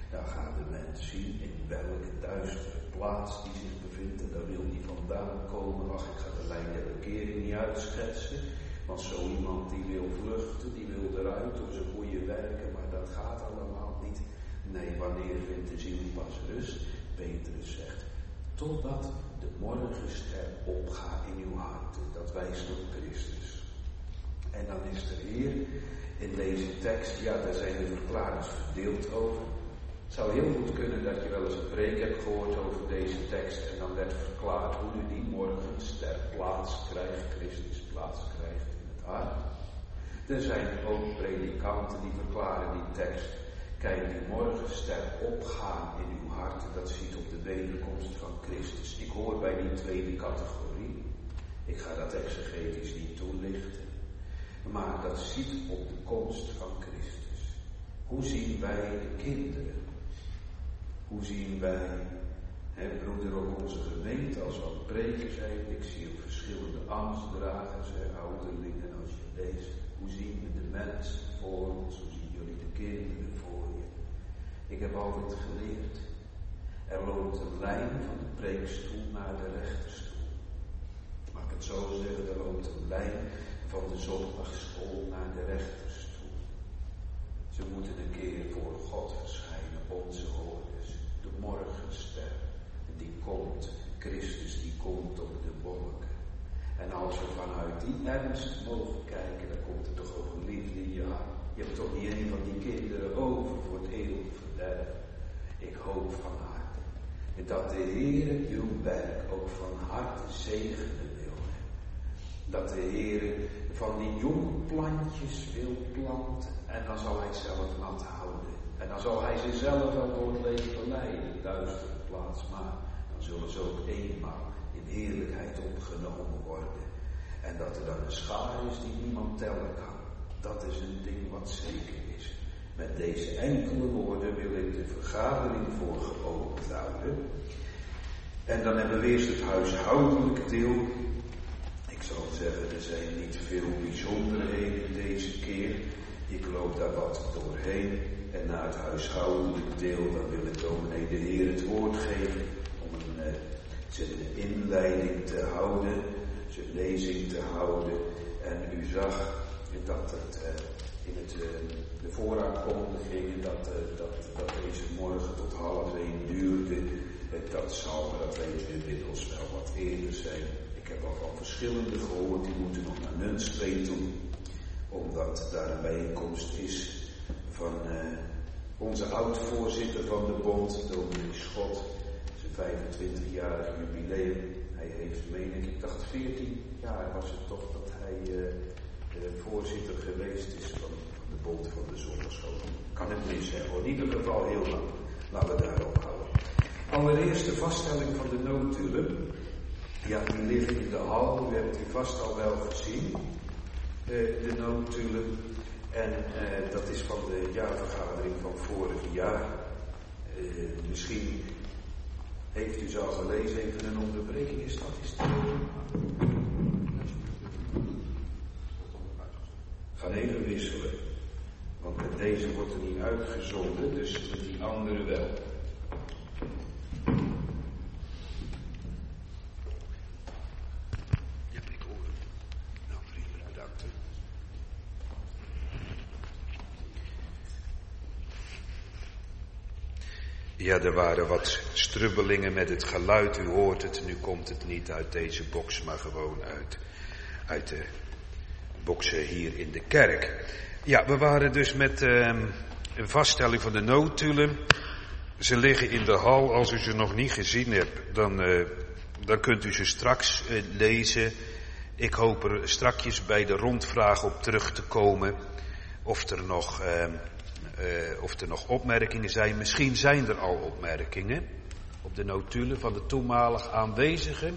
Dan gaat de mens zien in welke duistere plaats die zich bevindt. En daar wil hij vandaan komen. Ach, ik ga de lijn der bekering niet uitschetsen. Want zo iemand die wil vluchten, die wil eruit door zijn goede werken. Maar dat gaat allemaal niet. Nee, wanneer vindt de ziel pas rust? Petrus zegt, totdat de morgenster opgaat in uw harten. Dat wijst op Christus. En dan is de Heer in deze tekst, ja, daar zijn de verklaarders verdeeld over. Het zou heel goed kunnen dat je wel eens een preek hebt gehoord over deze tekst. En dan werd verklaard hoe u die morgenster plaats krijgt, Christus plaats krijgt in het hart. Er zijn ook predikanten die verklaren die tekst. Kijk, die morgenster opgaan in uw hart, dat ziet op de wederkomst van Christus. Ik hoor bij die tweede categorie. Ik ga dat exegetisch niet toelichten. Maar dat ziet op de komst van Christus. Hoe zien wij de kinderen? Hoe zien wij, broeder, ook onze gemeente, als we aan het preken zijn. Ik zie ook verschillende ambtsdragers, ouderlingen, als je leest. Hoe zien we de mensen voor ons? Hoe zien jullie de kinderen voor je? Ik heb altijd geleerd. Er loopt een lijn van de preekstoel naar de rechterstoel. Mag ik het zo zeggen? Er loopt een lijn van de zondagschool naar de rechterstoel. Ze moeten een keer voor God verschijnen, onze hoorders. De morgenster, die komt. Christus, die komt op de wolken. En als we vanuit die ernst mogen kijken, dan komt er toch ook een liefde in je hart. Je hebt toch niet een van die kinderen over voor het eeuwig verderf. Ik hoop van harte dat de Heer uw werk ook van harte zegenen wil. Dat de Heer van die jonge plantjes wil planten. En dan zal hij zelf nat houden. En dan zal hij zichzelf wel door het leven leiden, duistere plaats. Maar dan zullen ze ook eenmaal in heerlijkheid opgenomen worden. En dat er dan een schaar is die niemand tellen kan. Dat is een ding wat zeker is. Met deze enkele woorden wil ik de vergadering voor geopend houden. En dan hebben we eerst het huishoudelijk deel. Ik zou zeggen, er zijn niet veel bijzonderheden deze keer. Ik loop daar wat doorheen. En na het huishoudelijk deel, dan wil ik dominee de Heer het woord geven. Om een inleiding te houden. Zijn lezing te houden. En u zag dat het in de vooraankondigingen dat deze morgen tot 12:30 duurde. Dat weet u inmiddels wel wat eerder zijn. Ik heb al van verschillende gehoord, die moeten nog naar Nunspeet toe. Omdat daar een bijeenkomst is van onze oud-voorzitter van de bond, dominee Schot. Zijn 25-jarig jubileum. Hij heeft, meen ik dacht 14 jaar was het toch dat hij voorzitter geweest is van de bond van de zondagschool. Kan het niet zeggen hoor, in ieder geval heel lang. Laten we daarop houden. Allereerst de vaststelling van de noodtulen. Ja, die liggen in de hal. U hebt die vast al wel gezien. De noodtulen. En dat is van de jaarvergadering van vorig jaar. Misschien heeft u ze al gelezen. Even een onderbreking is dat. Gaan even wisselen. Want met deze wordt er niet uitgezonden. Dus met die andere wel. Ja, er waren wat strubbelingen met het geluid. U hoort het, nu komt het niet uit deze box, maar gewoon uit de boxen hier in de kerk. Ja, we waren dus met een vaststelling van de noodtulen. Ze liggen in de hal. Als u ze nog niet gezien hebt, dan kunt u ze straks lezen. Ik hoop er strakjes bij de rondvraag op terug te komen. Of er nog opmerkingen zijn. Misschien zijn er al opmerkingen op de notulen van de toenmalig aanwezigen.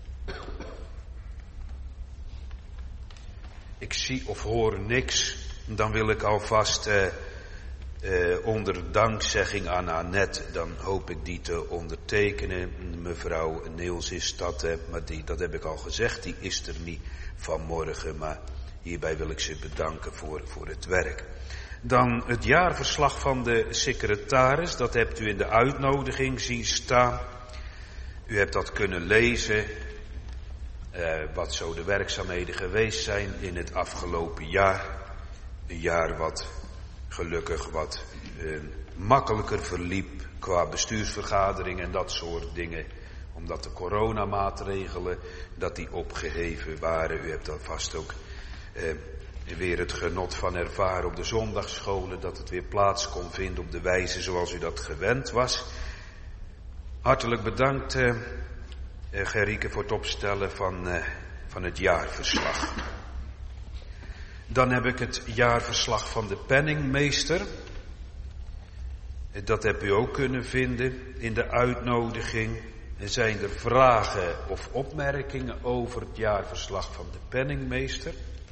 Ik zie of hoor niks. Dan wil ik alvast onder dankzegging aan Annette, dan hoop ik die te ondertekenen. Mevrouw Niels is dat, maar dat heb ik al gezegd, die is er niet vanmorgen. Maar hierbij wil ik ze bedanken voor het werk. Dan het jaarverslag van de secretaris, dat hebt u in de uitnodiging zien staan. U hebt dat kunnen lezen, wat zo de werkzaamheden geweest zijn in het afgelopen jaar. Een jaar wat gelukkig wat makkelijker verliep qua bestuursvergadering en dat soort dingen. Omdat de coronamaatregelen, dat die opgeheven waren. U hebt dan vast ook weer het genot van ervaren op de zondagsscholen, dat het weer plaats kon vinden op de wijze zoals u dat gewend was. Hartelijk bedankt, Gerrieke, voor het opstellen van het jaarverslag. Dan heb ik het jaarverslag van de penningmeester. Dat heb u ook kunnen vinden in de uitnodiging. Zijn er vragen of opmerkingen over het jaarverslag van de penningmeester?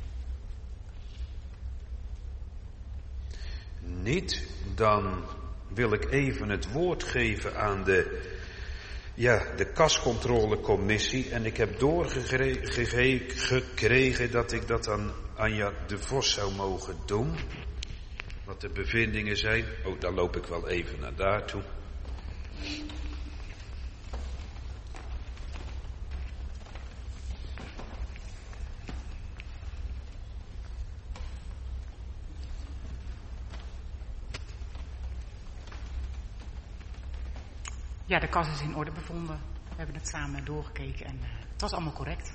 Niet, dan wil ik even het woord geven aan de kascontrolecommissie. En ik heb doorgekregen dat ik dat aan Anja de Vos zou mogen doen. Wat de bevindingen zijn. Oh, dan loop ik wel even naar daar toe. Ja, de kas is in orde bevonden. We hebben het samen doorgekeken en het was allemaal correct.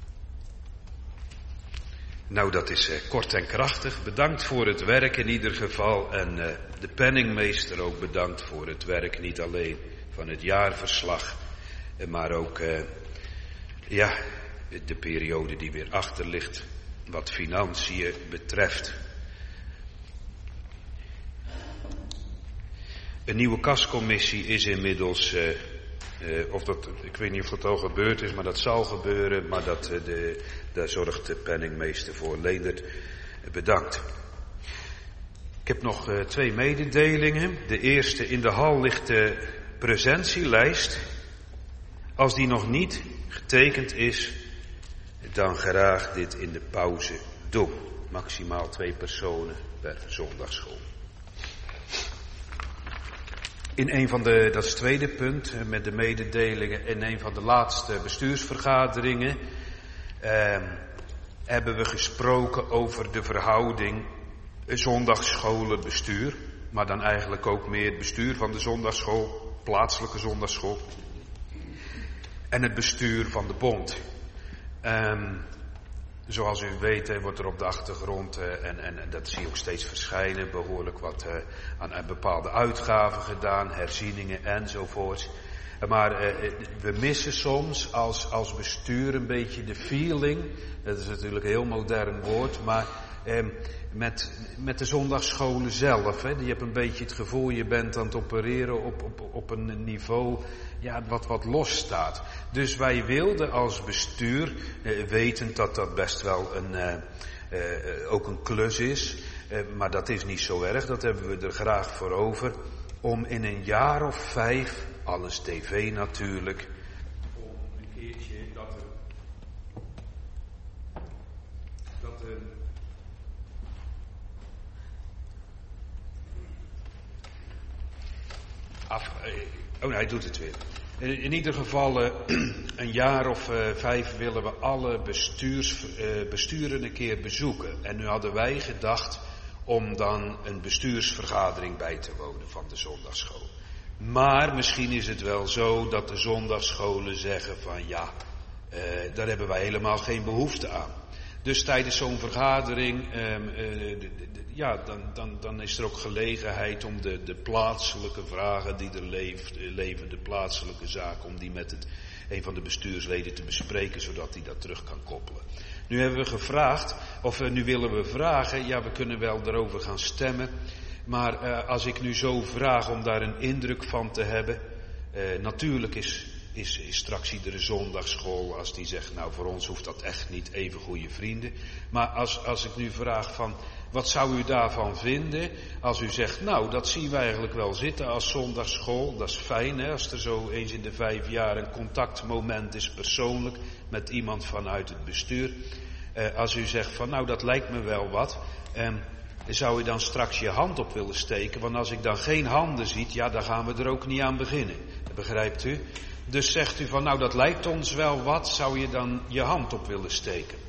Nou, dat is kort en krachtig. Bedankt voor het werk in ieder geval. En de penningmeester ook bedankt voor het werk. Niet alleen van het jaarverslag, maar ook de periode die weer achter ligt wat financiën betreft. Een nieuwe kascommissie is inmiddels, ik weet niet of dat al gebeurd is, maar dat zal gebeuren. Maar daar zorgt de penningmeester voor. Leendert, bedankt. Ik heb nog 2 mededelingen. De eerste, in de hal ligt de presentielijst. Als die nog niet getekend is, dan graag dit in de pauze doen. Maximaal 2 personen per zondagsschool. In een van dat is het tweede punt, met de mededelingen, in een van de laatste bestuursvergaderingen hebben we gesproken over de verhouding zondagsscholenbestuur, maar dan eigenlijk ook meer het bestuur van de zondagsschool, plaatselijke zondagsschool, en het bestuur van de bond. Zoals u weet wordt er op de achtergrond, en dat zie je ook steeds verschijnen, behoorlijk wat aan bepaalde uitgaven gedaan, herzieningen enzovoort. Maar we missen soms als bestuur een beetje de feeling, dat is natuurlijk een heel modern woord, maar met de zondagsscholen zelf. Hè. Je hebt een beetje het gevoel, je bent aan het opereren op een niveau wat los staat. Dus wij wilden als bestuur, wetend dat dat best wel ook een klus is, maar dat is niet zo erg, dat hebben we er graag voor over, om in een jaar of 5, alles tv natuurlijk, om een keertje hij doet het weer. In ieder geval een jaar of 5 willen we alle besturen een keer bezoeken. En nu hadden wij gedacht om dan een bestuursvergadering bij te wonen van de zondagsschool. Maar misschien is het wel zo dat de zondagsscholen zeggen van daar hebben wij helemaal geen behoefte aan. Dus tijdens zo'n vergadering, dan is er ook gelegenheid om de plaatselijke vragen die er leven, de plaatselijke zaken, om die met een van de bestuursleden te bespreken, zodat hij dat terug kan koppelen. Nu hebben we gevraagd, nu willen we vragen, we kunnen wel erover gaan stemmen, maar als ik nu zo vraag om daar een indruk van te hebben, natuurlijk is straks iedere zondagsschool, als die zegt, nou voor ons hoeft dat echt niet, even goede vrienden. Maar als ik nu vraag van, wat zou u daarvan vinden? Als u zegt, nou dat zien we eigenlijk wel zitten als zondagsschool, dat is fijn hè, als er zo eens in de 5 jaar een contactmoment is persoonlijk met iemand vanuit het bestuur. Als u zegt van, nou dat lijkt me wel wat. zou je dan straks je hand op willen steken? Want als ik dan geen handen zie, ja, dan gaan we er ook niet aan beginnen. Begrijpt u? Dus zegt u van, nou, dat lijkt ons wel wat, zou je dan je hand op willen steken?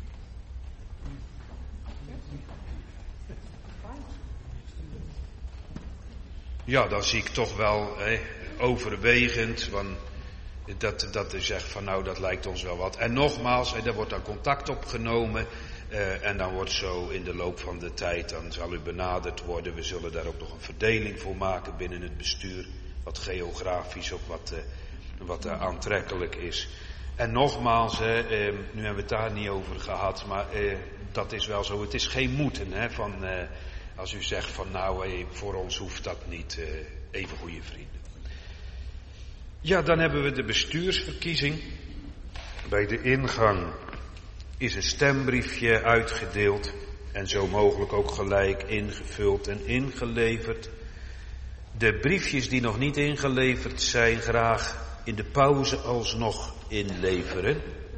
Ja, dan zie ik toch wel overwegend, want dat is echt van, nou, dat lijkt ons wel wat. En nogmaals, daar wordt dan contact opgenomen en dan wordt zo in de loop van de tijd, dan zal u benaderd worden. We zullen daar ook nog een verdeling voor maken binnen het bestuur, wat geografisch ook wat aantrekkelijk is. En nogmaals, nu hebben we het daar niet over gehad, maar dat is wel zo. Het is geen moeten, van... Als u zegt van nou, voor ons hoeft dat niet, even goede vrienden. Ja, dan hebben we de bestuursverkiezing. Bij de ingang is een stembriefje uitgedeeld en zo mogelijk ook gelijk ingevuld en ingeleverd. De briefjes die nog niet ingeleverd zijn, graag in de pauze alsnog inleveren.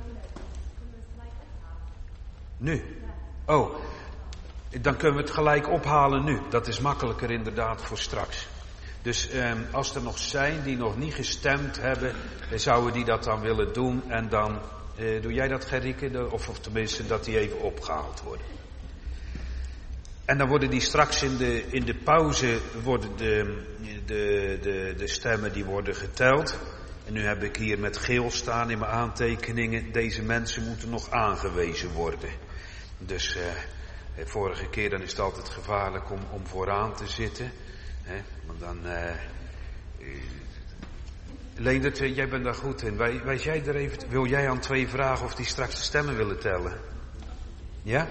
Nu? Oh. Dan kunnen we het gelijk ophalen nu. Dat is makkelijker inderdaad voor straks. Dus als er nog zijn die nog niet gestemd hebben, zouden die dat dan willen doen. En dan, doe jij dat, Gerrike? Of tenminste dat die even opgehaald worden. En dan worden die straks in de pauze, worden de stemmen die worden geteld. En nu heb ik hier met geel staan in mijn aantekeningen, deze mensen moeten nog aangewezen worden. Dus... vorige keer dan is het altijd gevaarlijk om vooraan te zitten. Want dan... Leendert, jij bent daar goed in. Wijs jij er even... Wil jij aan 2 vragen of die straks de stemmen willen tellen? Ja?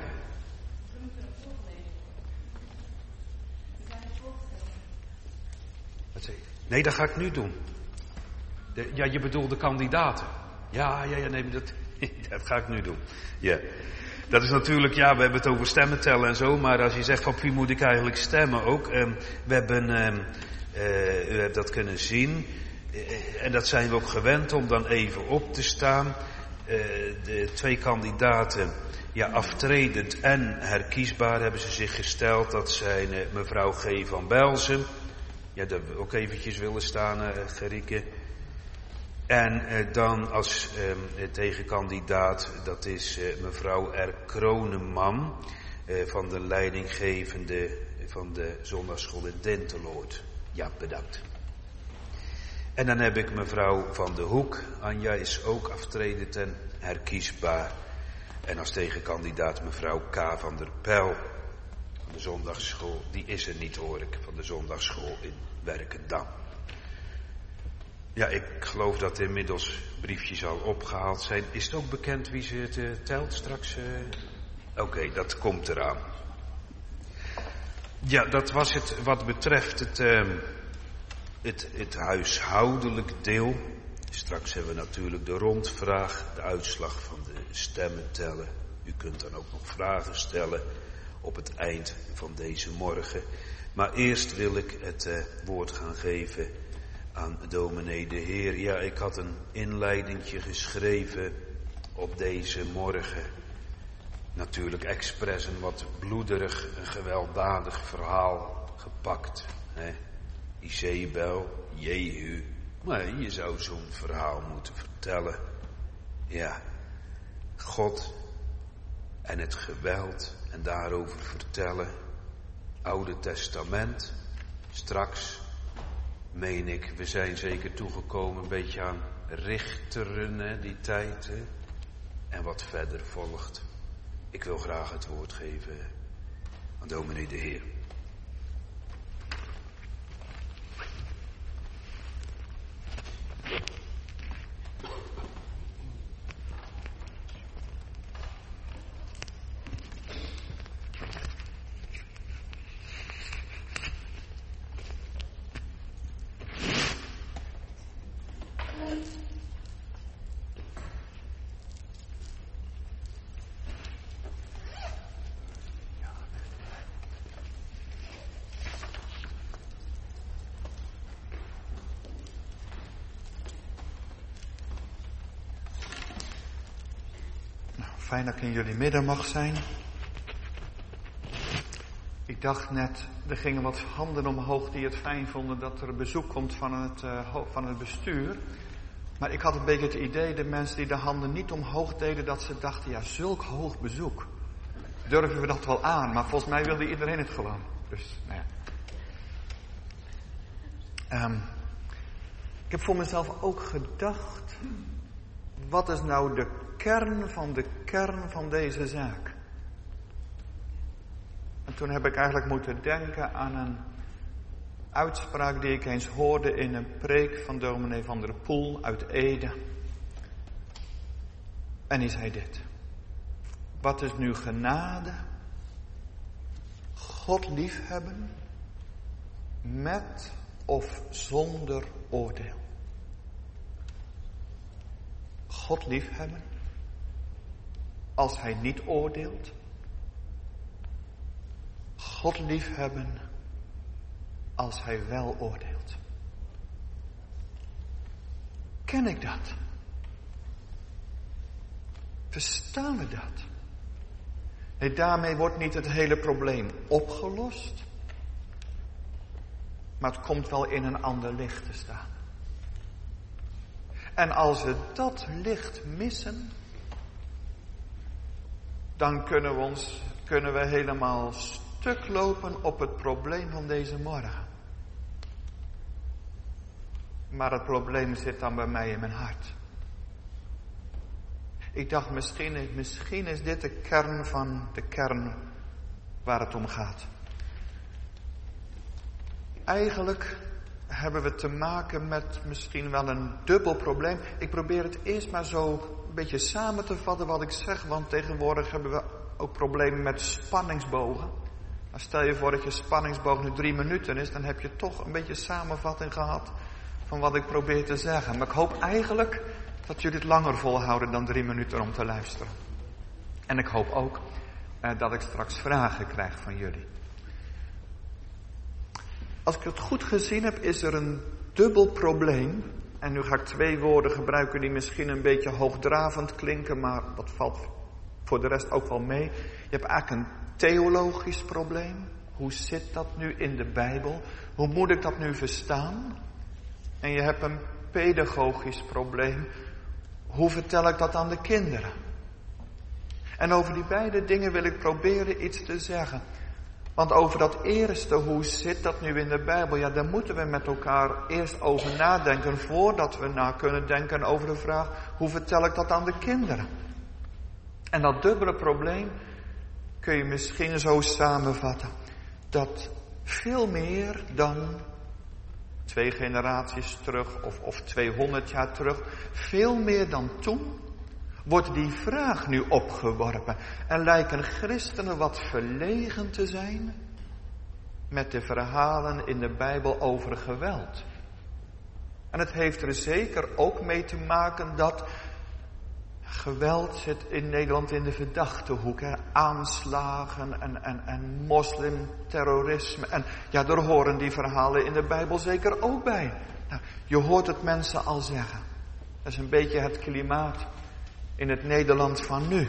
Wat zeg je? Nee, dat ga ik nu doen. Ja, je bedoelt de kandidaten. Ja, nee, dat ga ik nu doen. Ja. Dat is natuurlijk, ja, we hebben het over stemmen tellen en zo, maar als je zegt van wie moet ik eigenlijk stemmen ook. We hebben, u hebt dat kunnen zien, en dat zijn we ook gewend om dan even op te staan. De 2 kandidaten, ja, aftredend en herkiesbaar hebben ze zich gesteld. Dat zijn mevrouw G. van Belzen, ja, dat we ook eventjes willen staan, Gerrike. En dan als tegenkandidaat, dat is mevrouw R. Kroneman, van de leidinggevende van de zondagschool in Dinteloord. Ja, bedankt. En dan heb ik mevrouw Van de Hoek. Anja is ook aftredend en herkiesbaar. En als tegenkandidaat mevrouw K. van der Pel, van de zondagschool. Die is er niet, hoor ik, van de zondagschool in Werkendam. Ja, ik geloof dat inmiddels briefjes al opgehaald zijn. Is het ook bekend wie ze het telt straks? Oké, dat komt eraan. Ja, dat was het wat betreft het huishoudelijk deel. Straks hebben we natuurlijk de rondvraag, de uitslag van de stemmen tellen. U kunt dan ook nog vragen stellen op het eind van deze morgen. Maar eerst wil ik het woord gaan geven aan dominee de Heer. Ja, ik had een inleidingje geschreven op deze morgen. Natuurlijk expres een wat bloederig, een gewelddadig verhaal gepakt. Izebel, Jehu. Maar je zou zo'n verhaal moeten vertellen. Ja, God en het geweld en daarover vertellen. Oude Testament, straks meen ik, we zijn zeker toegekomen een beetje aan Richteren, die tijd. En wat verder volgt. Ik wil graag het woord geven aan dominee de Heer. Fijn dat ik in jullie midden mag zijn. dacht net, er gingen wat handen omhoog die het fijn vonden dat er bezoek komt van het bestuur. Maar ik had een beetje het idee, de mensen die de handen niet omhoog deden, dat ze dachten, ja, zulk hoog bezoek. Durven we dat wel aan? Maar volgens mij wilde iedereen het gewoon. Dus, nou ja. Ik heb voor mezelf ook gedacht, wat is nou de kern van deze zaak? En toen heb ik eigenlijk moeten denken aan een uitspraak die ik eens hoorde in een preek van dominee Van der Poel uit Ede. En die zei dit. Wat is nu genade? God liefhebben met of zonder oordeel. God liefhebben als hij niet oordeelt. God liefhebben als hij wel oordeelt. Ken ik dat? Verstaan we dat? Nee, daarmee wordt niet het hele probleem opgelost. Maar het komt wel in een ander licht te staan. En als we dat licht missen, dan kunnen we helemaal stuk lopen op het probleem van deze morgen. Maar het probleem zit dan bij mij in mijn hart. Ik dacht, misschien is dit de kern van de kern waar het om gaat. Eigenlijk hebben we te maken met misschien wel een dubbel probleem. Ik probeer het eerst maar zo een beetje samen te vatten wat ik zeg, want tegenwoordig hebben we ook problemen met spanningsbogen. Nou, stel je voor dat je spanningsboog nu 3 minuten is, dan heb je toch een beetje samenvatting gehad van wat ik probeer te zeggen. Maar ik hoop eigenlijk dat jullie het langer volhouden dan 3 minuten om te luisteren. En ik hoop ook dat ik straks vragen krijg van jullie. Als ik het goed gezien heb, is er een dubbel probleem. En nu ga ik 2 woorden gebruiken die misschien een beetje hoogdravend klinken, maar dat valt voor de rest ook wel mee. Je hebt eigenlijk een theologisch probleem. Hoe zit dat nu in de Bijbel? Hoe moet ik dat nu verstaan? En je hebt een pedagogisch probleem. Hoe vertel ik dat aan de kinderen? En over die beide dingen wil ik proberen iets te zeggen. Want over dat eerste, hoe zit dat nu in de Bijbel? Ja, daar moeten we met elkaar eerst over nadenken voordat we na kunnen denken over de vraag, hoe vertel ik dat aan de kinderen? En dat dubbele probleem kun je misschien zo samenvatten. Dat veel meer dan 2 generaties terug of 200 jaar terug, veel meer dan toen, wordt die vraag nu opgeworpen. En lijken christenen wat verlegen te zijn met de verhalen in de Bijbel over geweld. En het heeft er zeker ook mee te maken dat geweld zit in Nederland in de verdachtehoek. Aanslagen en moslimterrorisme. En ja, daar horen die verhalen in de Bijbel zeker ook bij. Nou, je hoort het mensen al zeggen. Dat is een beetje het klimaat in het Nederland van nu.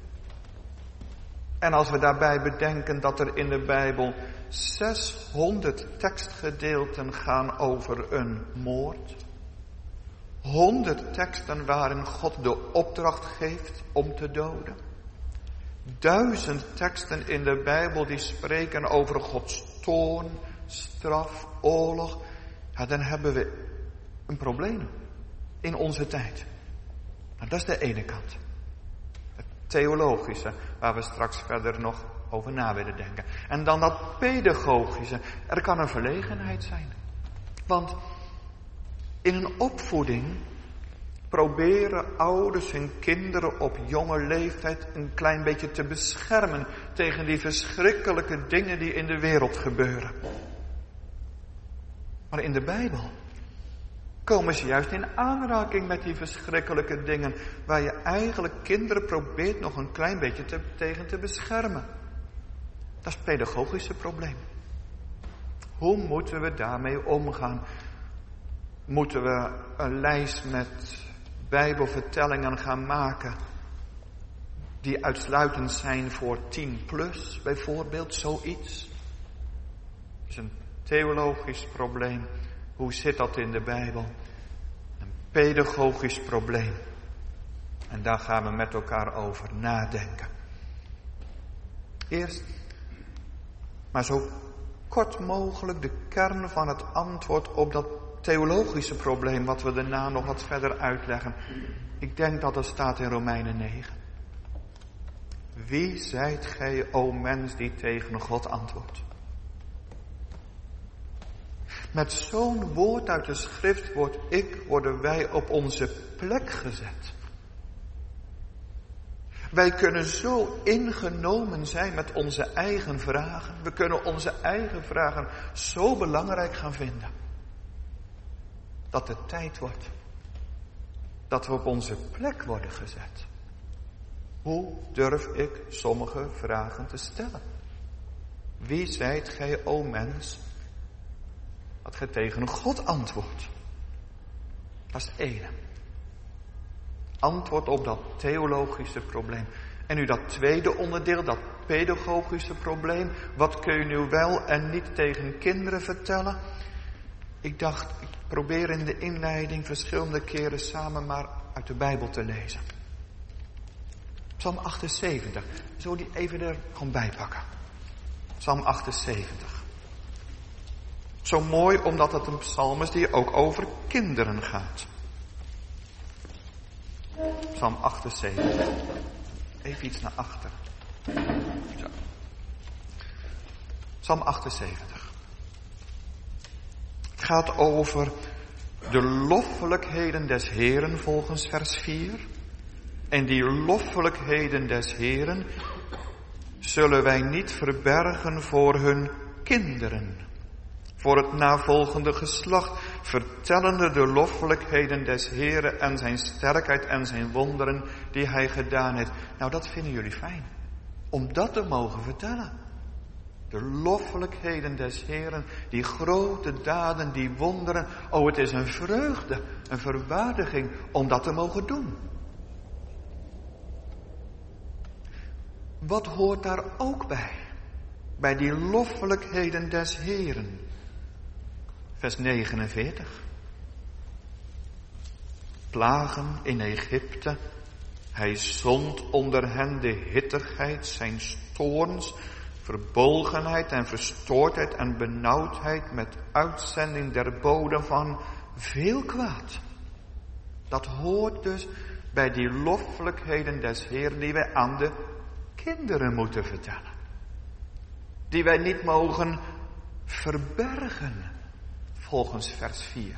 En als we daarbij bedenken dat er in de Bijbel 600 tekstgedeelten gaan over een moord. 100 teksten waarin God de opdracht geeft om te doden. 1000 teksten in de Bijbel die spreken over Gods toorn, straf, oorlog. Ja, dan hebben we een probleem in onze tijd. Nou, dat is de ene kant. Het theologische, waar we straks verder nog over na willen denken. En dan dat pedagogische. Er kan een verlegenheid zijn. Want in een opvoeding proberen ouders hun kinderen op jonge leeftijd een klein beetje te beschermen tegen die verschrikkelijke dingen die in de wereld gebeuren. Maar in de Bijbel komen ze juist in aanraking met die verschrikkelijke dingen waar je eigenlijk kinderen probeert nog een klein beetje tegen te beschermen. Dat is het pedagogische probleem. Hoe moeten we daarmee omgaan? Moeten we een lijst met Bijbelvertellingen gaan maken die uitsluitend zijn voor 10 plus, bijvoorbeeld, zoiets? Het is een theologisch probleem. Hoe zit dat in de Bijbel? Een pedagogisch probleem. En daar gaan we met elkaar over nadenken. Eerst, maar zo kort mogelijk de kern van het antwoord op dat theologische probleem, wat we daarna nog wat verder uitleggen. Ik denk dat het staat in Romeinen 9. Wie zijt gij, o mens, die tegen God antwoordt? Met zo'n woord uit de schrift worden wij op onze plek gezet. Wij kunnen zo ingenomen zijn met onze eigen vragen. We kunnen onze eigen vragen zo belangrijk gaan vinden. Dat het tijd wordt. Dat we op onze plek worden gezet. Hoe durf ik sommige vragen te stellen? Wie zijt gij, o mens, dat gij tegen God antwoordt? Dat is het ene. Antwoord op dat theologische probleem. En nu dat tweede onderdeel, dat pedagogische probleem. Wat kun je nu wel en niet tegen kinderen vertellen? Ik dacht, ik probeer in de inleiding verschillende keren samen maar uit de Bijbel te lezen. Psalm 78. Zullen we die even er gewoon bij pakken? Psalm 78. Zo mooi omdat het een psalm is die ook over kinderen gaat. Psalm 78. Even iets naar achter. Zo. Psalm 78. Het gaat over de loffelijkheden des Heeren volgens vers 4. En die loffelijkheden des Heeren zullen wij niet verbergen voor hun kinderen. Voor het navolgende geslacht, vertellende de loffelijkheden des Heeren en zijn sterkheid en zijn wonderen die hij gedaan heeft. Nou, dat vinden jullie fijn. Om dat te mogen vertellen. De loffelijkheden des Heeren, die grote daden, die wonderen. Oh, het is een vreugde, een verwaardiging om dat te mogen doen. Wat hoort daar ook bij? Bij die loffelijkheden des Heeren. Vers 49. Plagen in Egypte. Hij zond onder hen de hittigheid zijn toorns, verbolgenheid en verstoordheid en benauwdheid met uitzending der boden van veel kwaad. Dat hoort dus bij die loffelijkheden des Heeren die wij aan de kinderen moeten vertellen. Die wij niet mogen verbergen. Volgens vers 4.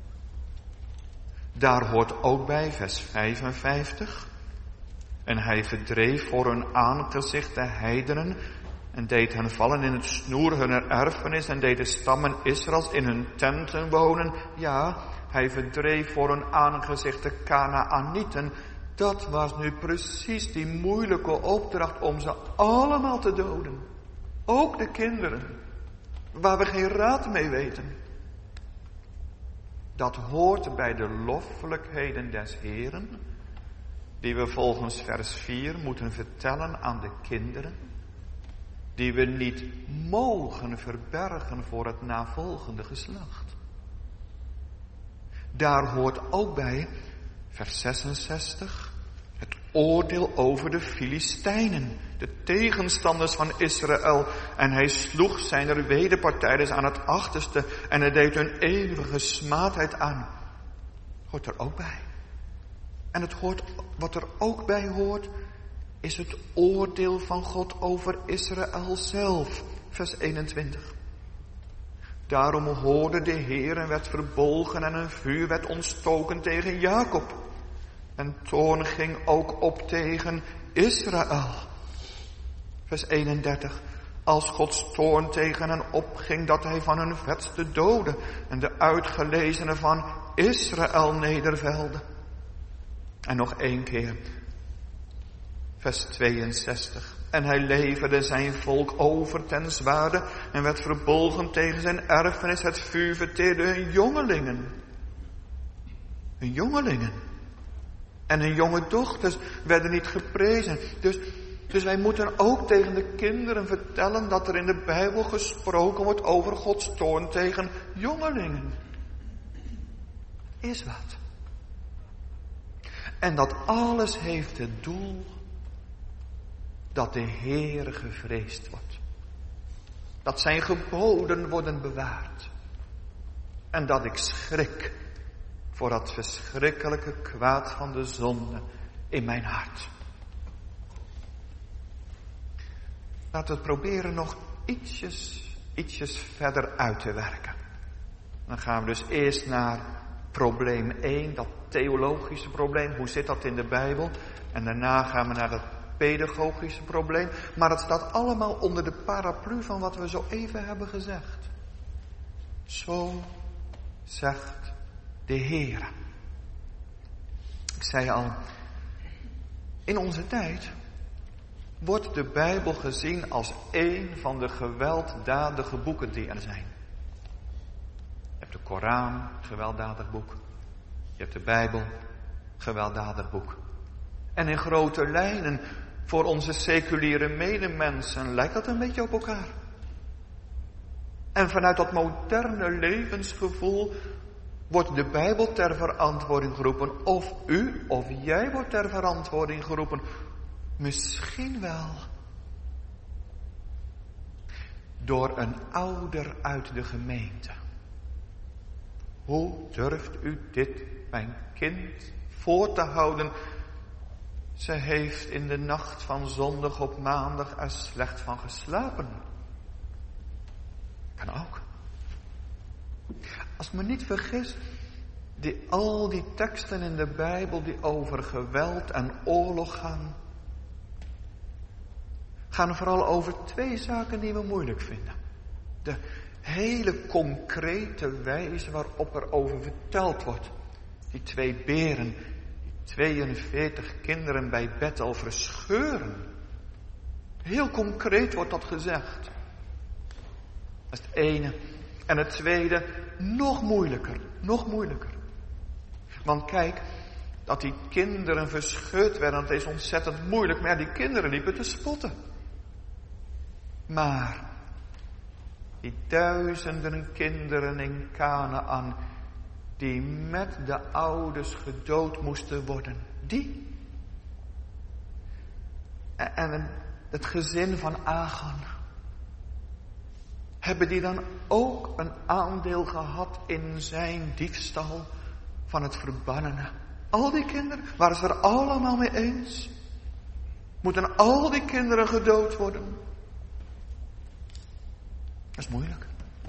Daar hoort ook bij vers 55. En hij verdreef voor hun aangezicht de heidenen en deed hen vallen in het snoer hunner erfenis en deed de stammen Israëls in hun tenten wonen. Ja, hij verdreef voor hun aangezicht de Kanaanieten. Dat was nu precies die moeilijke opdracht om ze allemaal te doden. Ook de kinderen, waar we geen raad mee weten. Dat hoort bij de loffelijkheden des Heeren, die we volgens vers 4 moeten vertellen aan de kinderen, die we niet mogen verbergen voor het navolgende geslacht. Daar hoort ook bij, vers 66, het oordeel over de Filistijnen, de tegenstanders van Israël. En hij sloeg zijn wederpartijders aan het achterste en hij deed hun eeuwige smaadheid aan. Hoort er ook bij. En wat er ook bij hoort, is het oordeel van God over Israël zelf. Vers 21. Daarom hoorde de Heer en werd verbolgen en een vuur werd ontstoken tegen Jacob. En toorn ging ook op tegen Israël. Vers 31. Als Gods toorn tegen hen opging, dat hij van hun vetste doden en de uitgelezenen van Israël nedervelde. En nog 1 keer. Vers 62. En hij leverde zijn volk over ten zware en werd verbolgen tegen zijn erfenis. Het vuur verteerde hun jongelingen. Hun jongelingen. En hun jonge dochters werden niet geprezen. Dus Dus wij moeten ook tegen de kinderen vertellen dat er in de Bijbel gesproken wordt over Gods toorn tegen jongelingen. Is wat. En dat alles heeft het doel dat de Heer gevreesd wordt. Dat zijn geboden worden bewaard. En dat ik schrik voor dat verschrikkelijke kwaad van de zonde in mijn hart. Laten we het proberen nog ietsjes verder uit te werken. Dan gaan we dus eerst naar probleem 1, dat theologische probleem. Hoe zit dat in de Bijbel? En daarna gaan we naar dat pedagogische probleem. Maar het staat allemaal onder de paraplu van wat we zo even hebben gezegd. Zo zegt de Heer. Ik zei al, in onze tijd wordt de Bijbel gezien als een van de gewelddadige boeken die er zijn. Je hebt de Koran, gewelddadig boek. Je hebt de Bijbel, gewelddadig boek. En in grote lijnen, voor onze seculiere medemensen, lijkt dat een beetje op elkaar. En vanuit dat moderne levensgevoel wordt de Bijbel ter verantwoording geroepen. Of u, of jij wordt ter verantwoording geroepen. Misschien wel door een ouder uit de gemeente. Hoe durft u dit, mijn kind, voor te houden? Ze heeft in de nacht van zondag op maandag er slecht van geslapen. Kan ook. Als ik me niet vergis, al die teksten in de Bijbel die over geweld en oorlog gaan vooral over 2 zaken die we moeilijk vinden. De hele concrete wijze waarop er over verteld wordt. Die 2 beren, die 42 kinderen bij Bethel verscheuren. Heel concreet wordt dat gezegd. Dat is het ene. En het tweede, nog moeilijker. Want kijk, dat die kinderen verscheurd werden, dat is ontzettend moeilijk. Maar ja, die kinderen liepen te spotten. Maar die duizenden kinderen in Kanaän, die met de ouders gedood moesten worden, die. En het gezin van Achan, hebben die dan ook een aandeel gehad in zijn diefstal van het verbannene? Al die kinderen, waren ze er allemaal mee eens? Moeten al die kinderen gedood worden? Dat is moeilijk.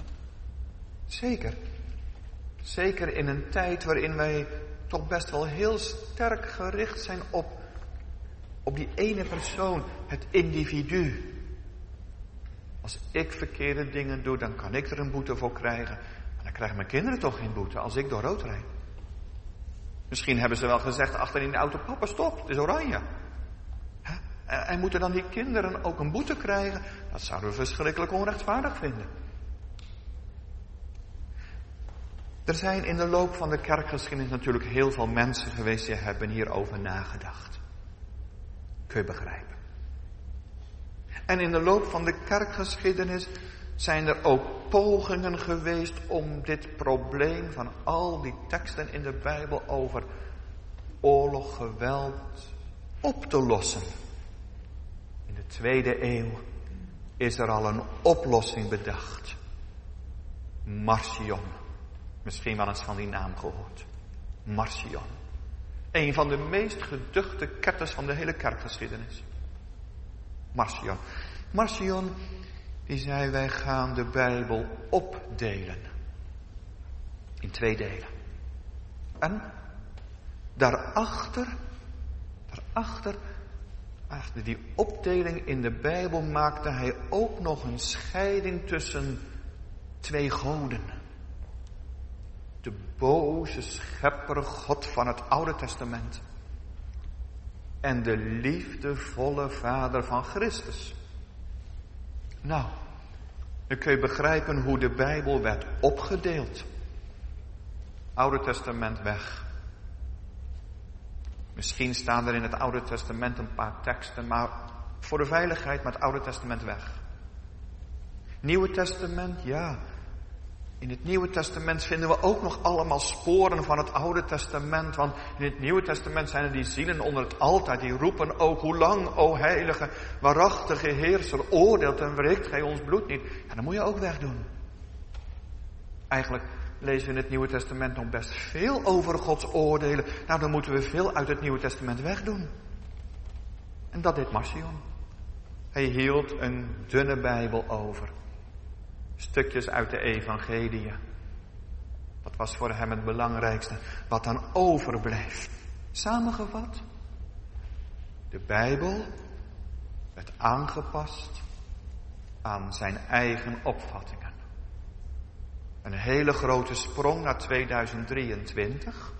Zeker in een tijd waarin wij toch best wel heel sterk gericht zijn op die ene persoon, het individu. Als ik verkeerde dingen doe, dan kan ik er een boete voor krijgen. Maar dan krijgen mijn kinderen toch geen boete als ik door rood rijd. Misschien hebben ze wel gezegd achterin de auto, papa stop, het is oranje. En moeten dan die kinderen ook een boete krijgen? Dat zouden we verschrikkelijk onrechtvaardig vinden. Er zijn in de loop van de kerkgeschiedenis natuurlijk heel veel mensen geweest die hebben hierover nagedacht. Kun je begrijpen. En in de loop van de kerkgeschiedenis zijn er ook pogingen geweest om dit probleem van al die teksten in de Bijbel over oorlog, geweld op te lossen. In de 2e eeuw is er al een oplossing bedacht. Marcion. Misschien wel eens van die naam gehoord. Marcion. Een van de meest geduchte ketters van de hele kerkgeschiedenis. Marcion. Marcion, die zei, wij gaan de Bijbel opdelen. In 2 delen. En daarachter, achter die opdeling in de Bijbel maakte hij ook nog een scheiding tussen 2 goden. De boze schepper God van het Oude Testament. En de liefdevolle Vader van Christus. Nou, dan kun je begrijpen hoe de Bijbel werd opgedeeld. Oude Testament weg. Misschien staan er in het Oude Testament een paar teksten, maar voor de veiligheid met het Oude Testament weg. Nieuwe Testament, ja. In het Nieuwe Testament vinden we ook nog allemaal sporen van het Oude Testament. Want in het Nieuwe Testament zijn er die zielen onder het altaar. Die roepen ook, hoe lang, o heilige, waarachtige Heerser, oordeelt en wreekt gij ons bloed niet. Ja, dat moet je ook wegdoen. Eigenlijk lezen we in het Nieuwe Testament nog best veel over Gods oordelen. Nou, dan moeten we veel uit het Nieuwe Testament wegdoen. En dat deed Marcion. Hij hield een dunne Bijbel over. Stukjes uit de evangeliën. Dat was voor hem het belangrijkste. Wat dan overbleef. Samengevat. De Bijbel werd aangepast aan zijn eigen opvattingen. Een hele grote sprong naar 2023.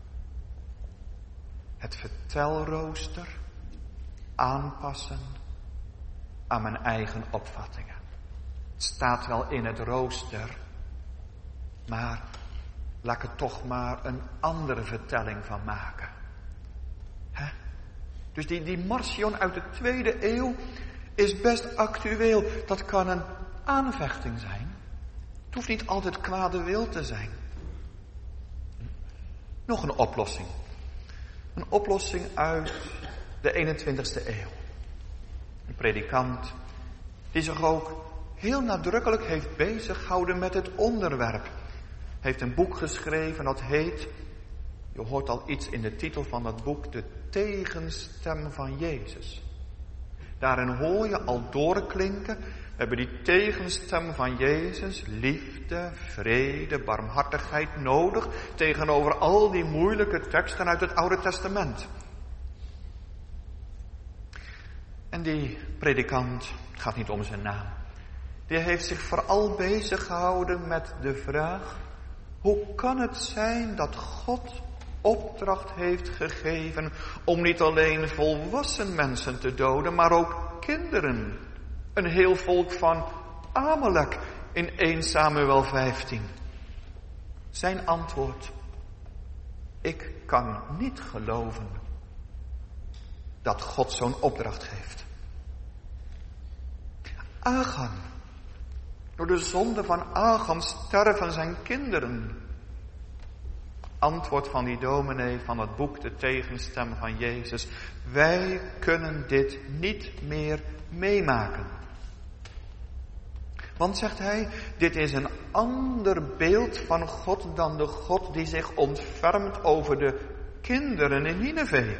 Het vertelrooster aanpassen aan mijn eigen opvattingen. Het staat wel in het rooster, maar laat ik er toch maar een andere vertelling van maken. Dus die Marcion uit de 2e eeuw is best actueel. Dat kan een aanvechting zijn. Het hoeft niet altijd kwade wil te zijn. Nog een oplossing. Een oplossing uit de 21ste eeuw. Een predikant die zich ook heel nadrukkelijk heeft bezig gehouden met het onderwerp. Heeft een boek geschreven dat heet, je hoort al iets in de titel van dat boek, De Tegenstem van Jezus. Daarin hoor je al doorklinken, we hebben die tegenstem van Jezus, liefde, vrede, barmhartigheid nodig tegenover al die moeilijke teksten uit het Oude Testament. En die predikant, het gaat niet om zijn naam, die heeft zich vooral bezig gehouden met de vraag, hoe kan het zijn dat God opdracht heeft gegeven om niet alleen volwassen mensen te doden, maar ook kinderen. Een heel volk van Amalek in 1 Samuel 15. Zijn antwoord, ik kan niet geloven dat God zo'n opdracht geeft. Achan. Door de zonde van Achan sterven zijn kinderen. Antwoord van die dominee van het boek De Tegenstem van Jezus. Wij kunnen dit niet meer meemaken. Want, zegt hij, dit is een ander beeld van God dan de God die zich ontfermt over de kinderen in Nineve.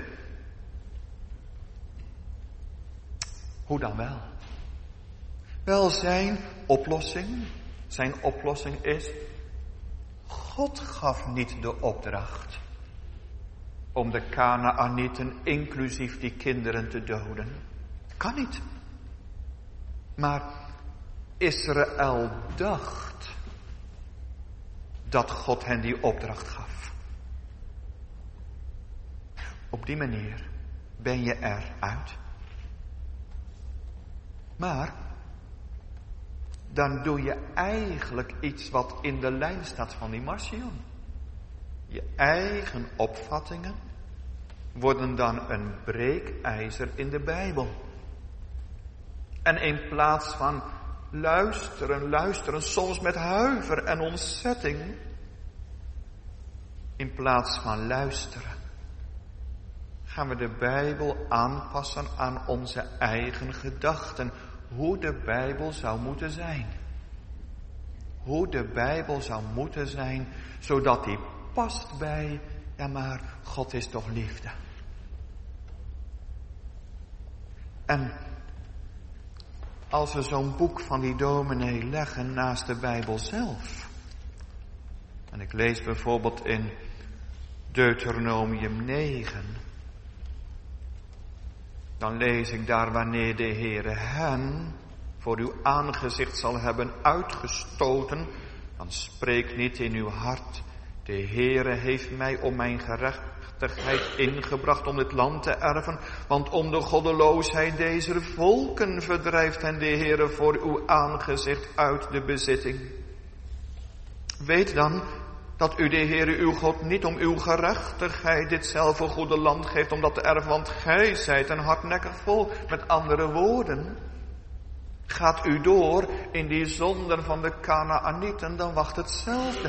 Hoe dan wel? Wel, zijn oplossing is, God gaf niet de opdracht om de Kanaanieten, inclusief die kinderen, te doden. Kan niet. Maar Israël dacht dat God hen die opdracht gaf. Op die manier ben je eruit. Maar dan doe je eigenlijk iets wat in de lijn staat van die Marcion. Je eigen opvattingen worden dan een breekijzer in de Bijbel. En in plaats van luisteren, soms met huiver en ontzetting, in plaats van luisteren, gaan we de Bijbel aanpassen aan onze eigen gedachten. Hoe de Bijbel zou moeten zijn. Hoe de Bijbel zou moeten zijn, zodat die past bij, ja maar, God is toch liefde. En als we zo'n boek van die dominee leggen naast de Bijbel zelf. En ik lees bijvoorbeeld in Deuteronomium 9. Dan lees ik daar, wanneer de Heere hen voor uw aangezicht zal hebben uitgestoten, dan spreek niet in uw hart, de Heere heeft mij om mijn gerechtigheid ingebracht om dit land te erven, want om de goddeloosheid deze volken verdrijft hen de Heere voor uw aangezicht uit de bezitting. Weet dan Dat u de Heere uw God niet om uw gerechtigheid ditzelfde goede land geeft, omdat de erfwant gij zijt een hardnekkig volk. Met andere woorden, gaat u door in die zonden van de Kanaanieten, dan wacht hetzelfde.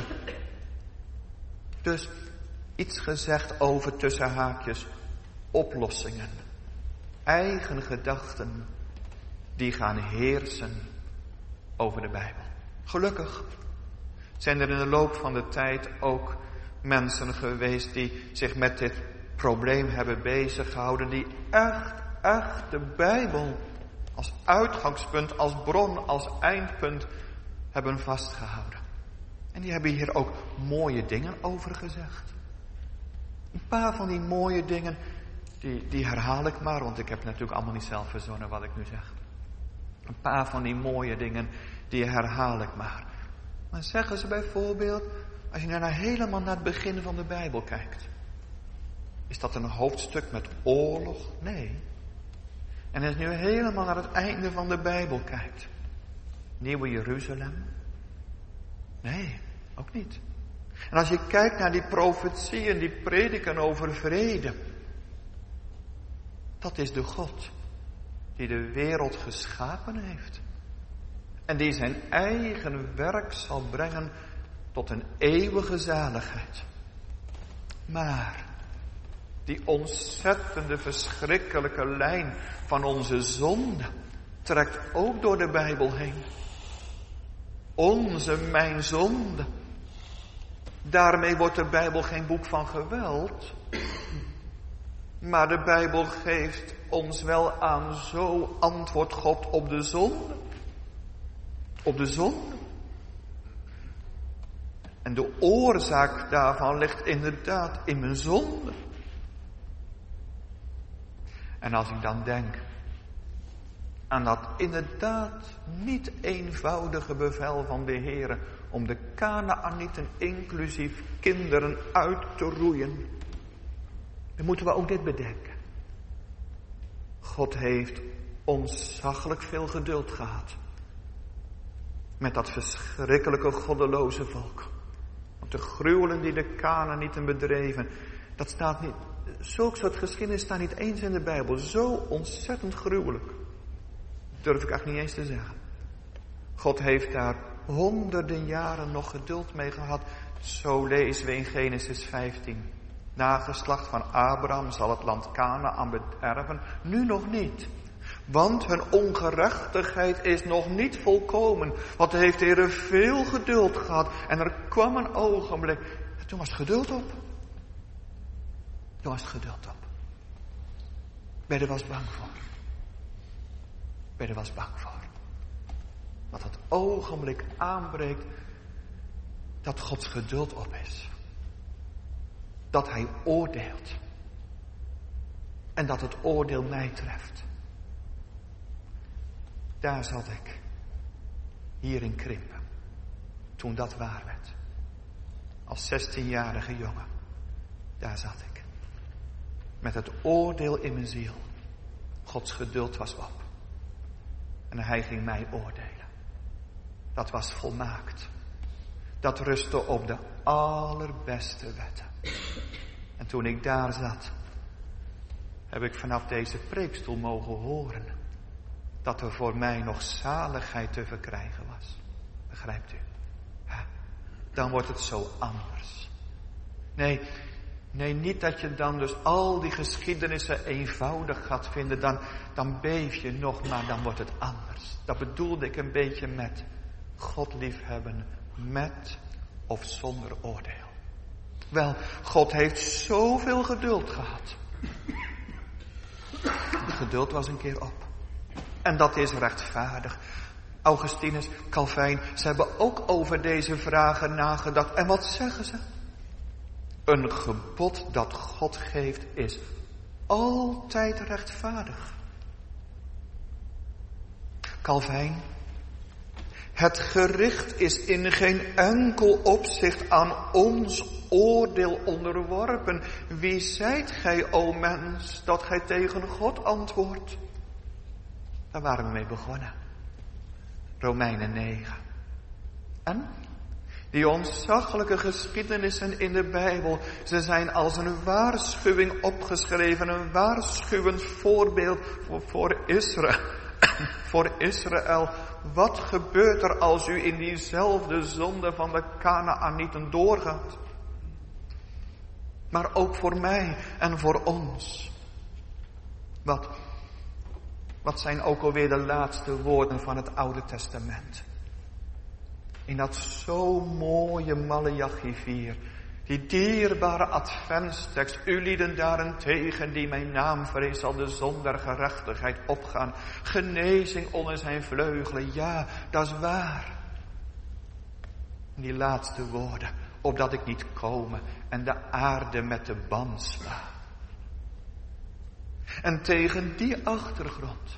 Dus iets gezegd over tussen haakjes oplossingen. Eigen gedachten die gaan heersen over de Bijbel. Gelukkig zijn er in de loop van de tijd ook mensen geweest die zich met dit probleem hebben bezig gehouden. Die echt de Bijbel als uitgangspunt, als bron, als eindpunt hebben vastgehouden. En die hebben hier ook mooie dingen over gezegd. Een paar van die mooie dingen, die herhaal ik maar, want ik heb natuurlijk allemaal niet zelf verzonnen wat ik nu zeg. Een paar van die mooie dingen, die herhaal ik maar. Maar zeggen ze bijvoorbeeld, als je nou helemaal naar het begin van de Bijbel kijkt. Is dat een hoofdstuk met oorlog? Nee. En als je nu helemaal naar het einde van de Bijbel kijkt. Nieuwe Jeruzalem? Nee, ook niet. En als je kijkt naar die profetieën, die prediken over vrede. Dat is de God die de wereld geschapen heeft. En die zijn eigen werk zal brengen tot een eeuwige zaligheid. Maar die ontzettende, verschrikkelijke lijn van onze zonde trekt ook door de Bijbel heen. Mijn zonde. Daarmee wordt de Bijbel geen boek van geweld. Maar de Bijbel geeft ons wel aan, zo antwoordt God op de zonde. Op de zonde. En de oorzaak daarvan ligt inderdaad in mijn zonde. En als ik dan denk aan dat inderdaad niet eenvoudige bevel van de Heere om de Kanaanieten inclusief kinderen uit te roeien, dan moeten we ook dit bedenken. God heeft ontzaglijk veel geduld gehad met dat verschrikkelijke goddeloze volk. Want de gruwelen die de Kanaanieten bedreven, dat staat niet, zulk soort geschiedenis staat niet eens in de Bijbel. Zo ontzettend gruwelijk. Durf ik eigenlijk niet eens te zeggen. God heeft daar honderden jaren nog geduld mee gehad. Zo lezen we in Genesis 15. Nageslacht van Abraham zal het land Kanaan beërven. Nu nog niet. Want hun ongerechtigheid is nog niet volkomen. Want hij heeft de Heer veel geduld gehad. En er kwam een ogenblik. En toen was het geduld op. Toen was het geduld op. Bidden was bang voor. Bidden was bang voor. Dat het ogenblik aanbreekt dat Gods geduld op is. Dat hij oordeelt. En dat het oordeel mij treft. Daar zat ik. Hier in Krimpen. Toen dat waar werd. Als 16-jarige jongen. Daar zat ik. Met het oordeel in mijn ziel. Gods geduld was op. En hij ging mij oordelen. Dat was volmaakt. Dat rustte op de allerbeste wetten. En toen ik daar zat, heb ik vanaf deze preekstoel mogen horen dat er voor mij nog zaligheid te verkrijgen was. Begrijpt u? Ja, dan wordt het zo anders. Nee, niet dat je dan dus al die geschiedenissen eenvoudig gaat vinden. Dan beef je nog, maar dan wordt het anders. Dat bedoelde ik een beetje met God liefhebben met of zonder oordeel. Wel, God heeft zoveel geduld gehad. Het geduld was een keer op. En dat is rechtvaardig. Augustinus, Calvijn, ze hebben ook over deze vragen nagedacht. En wat zeggen ze? Een gebod dat God geeft is altijd rechtvaardig. Calvijn. Het gericht is in geen enkel opzicht aan ons oordeel onderworpen. Wie zijt gij, o mens, dat gij tegen God antwoordt? Daar waren we mee begonnen. Romeinen 9. En? Die ontzaglijke geschiedenissen in de Bijbel, ze zijn als een waarschuwing opgeschreven, een waarschuwend voorbeeld voor Israël. Voor Israël, wat gebeurt er als u in diezelfde zonde van de Kanaanieten doorgaat? Maar ook voor mij en voor ons. Wat zijn ook alweer de laatste woorden van het Oude Testament? In dat zo mooie Maleachi 4, die dierbare adventstekst, u lieden daarentegen die mijn naam vreest, zal de zon der gerechtigheid opgaan. Genezing onder zijn vleugelen, ja, dat is waar. En die laatste woorden, opdat ik niet komen en de aarde met de ban sla. En tegen die achtergrond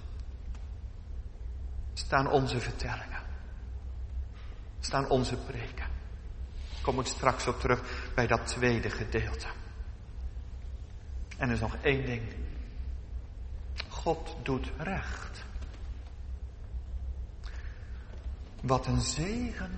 staan onze vertellingen. Staan onze preken. Kom ik straks op terug bij dat tweede gedeelte. En er is nog één ding. God doet recht. Wat een zegen.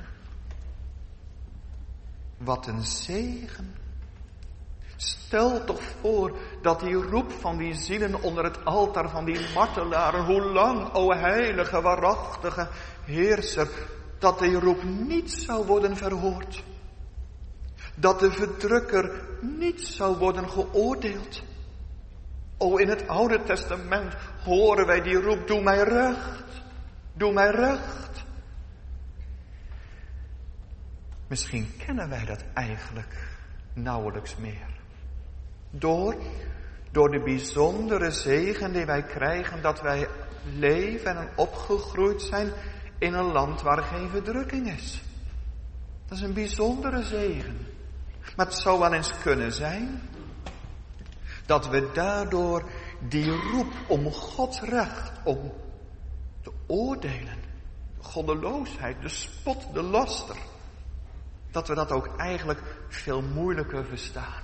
Wat een zegen. Stel toch voor dat die roep van die zielen onder het altaar van die martelaren, hoe lang, o heilige, waarachtige Heerser, dat die roep niet zou worden verhoord. Dat de verdrukker niet zou worden geoordeeld. O, in het Oude Testament horen wij die roep, doe mij recht, doe mij recht. Misschien kennen wij dat eigenlijk nauwelijks meer. Door de bijzondere zegen die wij krijgen, dat wij leven en opgegroeid zijn in een land waar geen verdrukking is. Dat is een bijzondere zegen. Maar het zou wel eens kunnen zijn dat we daardoor die roep om Gods recht, om te oordelen, de goddeloosheid, de spot, de laster, dat we dat ook eigenlijk veel moeilijker verstaan.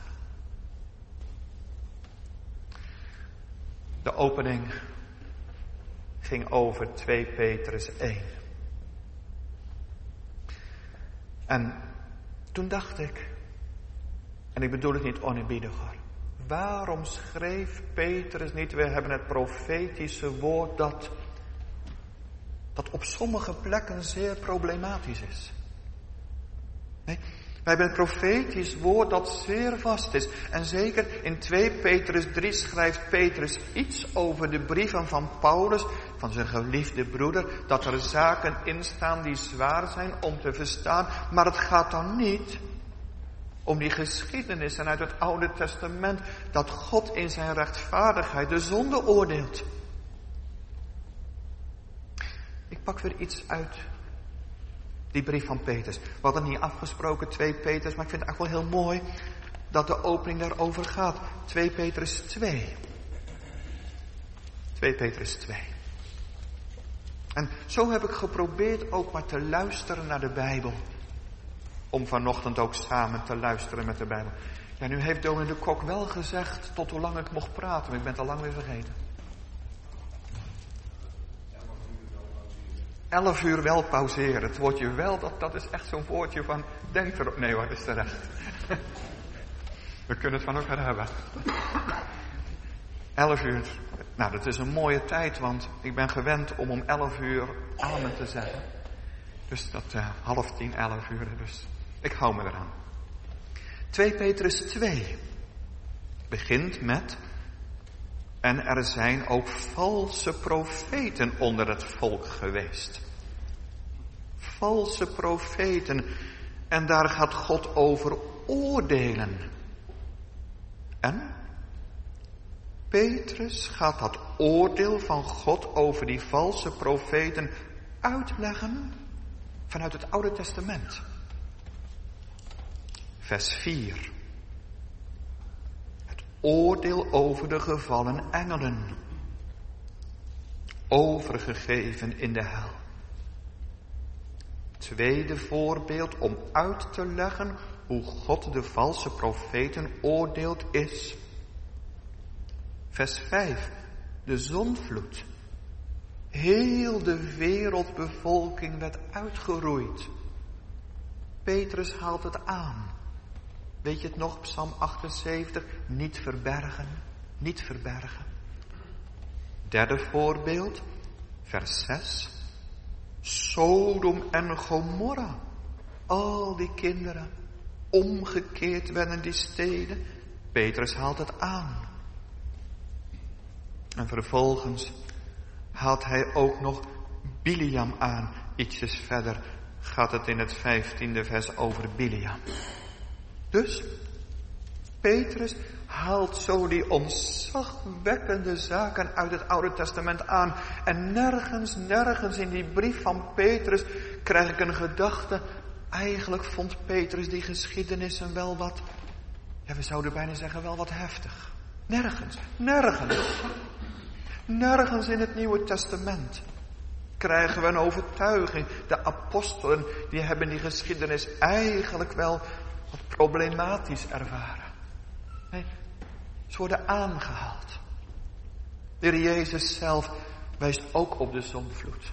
De opening ging over 2 Petrus 1. En toen dacht ik, en ik bedoel het niet oneerbiediger, waarom schreef Petrus niet, we hebben het profetische woord dat op sommige plekken zeer problematisch is. Nee, we hebben het profetisch woord dat zeer vast is. En zeker in 2 Petrus 3 schrijft Petrus iets over de brieven van Paulus, van zijn geliefde broeder, dat er zaken in staan die zwaar zijn om te verstaan. Maar het gaat dan niet om die geschiedenissen uit het Oude Testament, dat God in zijn rechtvaardigheid de zonde oordeelt. Ik pak weer iets uit die brief van Petrus. We hadden niet afgesproken 2 Petrus, maar ik vind het eigenlijk wel heel mooi dat de opening daarover gaat. 2 Petrus 2. 2 Petrus 2. En zo heb ik geprobeerd ook maar te luisteren naar de Bijbel. Om vanochtend ook samen te luisteren met de Bijbel. Ja, nu heeft dominee de Kok wel gezegd tot hoe lang ik mocht praten, maar ik ben het al lang weer vergeten. 11 uur wel pauzeren. Het woordje wel, dat is echt zo'n woordje van, denk erop. Nee hoor, dat is terecht. We kunnen het van elkaar hebben. 11 uur. Nou, dat is een mooie tijd, want ik ben gewend om 11 uur amen te zeggen. Dus dat 9:30, 11 uur. Dus ik hou me eraan. 2 Petrus 2 begint met: en er zijn ook valse profeten onder het volk geweest. Valse profeten. En daar gaat God over oordelen. En Petrus gaat dat oordeel van God over die valse profeten uitleggen vanuit het Oude Testament. Vers 4. Het oordeel over de gevallen engelen. Overgegeven in de hel. Tweede voorbeeld om uit te leggen hoe God de valse profeten oordeelt is. Vers 5. De zondvloed. Heel de wereldbevolking werd uitgeroeid. Petrus haalt het aan. Weet je het nog, Psalm 78? Niet verbergen, niet verbergen. Derde voorbeeld, vers 6. Sodom en Gomorra. Al die kinderen. Omgekeerd werden die steden. Petrus haalt het aan. En vervolgens haalt hij ook nog Biliam aan. Ietsjes verder gaat het in het 15e vers over Biliam. Dus Petrus haalt zo die ontzagwekkende zaken uit het Oude Testament aan. En nergens in die brief van Petrus krijg ik een gedachte. Eigenlijk vond Petrus die geschiedenissen wel wat, ja, we zouden bijna zeggen wel wat heftig. Nergens in het Nieuwe Testament krijgen we een overtuiging. De apostelen, die hebben die geschiedenis eigenlijk wel wat problematisch ervaren. Nee, ze worden aangehaald. De Heer Jezus zelf wijst ook op de zondvloed.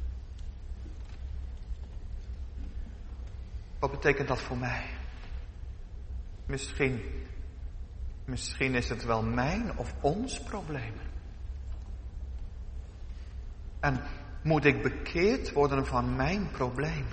Wat betekent dat voor mij? Misschien is het wel mijn of ons probleem. En moet ik bekeerd worden van mijn probleem?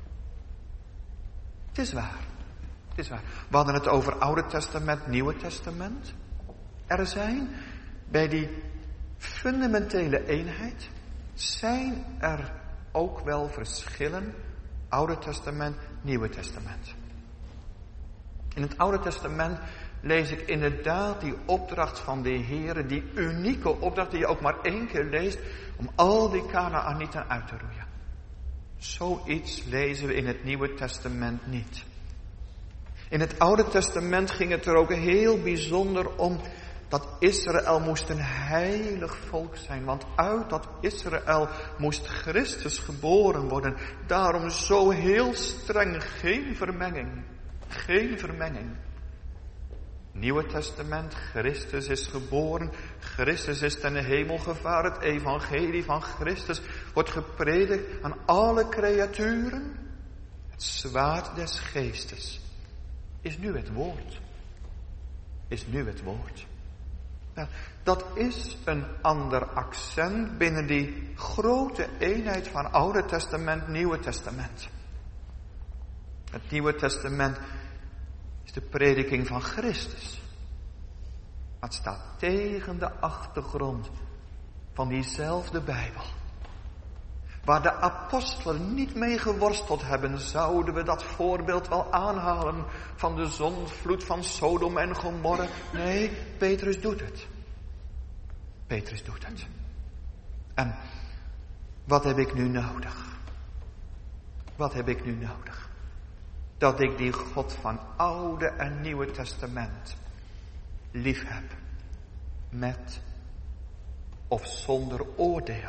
Het is waar. We hadden het over Oude Testament, Nieuwe Testament. Er zijn bij die fundamentele eenheid, zijn er ook wel verschillen. Oude Testament, Nieuwe Testament. In het Oude Testament lees ik inderdaad die opdracht van de Heer, die unieke opdracht die je ook maar 1 keer leest, om al die Kanaanieten uit te roeien. Zoiets lezen we in het Nieuwe Testament niet. In het Oude Testament ging het er ook heel bijzonder om dat Israël moest een heilig volk zijn. Want uit dat Israël moest Christus geboren worden. Daarom zo heel streng, geen vermenging. Geen vermenging. Nieuwe Testament, Christus is geboren. Christus is ten hemel gevaren. Het evangelie van Christus wordt gepredikt aan alle creaturen. Het zwaard des geestes is nu het woord. Is nu het woord. Nou, dat is een ander accent binnen die grote eenheid van Oude Testament, Nieuwe Testament. Het Nieuwe Testament is de prediking van Christus. Maar het staat tegen de achtergrond van diezelfde Bijbel. Waar de apostelen niet mee geworsteld hebben, zouden we dat voorbeeld wel aanhalen van de zondvloed van Sodom en Gomorra. Nee, Petrus doet het. Petrus doet het. En wat heb ik nu nodig? Wat heb ik nu nodig? Dat ik die God van Oude en Nieuwe Testament lief heb. Met of zonder oordeel.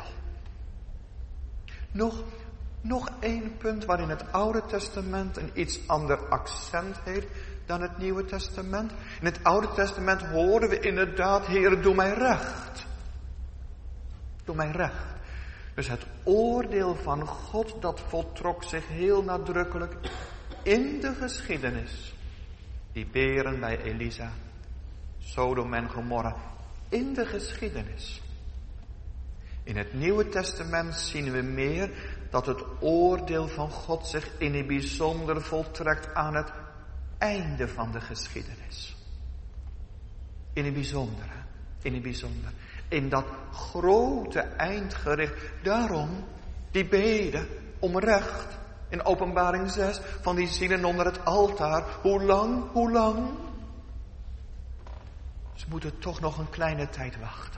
Nog 1 punt waarin het Oude Testament een iets ander accent heeft dan het Nieuwe Testament. In het Oude Testament horen we inderdaad, Heer, doe mij recht. Doe mij recht. Dus het oordeel van God, dat voltrok zich heel nadrukkelijk in de geschiedenis. Die beren bij Elisa, Sodom en Gomorra, in de geschiedenis. In het Nieuwe Testament zien we meer dat het oordeel van God zich in het bijzonder voltrekt aan het einde van de geschiedenis. In het bijzonder, in het bijzonder. In dat grote eindgericht. Daarom die beden om recht in Openbaring 6 van die zielen onder het altaar. Hoe lang? Ze moeten toch nog een kleine tijd wachten.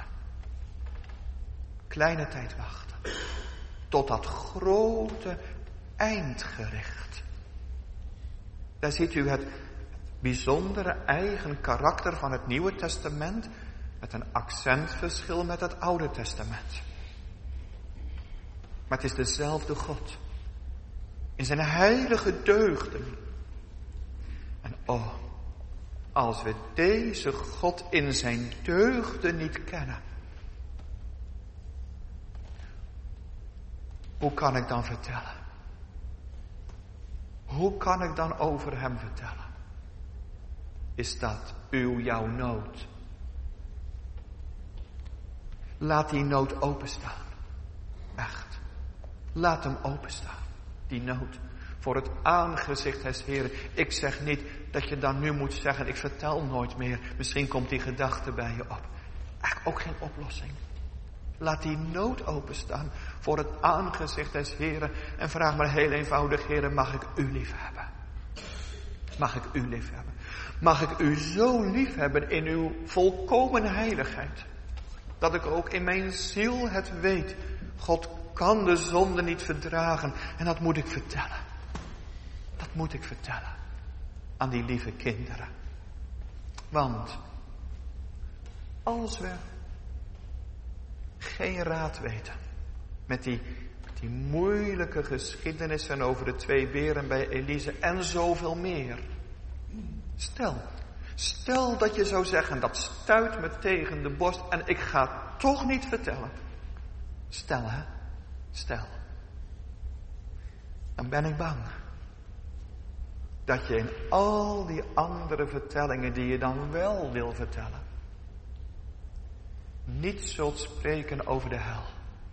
Kleine tijd wachten. Tot dat grote eindgericht. Daar ziet u het bijzondere eigen karakter van het Nieuwe Testament. Met een accentverschil met het Oude Testament. Maar het is dezelfde God. In zijn heilige deugden. En als we deze God in zijn deugden niet kennen. Hoe kan ik dan vertellen? Hoe kan ik dan over hem vertellen? Is dat jouw nood? Laat die nood openstaan. Echt. Laat hem openstaan. Die nood. Voor het aangezicht des Heeren. Ik zeg niet dat je dan nu moet zeggen, ik vertel nooit meer. Misschien komt die gedachte bij je op. Eigenlijk ook geen oplossing. Laat die nood openstaan voor het aangezicht des Heeren. En vraag maar heel eenvoudig, Heere, mag ik u lief hebben? Mag ik u lief hebben? Mag ik u zo lief hebben in uw volkomen heiligheid? Dat ik ook in mijn ziel het weet. God kan de zonde niet verdragen. En dat moet ik vertellen. Dat moet ik vertellen. Aan die lieve kinderen. Want als we geen raad weten. Met die moeilijke geschiedenissen over de 2 beren bij Elise en zoveel meer. Stel dat je zou zeggen, dat stuit me tegen de borst en ik ga toch niet vertellen. Stel. Dan ben ik bang. Dat je in al die andere vertellingen die je dan wel wil vertellen. Niet zult spreken over de hel.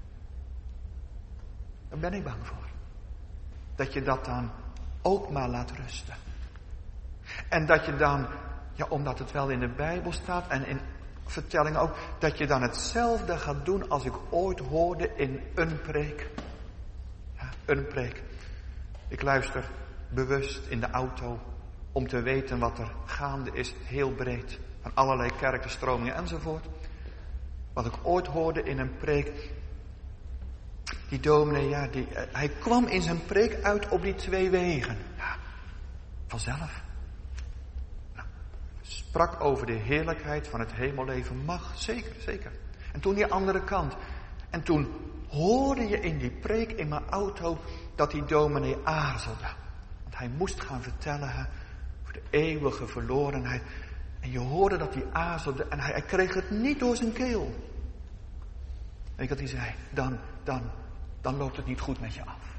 Daar ben ik bang voor. Dat je dat dan ook maar laat rusten. En dat je dan, ja, omdat het wel in de Bijbel staat en in vertellingen ook, dat je dan hetzelfde gaat doen als ik ooit hoorde in een preek. Ja, een preek. Ik luister bewust in de auto om te weten wat er gaande is, heel breed. Van allerlei kerkenstromingen enzovoort. Wat ik ooit hoorde in een preek. Die dominee, ja, hij kwam in zijn preek uit op die 2 wegen. Ja, vanzelf. Nou, sprak over de heerlijkheid van het hemelleven. Mag, zeker. En toen die andere kant. En toen hoorde je in die preek in mijn auto dat die dominee aarzelde. Want hij moest gaan vertellen over de eeuwige verlorenheid. En je hoorde dat hij aarzelde en hij kreeg het niet door zijn keel. Weet je wat hij zei? Dan loopt het niet goed met je af.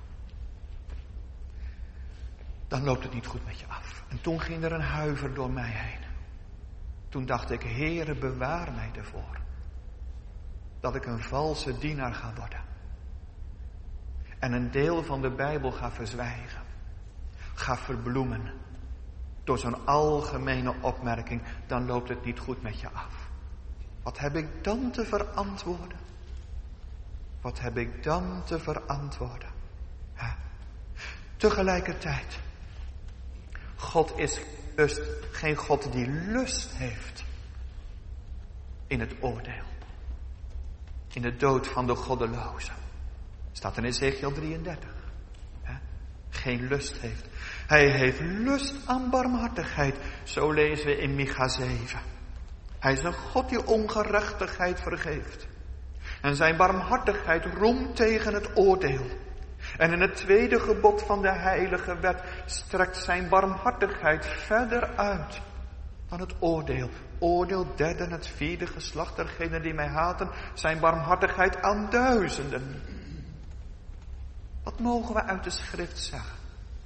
Dan loopt het niet goed met je af. En toen ging er een huiver door mij heen. Toen dacht ik, Heere, bewaar mij ervoor. Dat ik een valse dienaar ga worden. En een deel van de Bijbel ga verzwijgen. Ga verbloemen. Door zo'n algemene opmerking, dan loopt het niet goed met je af. Wat heb ik dan te verantwoorden? Wat heb ik dan te verantwoorden? Tegelijkertijd, God is dus geen God die lust heeft in het oordeel. In de dood van de goddelozen. Staat in Ezekiel 33. Geen lust heeft. Hij heeft lust aan barmhartigheid. Zo lezen we in Micha 7. Hij is een God die ongerechtigheid vergeeft. En zijn barmhartigheid roemt tegen het oordeel. En in het 2e gebod van de heilige wet strekt zijn barmhartigheid verder uit dan het oordeel. Oordeel 3e en het 4e geslacht dergenen die mij haten, zijn barmhartigheid aan duizenden. Wat mogen we uit de schrift zeggen?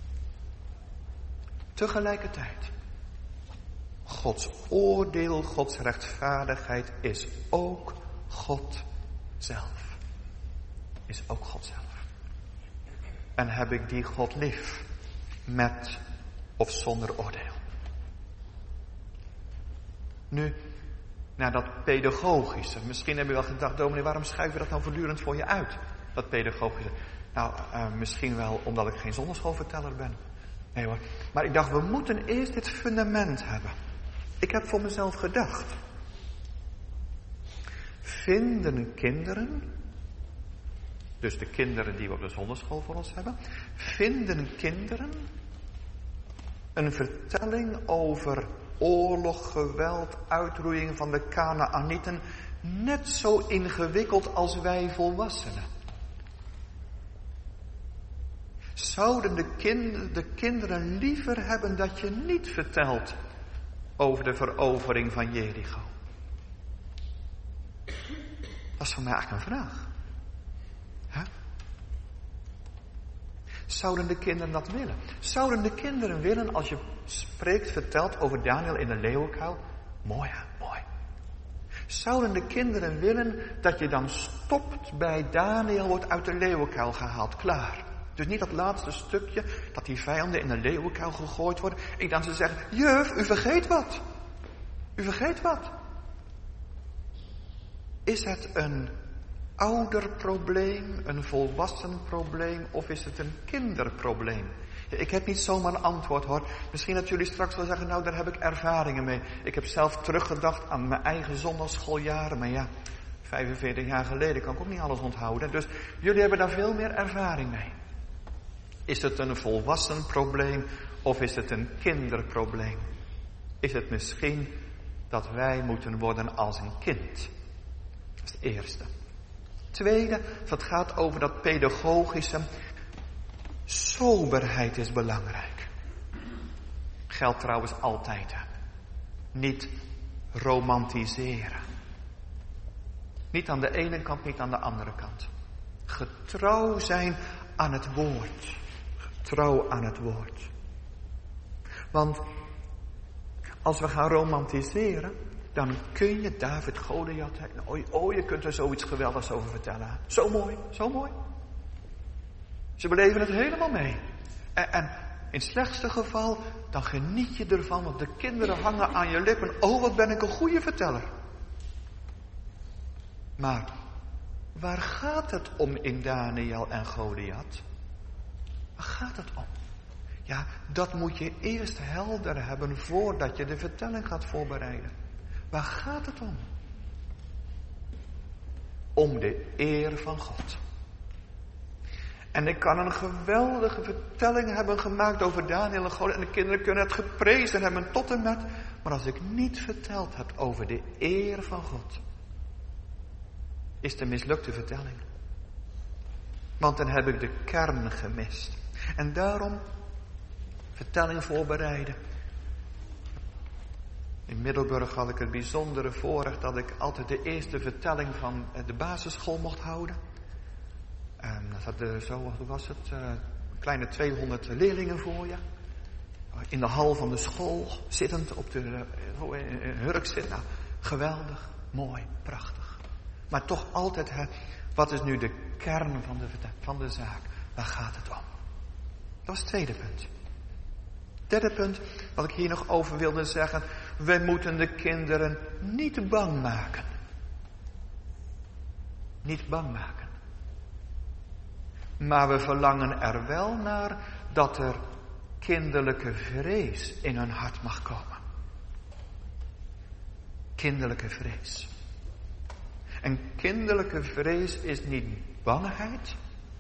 Tegelijkertijd, Gods oordeel, Gods rechtvaardigheid is ook God zelf. Is ook God zelf. En heb ik die God lief, met of zonder oordeel? Nu, naar dat pedagogische. Misschien hebben we wel gedacht, dominee, waarom schuiven we dat nou voortdurend voor je uit? Dat pedagogische. Nou, misschien wel omdat ik geen zondagschoolverteller ben. Nee hoor. Maar ik dacht, we moeten eerst dit fundament hebben. Ik heb voor mezelf gedacht. Vinden kinderen, dus de kinderen die we op de zondagschool voor ons hebben, vinden kinderen een vertelling over oorlog, geweld, uitroeiing van de Kanaanieten net zo ingewikkeld als wij volwassenen? Zouden de kinderen liever hebben dat je niet vertelt over de verovering van Jericho? Dat is voor mij eigenlijk een vraag. Zouden de kinderen dat willen? Zouden de kinderen willen, als je spreekt, vertelt over Daniel in de leeuwenkuil? Mooi hè, mooi. Zouden de kinderen willen dat je dan stopt bij Daniel wordt uit de leeuwenkuil gehaald, klaar. Dus niet dat laatste stukje, dat die vijanden in de leeuwenkuil gegooid worden. En dan ze zeggen, juf, u vergeet wat. U vergeet wat. Is het een ouderprobleem, een volwassen probleem of is het een kinderprobleem? Ja, ik heb niet zomaar een antwoord hoor. Misschien dat jullie straks wel zeggen, nou daar heb ik ervaringen mee. Ik heb zelf teruggedacht aan mijn eigen zondagsschooljaren, maar ja, 45 jaar geleden kan ik ook niet alles onthouden. Dus jullie hebben daar veel meer ervaring mee. Is het een volwassen probleem of is het een kinderprobleem? Is het misschien dat wij moeten worden als een kind? Dat is het eerste. Tweede, dat gaat over dat pedagogische. Soberheid is belangrijk. Geldt trouwens altijd. Hè? Niet romantiseren. Niet aan de ene kant, niet aan de andere kant. Getrouw zijn aan het woord. Getrouw aan het woord. Want als we gaan romantiseren, dan kun je David Goliath, je kunt er zoiets geweldigs over vertellen. Zo mooi, zo mooi. Ze beleven het helemaal mee. En in het slechtste geval, dan geniet je ervan, want de kinderen hangen aan je lippen. Oh, wat ben ik een goede verteller. Maar waar gaat het om in Daniel en Goliath? Waar gaat het om? Ja, dat moet je eerst helder hebben voordat je de vertelling gaat voorbereiden. Waar gaat het om? Om de eer van God. En ik kan een geweldige vertelling hebben gemaakt over Daniel en Goliath. En de kinderen kunnen het geprezen hebben tot en met. Maar als ik niet verteld heb over de eer van God, is het een mislukte vertelling. Want dan heb ik de kern gemist. En daarom, vertelling voorbereiden. In Middelburg had ik het bijzondere voorrecht dat ik altijd de eerste vertelling van de basisschool mocht houden. En dat had hoe was het? Een kleine 200 leerlingen voor je. In de hal van de school, zittend op de hurk zitten. Nou, geweldig, mooi, prachtig. Maar toch altijd, wat is nu de kern van de zaak? Waar gaat het om? Dat was het tweede punt. Derde punt, wat ik hier nog over wilde zeggen. Wij moeten de kinderen niet bang maken. Niet bang maken. Maar we verlangen er wel naar dat er kinderlijke vrees in hun hart mag komen. Kinderlijke vrees. En kinderlijke vrees is niet bangheid,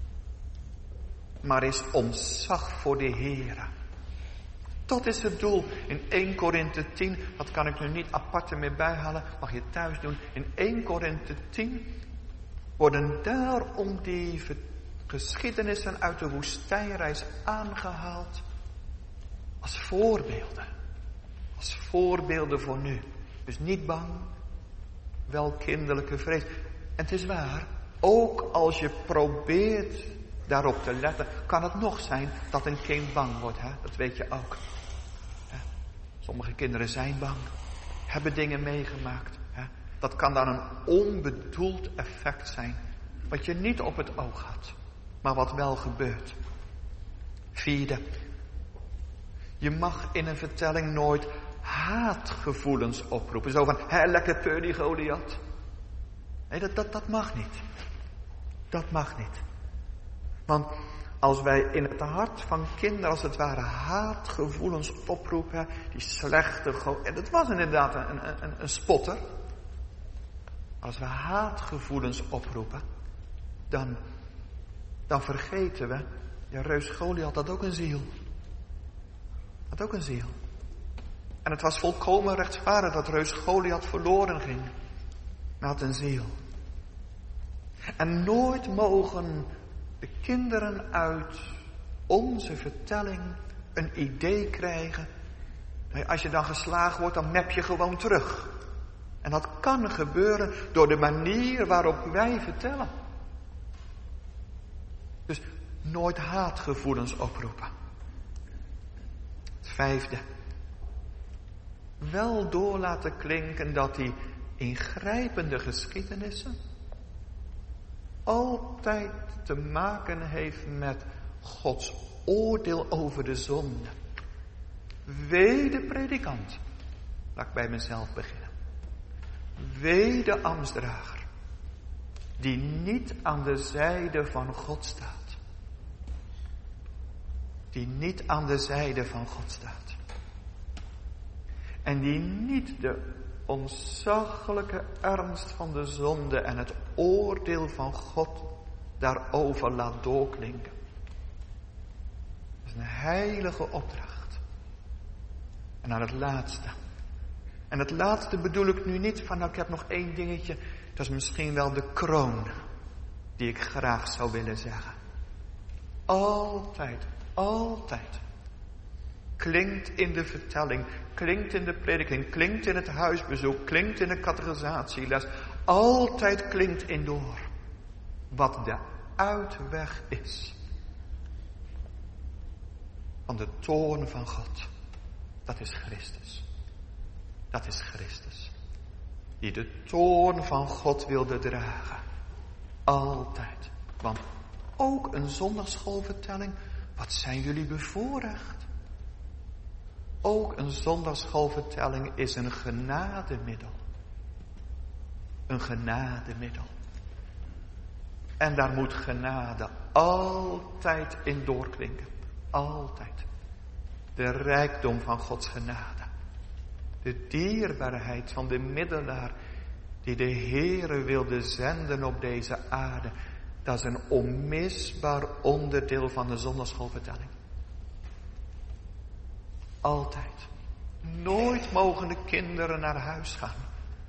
maar is ontzag voor de Heere. Dat is het doel. In 1 Korinthe 10, dat kan ik nu niet apart meer bijhalen, mag je thuis doen. In 1 Korinthe 10 worden daarom die geschiedenissen uit de woestijnreis aangehaald als voorbeelden. Als voorbeelden voor nu. Dus niet bang, wel kinderlijke vrees. En het is waar, ook als je probeert daarop te letten, kan het nog zijn dat een kind bang wordt. Hè? Dat weet je ook. Sommige kinderen zijn bang, hebben dingen meegemaakt. Hè? Dat kan dan een onbedoeld effect zijn, wat je niet op het oog had, maar wat wel gebeurt. Vierde, je mag in een vertelling nooit haatgevoelens oproepen. Zo van, lekker peur die Goliath. Nee, dat mag niet. Dat mag niet. Want als wij in het hart van kinderen als het ware haatgevoelens oproepen, die slechte en dat was inderdaad een spotter. Als we haatgevoelens oproepen, dan vergeten we, ja, reus Goliath had ook een ziel. Had ook een ziel. En het was volkomen rechtvaardig dat reus Goliath verloren ging. Hij had een ziel. En nooit mogen de kinderen uit onze vertelling een idee krijgen. Als je dan geslagen wordt, dan nep je gewoon terug. En dat kan gebeuren door de manier waarop wij vertellen. Dus nooit haatgevoelens oproepen. Het 5e. Wel door laten klinken dat die ingrijpende geschiedenissen altijd te maken heeft met Gods oordeel over de zonde. Wee de predikant. Laat ik bij mezelf beginnen. Wee de ambtsdrager die niet aan de zijde van God staat. Die niet aan de zijde van God staat. En die niet de ontzaglijke ernst van de zonde en het oordeel van God daarover laat doorklinken. Dat is een heilige opdracht. En aan het laatste. En het laatste bedoel ik nu niet van, nou ik heb nog 1 dingetje. Dat is misschien wel de kroon die ik graag zou willen zeggen. Altijd klinkt in de vertelling, klinkt in de prediking, klinkt in het huisbezoek, klinkt in de catechisatie-les. Altijd klinkt in door wat de uitweg is van de toorn van God. Dat is Christus. Dat is Christus. Die de toorn van God wilde dragen. Altijd. Want ook een zondagsschoolvertelling. Wat zijn jullie bevoorrecht? Ook een zondagsschoolvertelling is een genademiddel. Een genademiddel. En daar moet genade altijd in doorklinken. Altijd. De rijkdom van Gods genade. De dierbaarheid van de middelaar die de Heere wilde zenden op deze aarde. Dat is een onmisbaar onderdeel van de zondagsschoolvertelling. Altijd. Nooit mogen de kinderen naar huis gaan.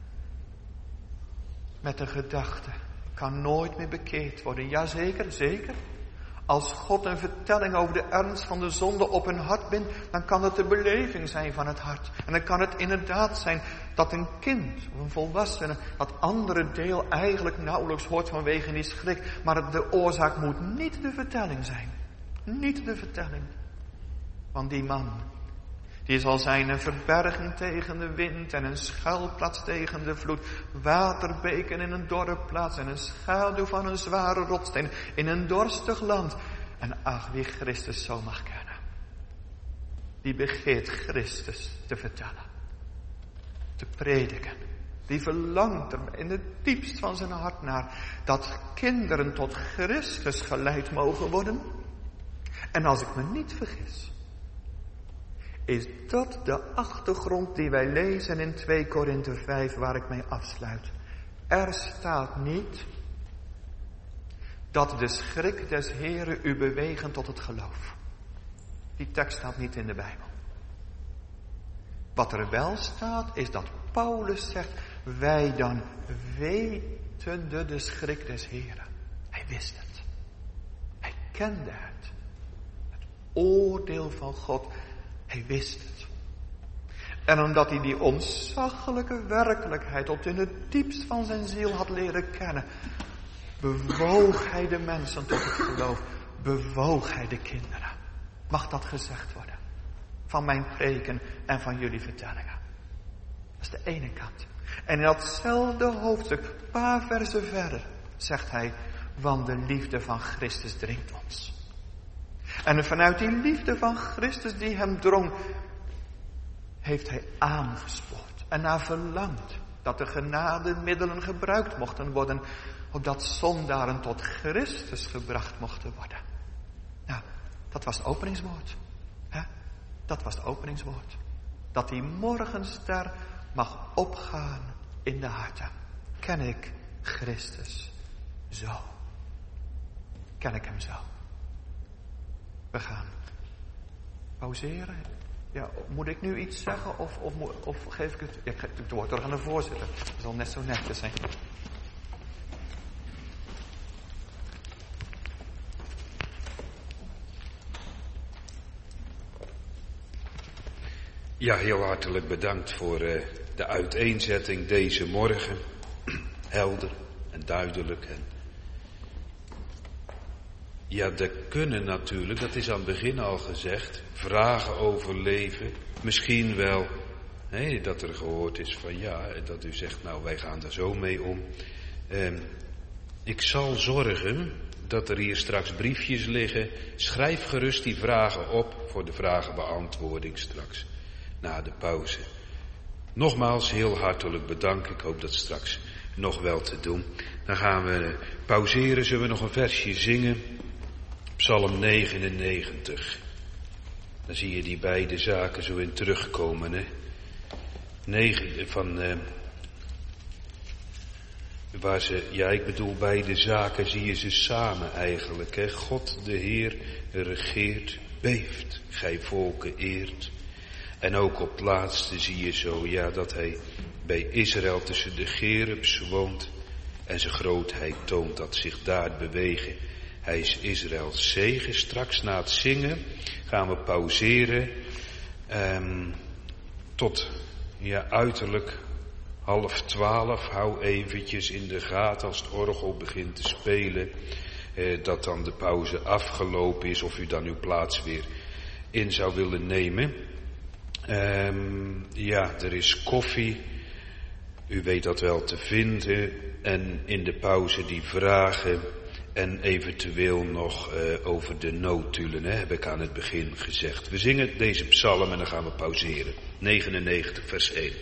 Met de gedachte, ik kan nooit meer bekeerd worden. Jazeker, zeker. Als God een vertelling over de ernst van de zonde op hun hart bindt, dan kan het de beleving zijn van het hart. En dan kan het inderdaad zijn dat een kind of een volwassene dat andere deel eigenlijk nauwelijks hoort vanwege die schrik. Maar de oorzaak moet niet de vertelling zijn. Niet de vertelling. Want die man, die zal zijn een verberging tegen de wind en een schuilplaats tegen de vloed. Waterbeken in een dorre plaats en een schaduw van een zware rotssteen in een dorstig land. En ach, wie Christus zo mag kennen. Die begeert Christus te vertellen. Te prediken. Die verlangt er in het diepst van zijn hart naar dat kinderen tot Christus geleid mogen worden. En als ik me niet vergis, is dat de achtergrond die wij lezen in 2 Korinthe 5 waar ik mee afsluit. Er staat niet dat de schrik des Heren u bewegen tot het geloof. Die tekst staat niet in de Bijbel. Wat er wel staat is dat Paulus zegt, wij dan wetende de schrik des Heren. Hij wist het. Hij kende het. Het oordeel van God. Hij wist het. En omdat hij die ontzaglijke werkelijkheid tot in het diepst van zijn ziel had leren kennen, bewoog hij de mensen tot het geloof. Bewoog hij de kinderen. Mag dat gezegd worden? Van mijn preken en van jullie vertellingen. Dat is de ene kant. En in datzelfde hoofdstuk, een paar versen verder, zegt hij, want de liefde van Christus dringt ons. En vanuit die liefde van Christus die hem drong, heeft hij aangespoord en naar verlangd dat de genademiddelen gebruikt mochten worden, opdat zondaren tot Christus gebracht mochten worden. Nou, dat was het openingswoord. Dat was het openingswoord. Dat die morgenster mag opgaan in de harten. Ken ik Christus zo? Ken ik hem zo? We gaan pauzeren. Ja, moet ik nu iets zeggen of geef ik het... Ja, ik geef het woord door aan de voorzitter. Dat zal net zo netjes zijn. Ja, heel hartelijk bedankt voor de uiteenzetting deze morgen. Helder en duidelijk. En Ja, er kunnen natuurlijk, dat is aan het begin al gezegd, vragen over leven. Misschien wel dat er gehoord is van ja, dat u zegt nou wij gaan daar zo mee om. Ik zal zorgen dat er hier straks briefjes liggen. Schrijf gerust die vragen op voor de vragenbeantwoording straks, na de pauze. Nogmaals heel hartelijk bedankt. Ik hoop dat straks nog wel te doen. Dan gaan we pauzeren. Zullen we nog een versje zingen? Psalm 99. Dan zie je die beide zaken zo in terugkomen. Hè? Beide zaken zie je ze samen eigenlijk. Hè? God de Heer regeert, beeft, gij volken eert. En ook op het laatste zie je zo, ja, dat hij bij Israël tussen de Gerubs woont en zijn grootheid toont, dat zich daar bewegen. Hij is Israëls zegen. Straks na het zingen gaan we pauzeren tot uiterlijk 11:30. Hou eventjes in de gaten als het orgel begint te spelen, dat dan de pauze afgelopen is, of u dan uw plaats weer in zou willen nemen. Er is koffie, u weet dat wel te vinden, en in de pauze die vragen en eventueel nog over de noodtulen, heb ik aan het begin gezegd. We zingen deze psalm en dan gaan we pauzeren. 99 vers 1.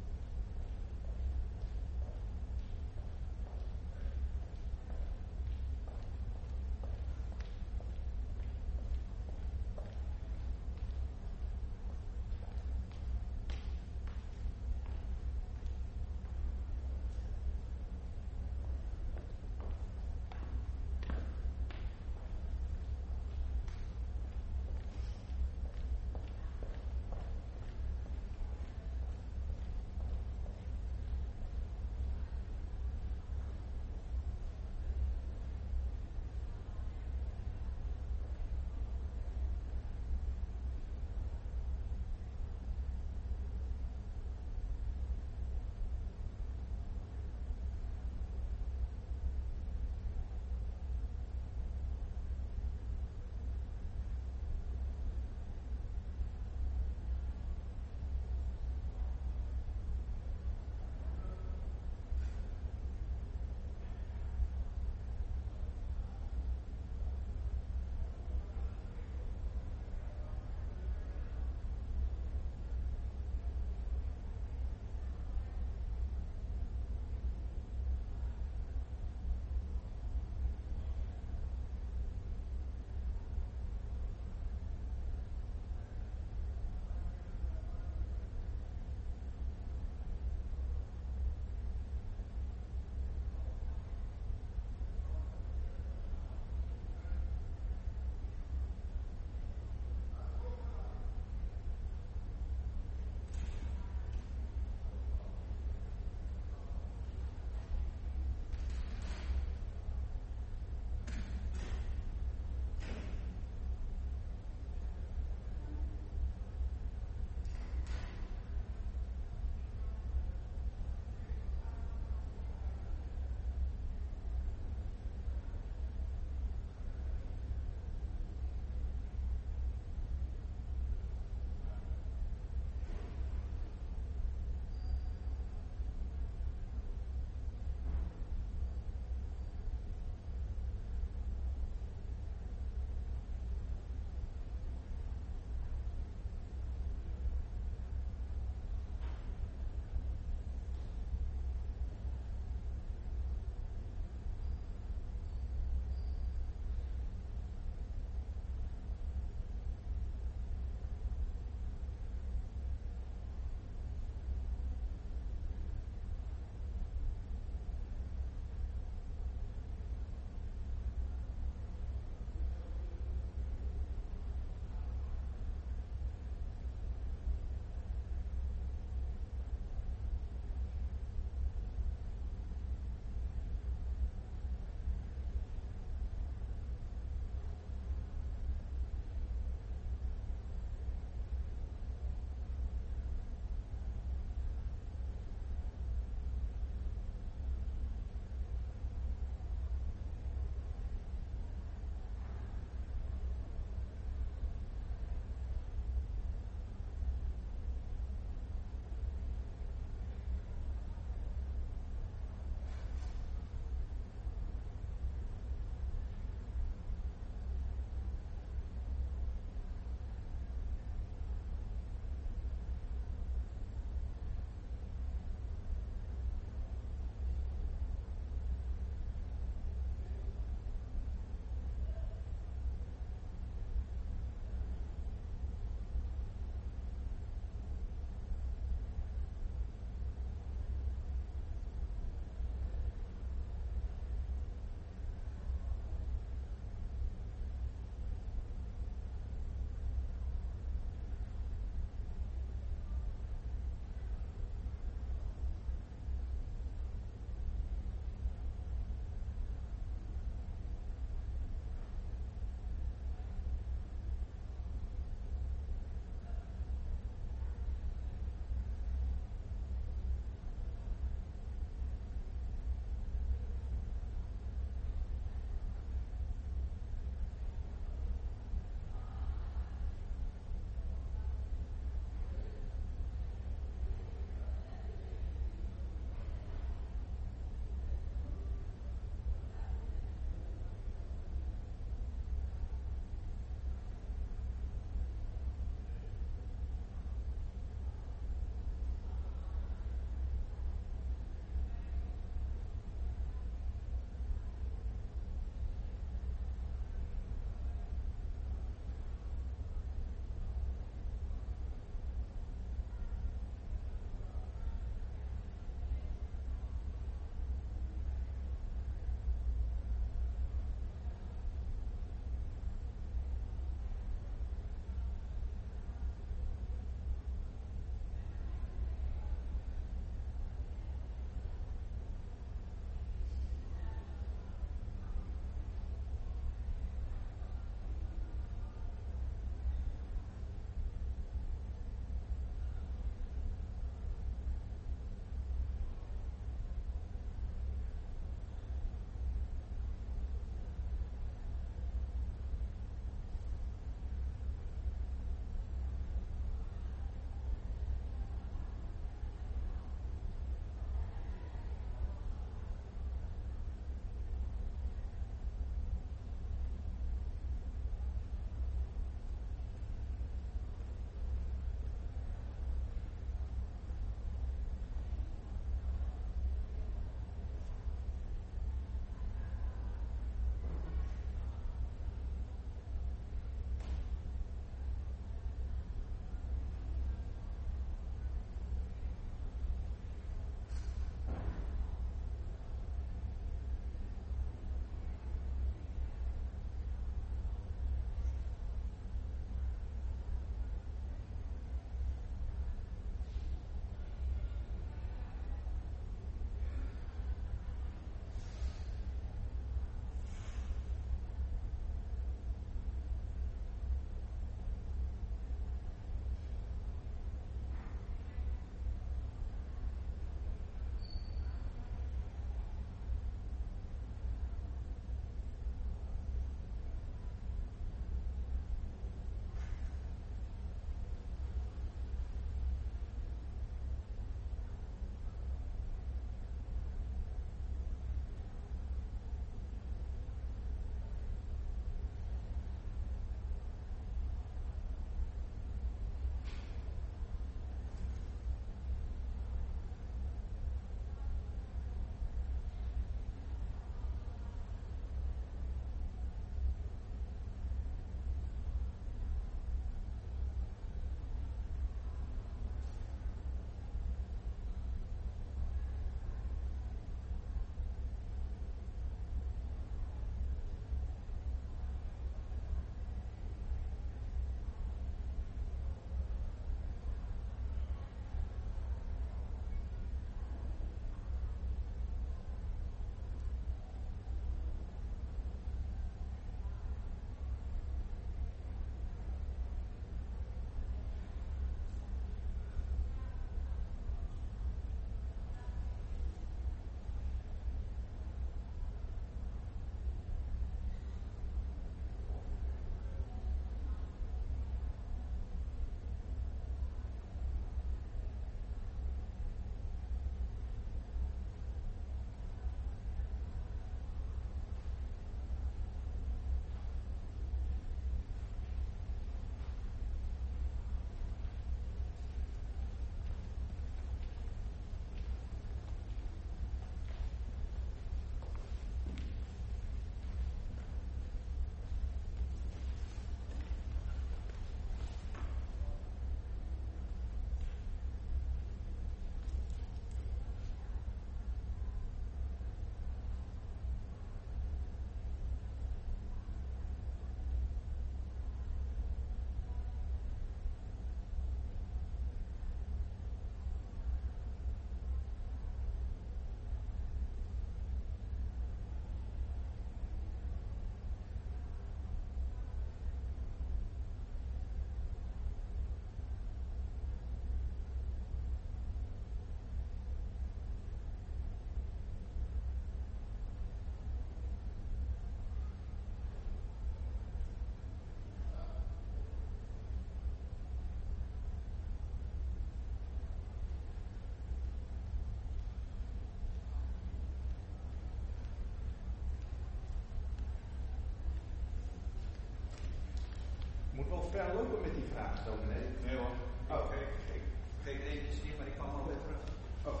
Moet wel ver lopen met die vraag, dominee. Nee hoor. Oké, ik vergeet eventjes niet, maar ik kan wel weer terug. Oké.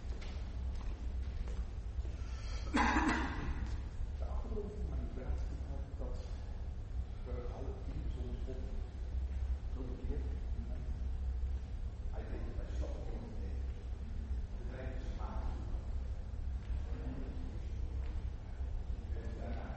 De achtergrond van mijn vraag is dat we alle teams soms op zo'n keer. Hij denkt dat wij stappen in de trein te maken. En daarna.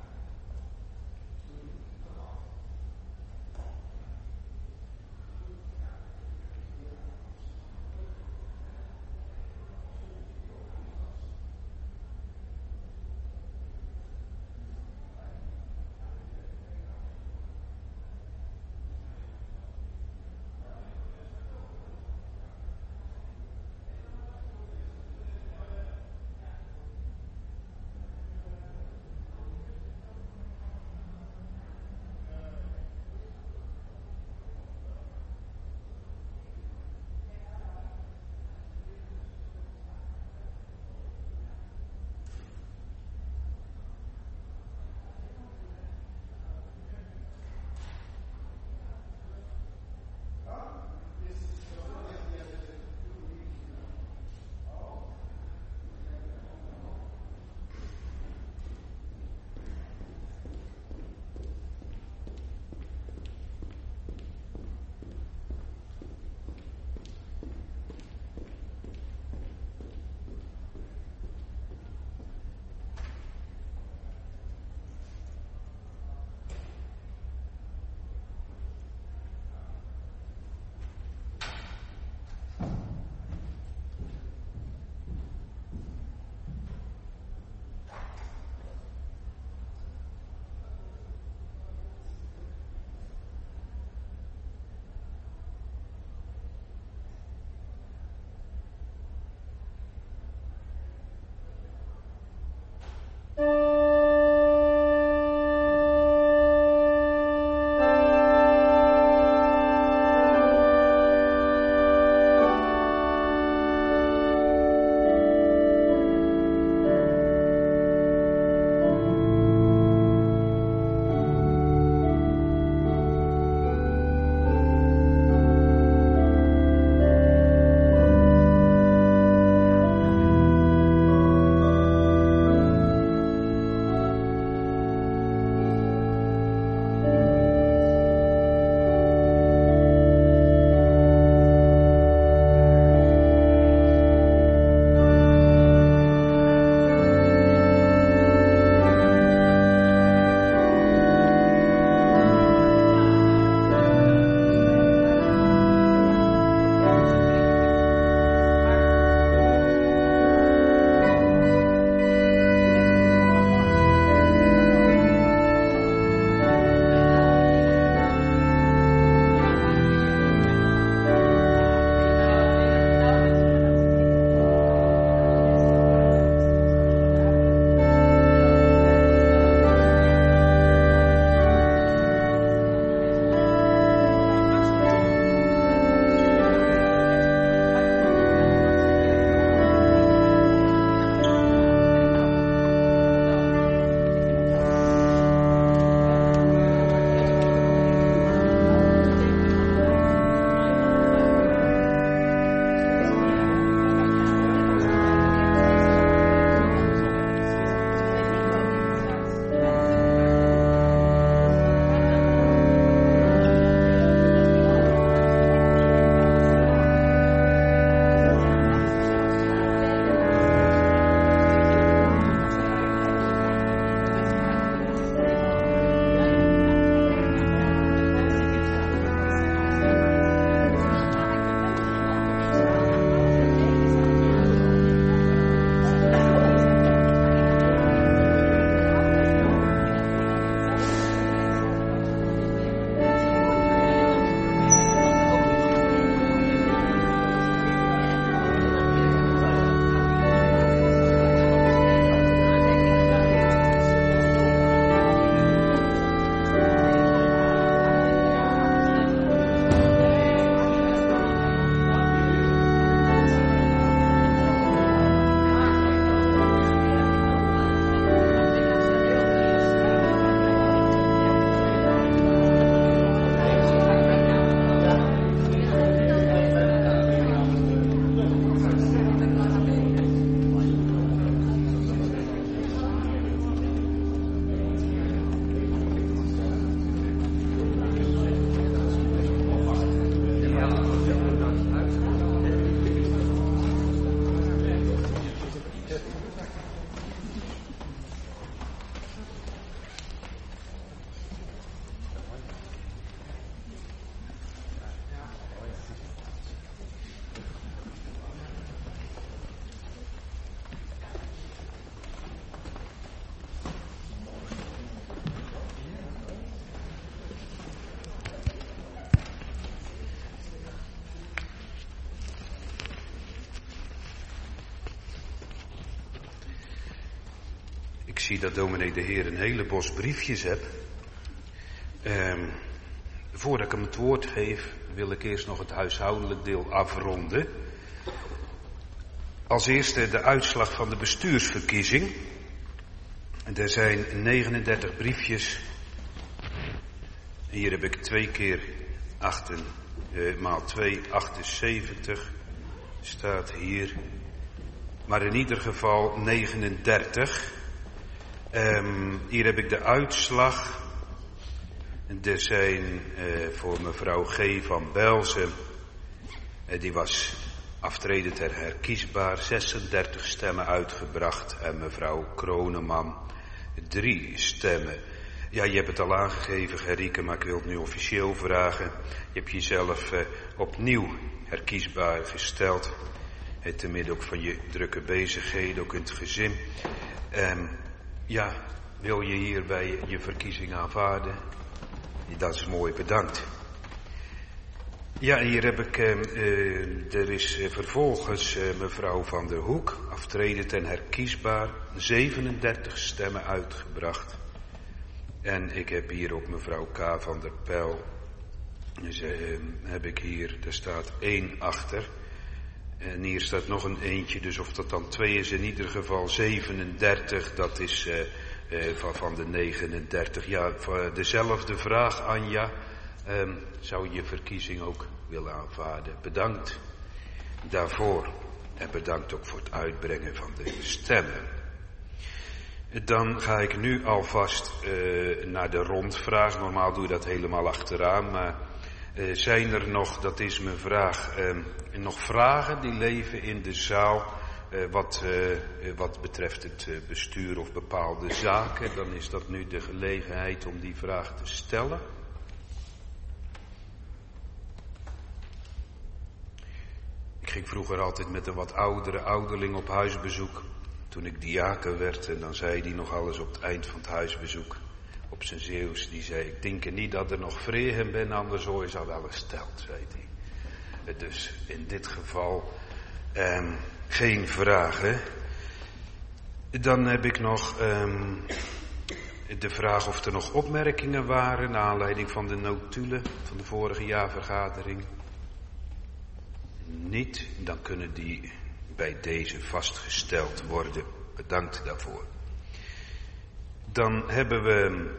zie dat dominee de Heer een hele bos briefjes hebt. Voordat ik hem het woord geef, wil ik eerst nog het huishoudelijk deel afronden. Als eerste de uitslag van de bestuursverkiezing. Er zijn 39 briefjes. Hier heb ik 2 keer 8 maal 2, 78. Staat hier. Maar in ieder geval 39. Hier heb ik de uitslag. Er zijn voor mevrouw G. van Belzen. Die was aftredend en herkiesbaar. 36 stemmen uitgebracht. En mevrouw Kroneman 3 stemmen. Ja, je hebt het al aangegeven, Gerrieke, maar ik wil het nu officieel vragen. Je hebt jezelf opnieuw herkiesbaar gesteld. Te midden ook van je drukke bezigheden, ook in het gezin. Ja, wil je hierbij je verkiezing aanvaarden? Dat is mooi, bedankt. Ja, hier heb ik, er is vervolgens mevrouw Van der Hoek, aftredend en herkiesbaar, 37 stemmen uitgebracht. En ik heb hier op mevrouw K. van der Pel, heb ik hier, er staat 1 achter. En hier staat nog een eentje, dus of dat dan 2 is, in ieder geval 37, dat is van de 39. Ja, dezelfde vraag, Anja. Zou je verkiezing ook willen aanvaarden? Bedankt daarvoor. En bedankt ook voor het uitbrengen van de stemmen. Dan ga ik nu alvast naar de rondvraag. Normaal doe je dat helemaal achteraan. Maar zijn er nog, dat is mijn vraag, nog vragen die leven in de zaal wat betreft het bestuur of bepaalde zaken? Dan is dat nu de gelegenheid om die vraag te stellen. Ik ging vroeger altijd met een wat oudere ouderling op huisbezoek. Toen ik diaken werd en dan zei hij nog alles op het eind van het huisbezoek. Op zijn Zeeuws, die zei, ik denk niet dat er nog vregen ben, anders hoor je zou wel eens stelt, zei hij. Dus in dit geval geen vragen. Dan heb ik nog de vraag of er nog opmerkingen waren naar aanleiding van de notulen van de vorige jaarvergadering. Niet, dan kunnen die bij deze vastgesteld worden. Bedankt daarvoor. Dan hebben we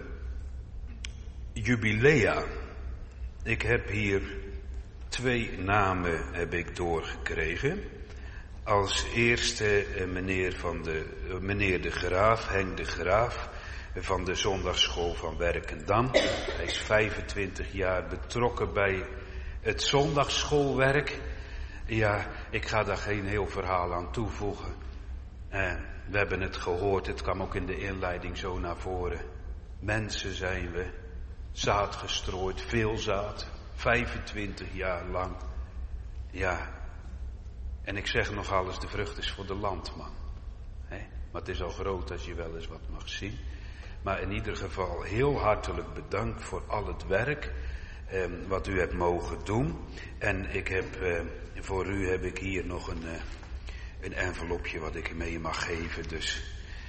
jubilea. Ik heb hier 2 namen heb ik doorgekregen. Als eerste meneer de Graaf, Henk de Graaf, van de Zondagsschool van Werkendam. Hij is 25 jaar betrokken bij het zondagsschoolwerk. Ja, ik ga daar geen heel verhaal aan toevoegen. We hebben het gehoord, het kwam ook in de inleiding zo naar voren. Mensen zijn we, zaad gestrooid, veel zaad, 25 jaar lang. Ja, en ik zeg nog alles, de vrucht is voor de landman. Maar het is al groot als je wel eens wat mag zien. Maar in ieder geval heel hartelijk bedankt voor al het werk wat u hebt mogen doen. En ik heb, voor u heb ik hier nog een envelopje wat ik mee mag geven. Dus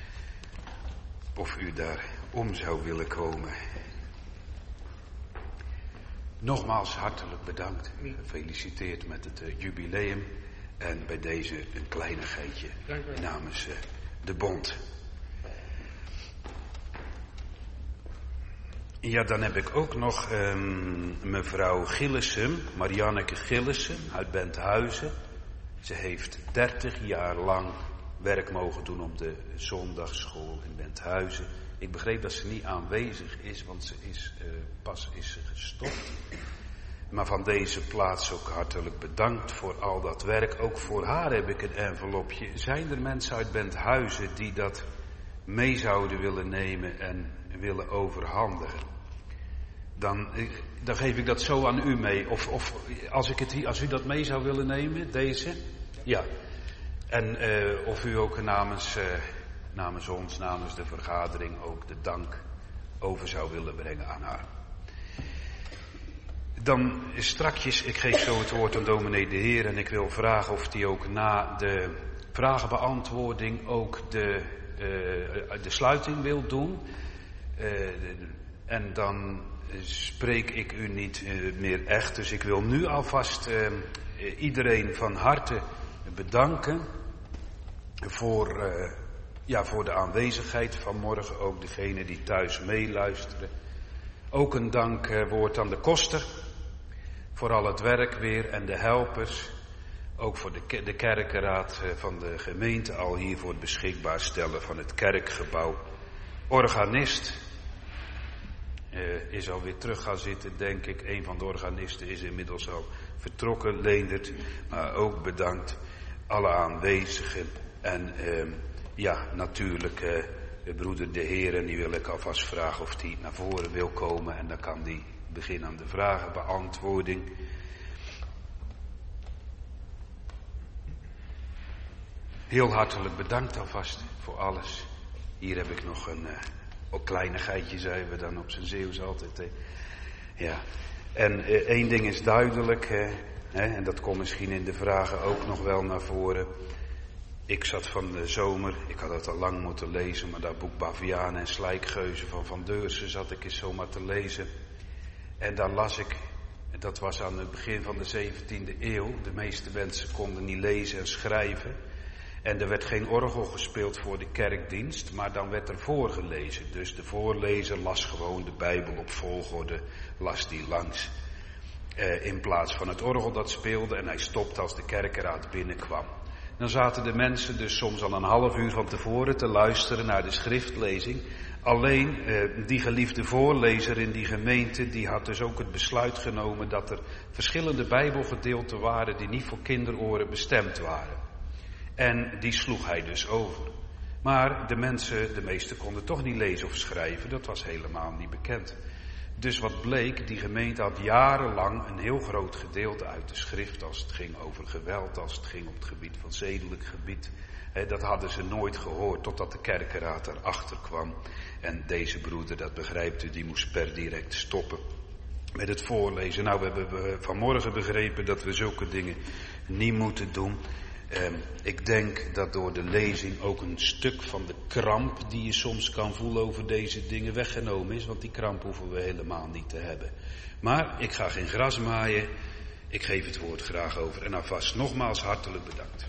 of u daar om zou willen komen. Nogmaals hartelijk bedankt. Gefeliciteerd met het jubileum. En bij deze een kleinigheidje namens de bond. Ja, dan heb ik ook nog mevrouw Gillissen, Marianneke Gillissen uit Benthuizen. Ze heeft 30 jaar lang werk mogen doen op de zondagsschool in Benthuizen. Ik begreep dat ze niet aanwezig is, want ze is pas gestopt. Maar van deze plaats ook hartelijk bedankt voor al dat werk. Ook voor haar heb ik een envelopje. Zijn er mensen uit Benthuizen die dat mee zouden willen nemen en willen overhandigen? Dan geef ik dat zo aan u mee. Of als u dat mee zou willen nemen, deze? Ja. En of u ook namens ons, namens de vergadering ook de dank over zou willen brengen aan haar. Dan strakjes, ik geef zo het woord aan dominee de Heer en ik wil vragen of die ook na de vragenbeantwoording ook de de sluiting wil doen. En dan spreek ik u niet meer echt. Dus ik wil nu alvast iedereen van harte bedanken voor de aanwezigheid van morgen. Ook degenen die thuis meeluisteren. Ook een dankwoord aan de koster. Voor al het werk weer en de helpers. Ook voor de kerkenraad van de gemeente al hier voor het beschikbaar stellen van het kerkgebouw. Organist is alweer terug gaan zitten, denk ik. Een van de organisten is inmiddels al vertrokken, Leendert. Maar ook bedankt alle aanwezigen. En natuurlijk broeder de Heer. En die wil ik alvast vragen of hij naar voren wil komen. En dan kan die beginnen aan de vragenbeantwoording. Heel hartelijk bedankt alvast voor alles. Hier heb ik nog een kleinigheidje, zeiden we dan op zijn Zeeuws altijd. Ja. En één ding is duidelijk, en dat komt misschien in de vragen ook nog wel naar voren. Ik zat van de zomer, ik had het al lang moeten lezen, maar dat boek Bavianen en Slijkgeuzen van Deurzen zat ik eens zomaar te lezen. En daar las ik, dat was aan het begin van de 17e eeuw, de meeste mensen konden niet lezen en schrijven. En er werd geen orgel gespeeld voor de kerkdienst, maar dan werd er voorgelezen. Dus de voorlezer las gewoon de Bijbel op volgorde, las die langs. In plaats van het orgel dat speelde en hij stopte als de kerkenraad binnenkwam. Dan zaten de mensen dus soms al een half uur van tevoren te luisteren naar de schriftlezing. Alleen die geliefde voorlezer in die gemeente, die had dus ook het besluit genomen dat er verschillende Bijbelgedeelten waren die niet voor kinderoren bestemd waren. En die sloeg hij dus over. Maar de meesten konden toch niet lezen of schrijven, dat was helemaal niet bekend. Dus wat bleek, die gemeente had jarenlang een heel groot gedeelte uit de schrift als het ging over geweld, als het ging op het gebied van zedelijk gebied. Dat hadden ze nooit gehoord totdat de kerkenraad erachter kwam. En deze broeder, dat begrijpt u, die moest per direct stoppen met het voorlezen. Nou, we hebben vanmorgen begrepen dat we zulke dingen niet moeten doen. Ik denk dat door de lezing ook een stuk van de kramp die je soms kan voelen over deze dingen weggenomen is. Want die kramp hoeven we helemaal niet te hebben. Maar ik ga geen gras maaien. Ik geef het woord graag over. En alvast nogmaals hartelijk bedankt.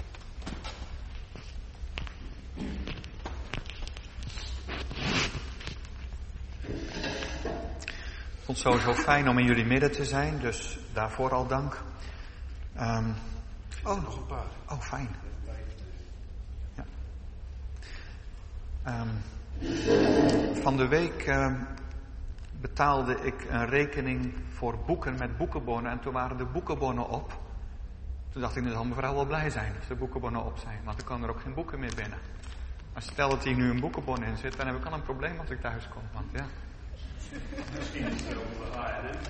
Ik vond het sowieso fijn om in jullie midden te zijn. Dus daarvoor al dank. Nog een paar. Oh, fijn. Ja. Van de week betaalde ik een rekening voor boeken met boekenbonnen. En toen waren de boekenbonnen op. Toen dacht ik, nu zal mevrouw wel blij zijn als de boekenbonnen op zijn. Want dan kan er ook geen boeken meer binnen. Maar stel dat hier nu een boekenbon in zit, dan heb ik al een probleem als ik thuis kom. Want ja. Misschien is het wel behaard, hè?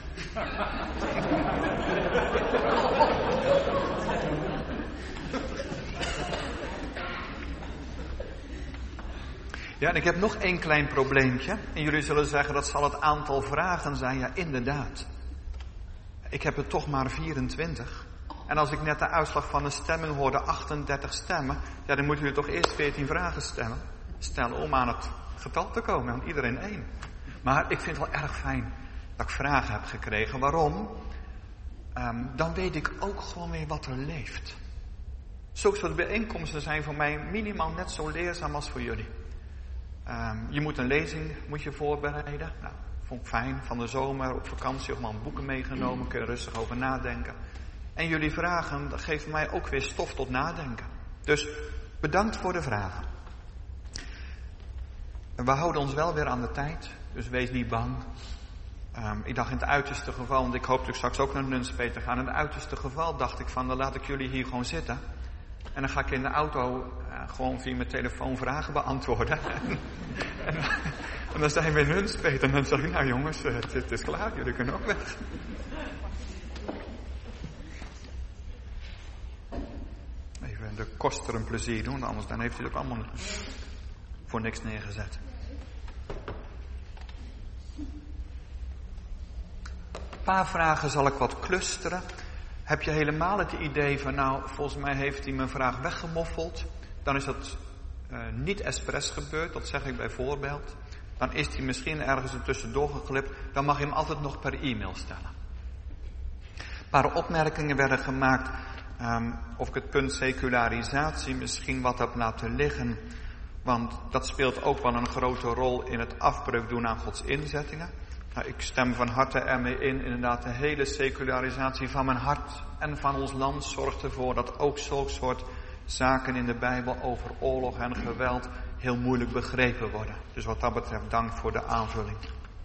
Ja, en ik heb nog één klein probleempje. En jullie zullen zeggen, dat zal het aantal vragen zijn. Ja, inderdaad. Ik heb er toch maar 24. En als ik net de uitslag van de stemming hoorde, 38 stemmen. Ja, dan moeten jullie toch eerst 14 vragen stellen om aan het getal te komen. Want iedereen 1. Maar ik vind het wel erg fijn dat ik vragen heb gekregen. Waarom? Dan weet ik ook gewoon weer wat er leeft. Zulke soort bijeenkomsten zijn voor mij minimaal net zo leerzaam als voor jullie. Je moet een lezing voorbereiden. Nou, vond ik fijn. Van de zomer op vakantie allemaal boeken meegenomen. Kun je rustig over nadenken. En jullie vragen, dat geeft mij ook weer stof tot nadenken. Dus bedankt voor de vragen. En we houden ons wel weer aan de tijd. Dus wees niet bang. Ik dacht in het uiterste geval, want ik hoop natuurlijk straks ook naar Nunspeet te gaan. In het uiterste geval dacht ik van, dan laat ik jullie hier gewoon zitten. En dan ga ik in de auto gewoon via mijn telefoon vragen beantwoorden. en dan zijn we in Nunspeet. En dan zeg ik, nou jongens, het is klaar, jullie kunnen ook weg. Even de koster een plezier doen, anders dan heeft hij het ook allemaal voor niks neergezet. Een paar vragen zal ik wat clusteren. Heb je helemaal het idee van, nou, volgens mij heeft hij mijn vraag weggemoffeld. Dan is dat niet expres gebeurt, dat zeg ik bijvoorbeeld, dan is die misschien ergens er tussendoor geglipt, dan mag je hem altijd nog per e-mail stellen. Een paar opmerkingen werden gemaakt of ik het punt secularisatie misschien wat heb laten liggen, want dat speelt ook wel een grote rol in het afbreuk doen aan Gods inzettingen. Nou, ik stem van harte ermee in, inderdaad de hele secularisatie van mijn hart en van ons land zorgt ervoor dat ook zulk soort zaken in de Bijbel over oorlog en geweld heel moeilijk begrepen worden. Dus wat dat betreft dank voor de aanvulling.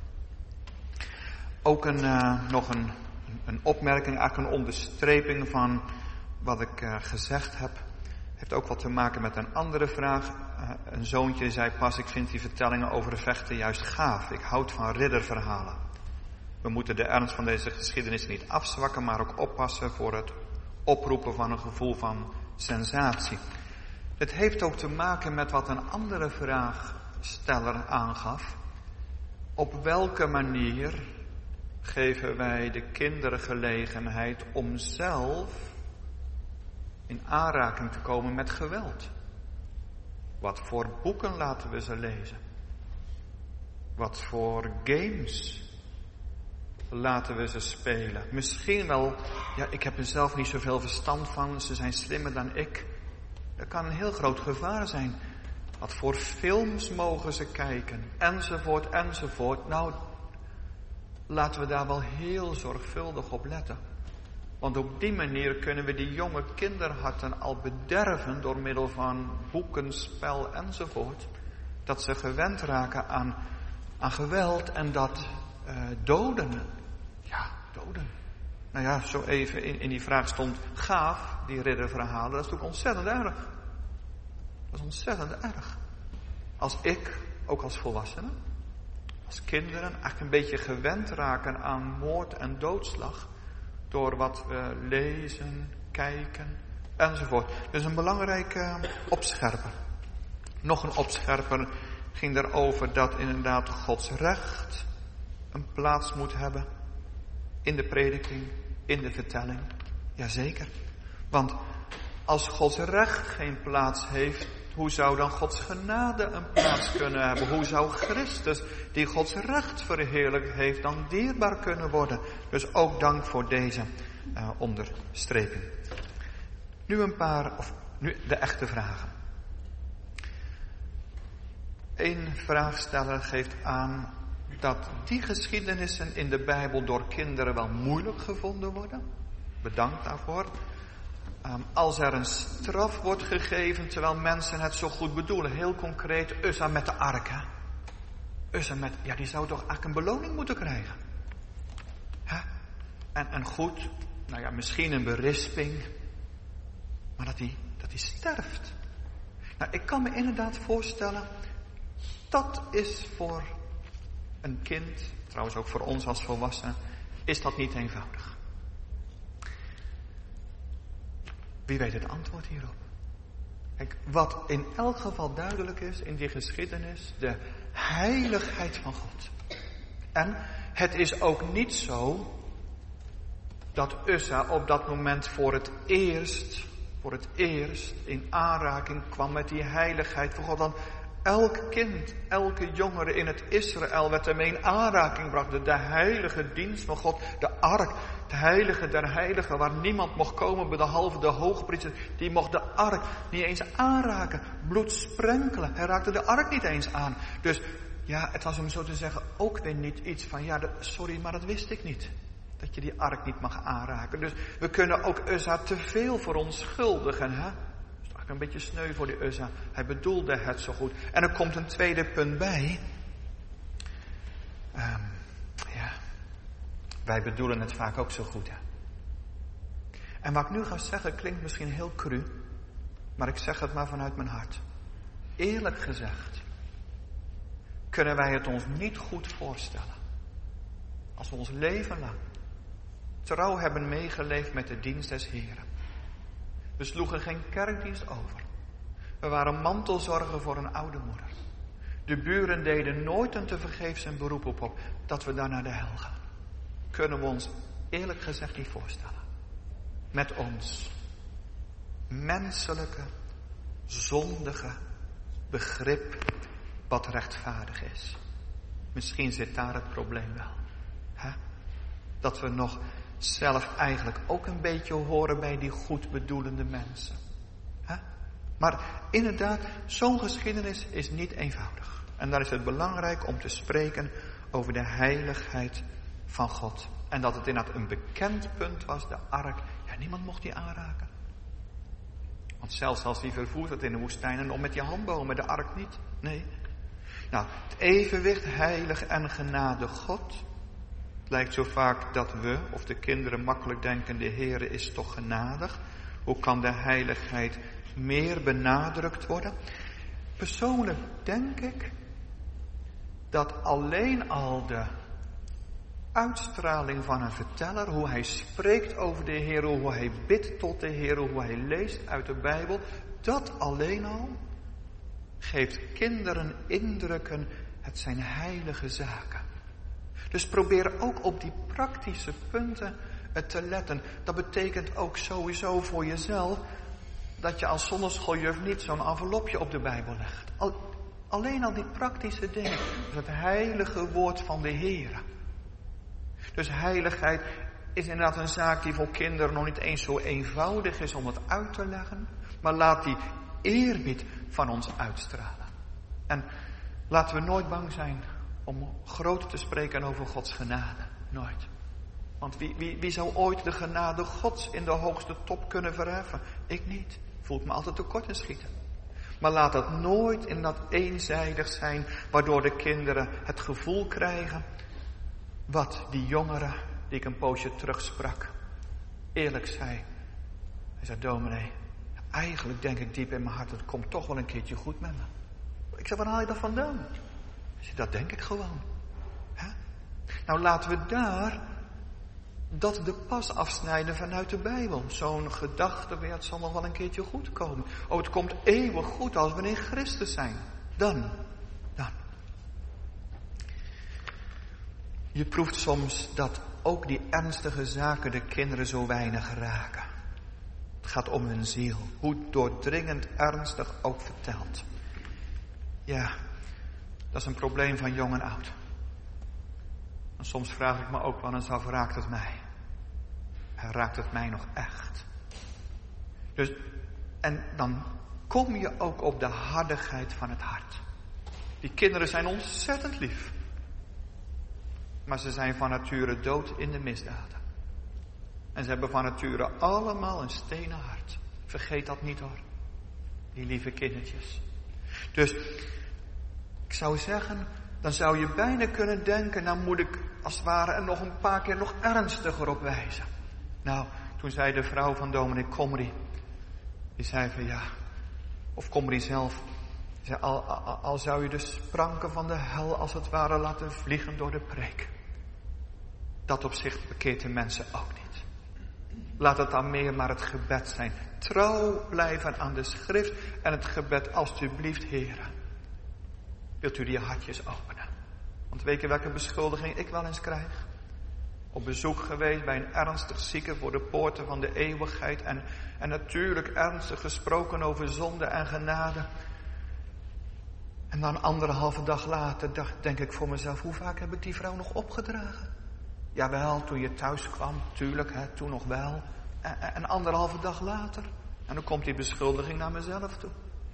Ook nog een opmerking, eigenlijk een onderstreping van wat ik gezegd heb. Heeft ook wat te maken met een andere vraag. Een zoontje zei pas, ik vind die vertellingen over vechten juist gaaf. Ik houd van ridderverhalen. We moeten de ernst van deze geschiedenis niet afzwakken, maar ook oppassen voor het oproepen van een gevoel van sensatie. Het heeft ook te maken met wat een andere vraagsteller aangaf. Op welke manier geven wij de kinderen gelegenheid om zelf in aanraking te komen met geweld? Wat voor boeken laten we ze lezen? Wat voor games laten we ze spelen? Misschien wel, ja, ik heb er zelf niet zoveel verstand van, ze zijn slimmer dan ik. Dat kan een heel groot gevaar zijn. Wat voor films mogen ze kijken? Enzovoort, enzovoort. Nou, laten we daar wel heel zorgvuldig op letten. Want op die manier kunnen we die jonge kinderharten al bederven door middel van boeken, spel enzovoort. Dat ze gewend raken aan geweld en dat doden. Ja, doden. Nou ja, zo even in die vraag stond gaaf, die ridderverhalen. Dat is natuurlijk ontzettend erg. Dat is ontzettend erg. Als ik, ook als volwassene, als kinderen, eigenlijk een beetje gewend raken aan moord en doodslag. Door wat we lezen, kijken, enzovoort. Dus een belangrijke opscherper. Nog een opscherper ging erover dat inderdaad Gods recht een plaats moet hebben. In de prediking, in de vertelling. Jazeker. Want als Gods recht geen plaats heeft, hoe zou dan Gods genade een plaats kunnen hebben? Hoe zou Christus, die Gods recht verheerlijkt heeft, dan dierbaar kunnen worden? Dus ook dank voor deze onderstreping. Nu nu de echte vragen. Eén vraagsteller geeft aan dat die geschiedenissen in de Bijbel door kinderen wel moeilijk gevonden worden. Bedankt daarvoor. Als er een straf wordt gegeven terwijl mensen het zo goed bedoelen. Heel concreet, Uzza met de ark. Hè? Uzza met, ja, die zou toch eigenlijk een beloning moeten krijgen. Hè? En goed, nou ja, misschien een berisping. Maar dat hij sterft. Nou, ik kan me inderdaad voorstellen, dat is voor een kind, trouwens ook voor ons als volwassenen, is dat niet eenvoudig. Wie weet het antwoord hierop? Kijk, wat in elk geval duidelijk is in die geschiedenis, de heiligheid van God. En het is ook niet zo dat Uzza op dat moment voor het eerst in aanraking kwam met die heiligheid van God. Want elk kind, elke jongere in het Israël werd ermee in aanraking gebracht. De heilige dienst van God, de ark, de heilige der heiligen, waar niemand mocht komen behalve de hoogpriester. Die mocht de ark niet eens aanraken, bloed sprenkelen. Hij raakte de ark niet eens aan. Dus ja, het was om zo te zeggen ook weer niet iets van, ja, sorry, maar dat wist ik niet. Dat je die ark niet mag aanraken. Dus we kunnen ook Uzza te veel voor ons schuldigen, hè? Een beetje sneu voor die Uzza. Hij bedoelde het zo goed. En er komt een tweede punt bij. Wij bedoelen het vaak ook zo goed. Hè? En wat ik nu ga zeggen klinkt misschien heel cru. Maar ik zeg het maar vanuit mijn hart. Eerlijk gezegd kunnen wij het ons niet goed voorstellen. Als we ons leven lang trouw hebben meegeleefd met de dienst des Heren. We sloegen geen kerkdienst over. We waren mantelzorger voor een oude moeder. De buren deden nooit een tevergeefs een beroep op dat we daar naar de hel gaan. Kunnen we ons eerlijk gezegd niet voorstellen. Met ons menselijke, zondige, begrip wat rechtvaardig is. Misschien zit daar het probleem wel. Hè? Dat we nog zelf eigenlijk ook een beetje horen bij die goed bedoelende mensen. Hè? Maar inderdaad, zo'n geschiedenis is niet eenvoudig. En daar is het belangrijk om te spreken over de heiligheid van God. En dat het inderdaad een bekend punt was, de ark. Ja, niemand mocht die aanraken. Want zelfs als die vervoerd werd in de woestijn en om met je handbomen, de ark niet. Nee. Nou, het evenwicht heilig en genade God. Het lijkt zo vaak dat we, of de kinderen makkelijk denken, de Heere is toch genadig. Hoe kan de heiligheid meer benadrukt worden? Persoonlijk denk ik dat alleen al de uitstraling van een verteller, hoe hij spreekt over de Heer, hoe hij bidt tot de Heer, hoe hij leest uit de Bijbel, dat alleen al geeft kinderen indrukken, het zijn heilige zaken. Dus probeer ook op die praktische punten te letten. Dat betekent ook sowieso voor jezelf dat je als zondagsschooljuf niet zo'n envelopje op de Bijbel legt. Alleen al die praktische dingen. Dus het heilige woord van de Heer. Dus heiligheid is inderdaad een zaak die voor kinderen nog niet eens zo eenvoudig is om het uit te leggen. Maar laat die eerbied van ons uitstralen. En laten we nooit bang zijn om groot te spreken over Gods genade. Nooit. Want wie zou ooit de genade Gods in de hoogste top kunnen verheffen? Ik niet. Voelt me altijd tekort in schieten. Maar laat het nooit in dat eenzijdig zijn, waardoor de kinderen het gevoel krijgen wat die jongere, die ik een poosje terugsprak, eerlijk zei. Hij zei, dominee, eigenlijk denk ik diep in mijn hart, het komt toch wel een keertje goed met me. Ik zei, waar haal je dat vandaan? Hij zei, dat denk ik gewoon. Hè? Nou, laten we daar dat de pas afsnijden vanuit de Bijbel. Zo'n gedachte weer, het zal nog wel een keertje goed komen. Oh, het komt eeuwig goed als we in Christus zijn. Dan. Je proeft soms dat ook die ernstige zaken de kinderen zo weinig raken. Het gaat om hun ziel. Hoe doordringend ernstig ook verteld. Ja, dat is een probleem van jong en oud. En soms vraag ik me ook wel eens af, raakt het mij? Raakt het mij nog echt? Dus, en dan kom je ook op de hardigheid van het hart. Die kinderen zijn ontzettend lief. Maar ze zijn van nature dood in de misdaden. En ze hebben van nature allemaal een stenen hart. Vergeet dat niet hoor. Die lieve kindertjes. Dus ik zou zeggen, dan zou je bijna kunnen denken, nou moet ik als het ware er nog een paar keer nog ernstiger op wijzen. Nou, toen zei de vrouw van dominee Komri, die zei van ja, of Komri zelf, die zei, al zou je de spranken van de hel als het ware laten vliegen door de preek. Dat op zich bekeert de mensen ook niet. Laat het dan meer maar het gebed zijn. Trouw blijven aan de schrift en het gebed, alstublieft, heren. Wilt u die hartjes openen? Want weet je welke beschuldiging ik wel eens krijg? Op bezoek geweest bij een ernstig zieke voor de poorten van de eeuwigheid. En natuurlijk ernstig gesproken over zonde en genade. En dan 1,5 dag later denk ik voor mezelf, hoe vaak heb ik die vrouw nog opgedragen? Jawel, toen je thuis kwam, tuurlijk, hè, toen nog wel. En 1,5 dag later. En dan komt die beschuldiging naar mezelf toe.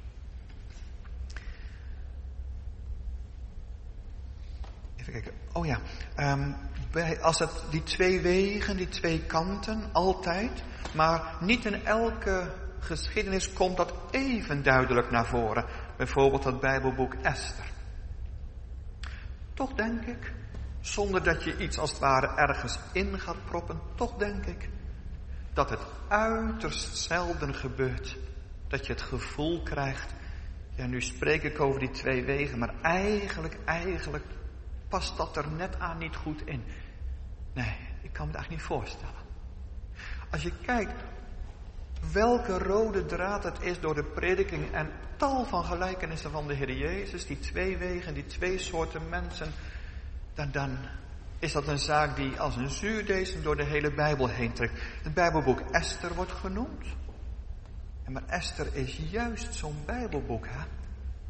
Even kijken. Oh ja. Als het die twee wegen, die twee kanten, altijd. Maar niet in elke geschiedenis komt dat even duidelijk naar voren. Bijvoorbeeld het Bijbelboek Esther. Toch denk ik, zonder dat je iets als het ware ergens in gaat proppen, toch denk ik dat het uiterst zelden gebeurt. Dat je het gevoel krijgt, ja nu spreek ik over die twee wegen, maar eigenlijk past dat er net aan niet goed in. Nee, ik kan me het eigenlijk niet voorstellen. Als je kijkt welke rode draad het is door de prediking en tal van gelijkenissen van de Heer Jezus, die twee wegen, die twee soorten mensen, dan is dat een zaak die als een zuurdeesem door de hele Bijbel heen trekt. Het Bijbelboek Esther wordt genoemd. Maar Esther is juist zo'n Bijbelboek, hè?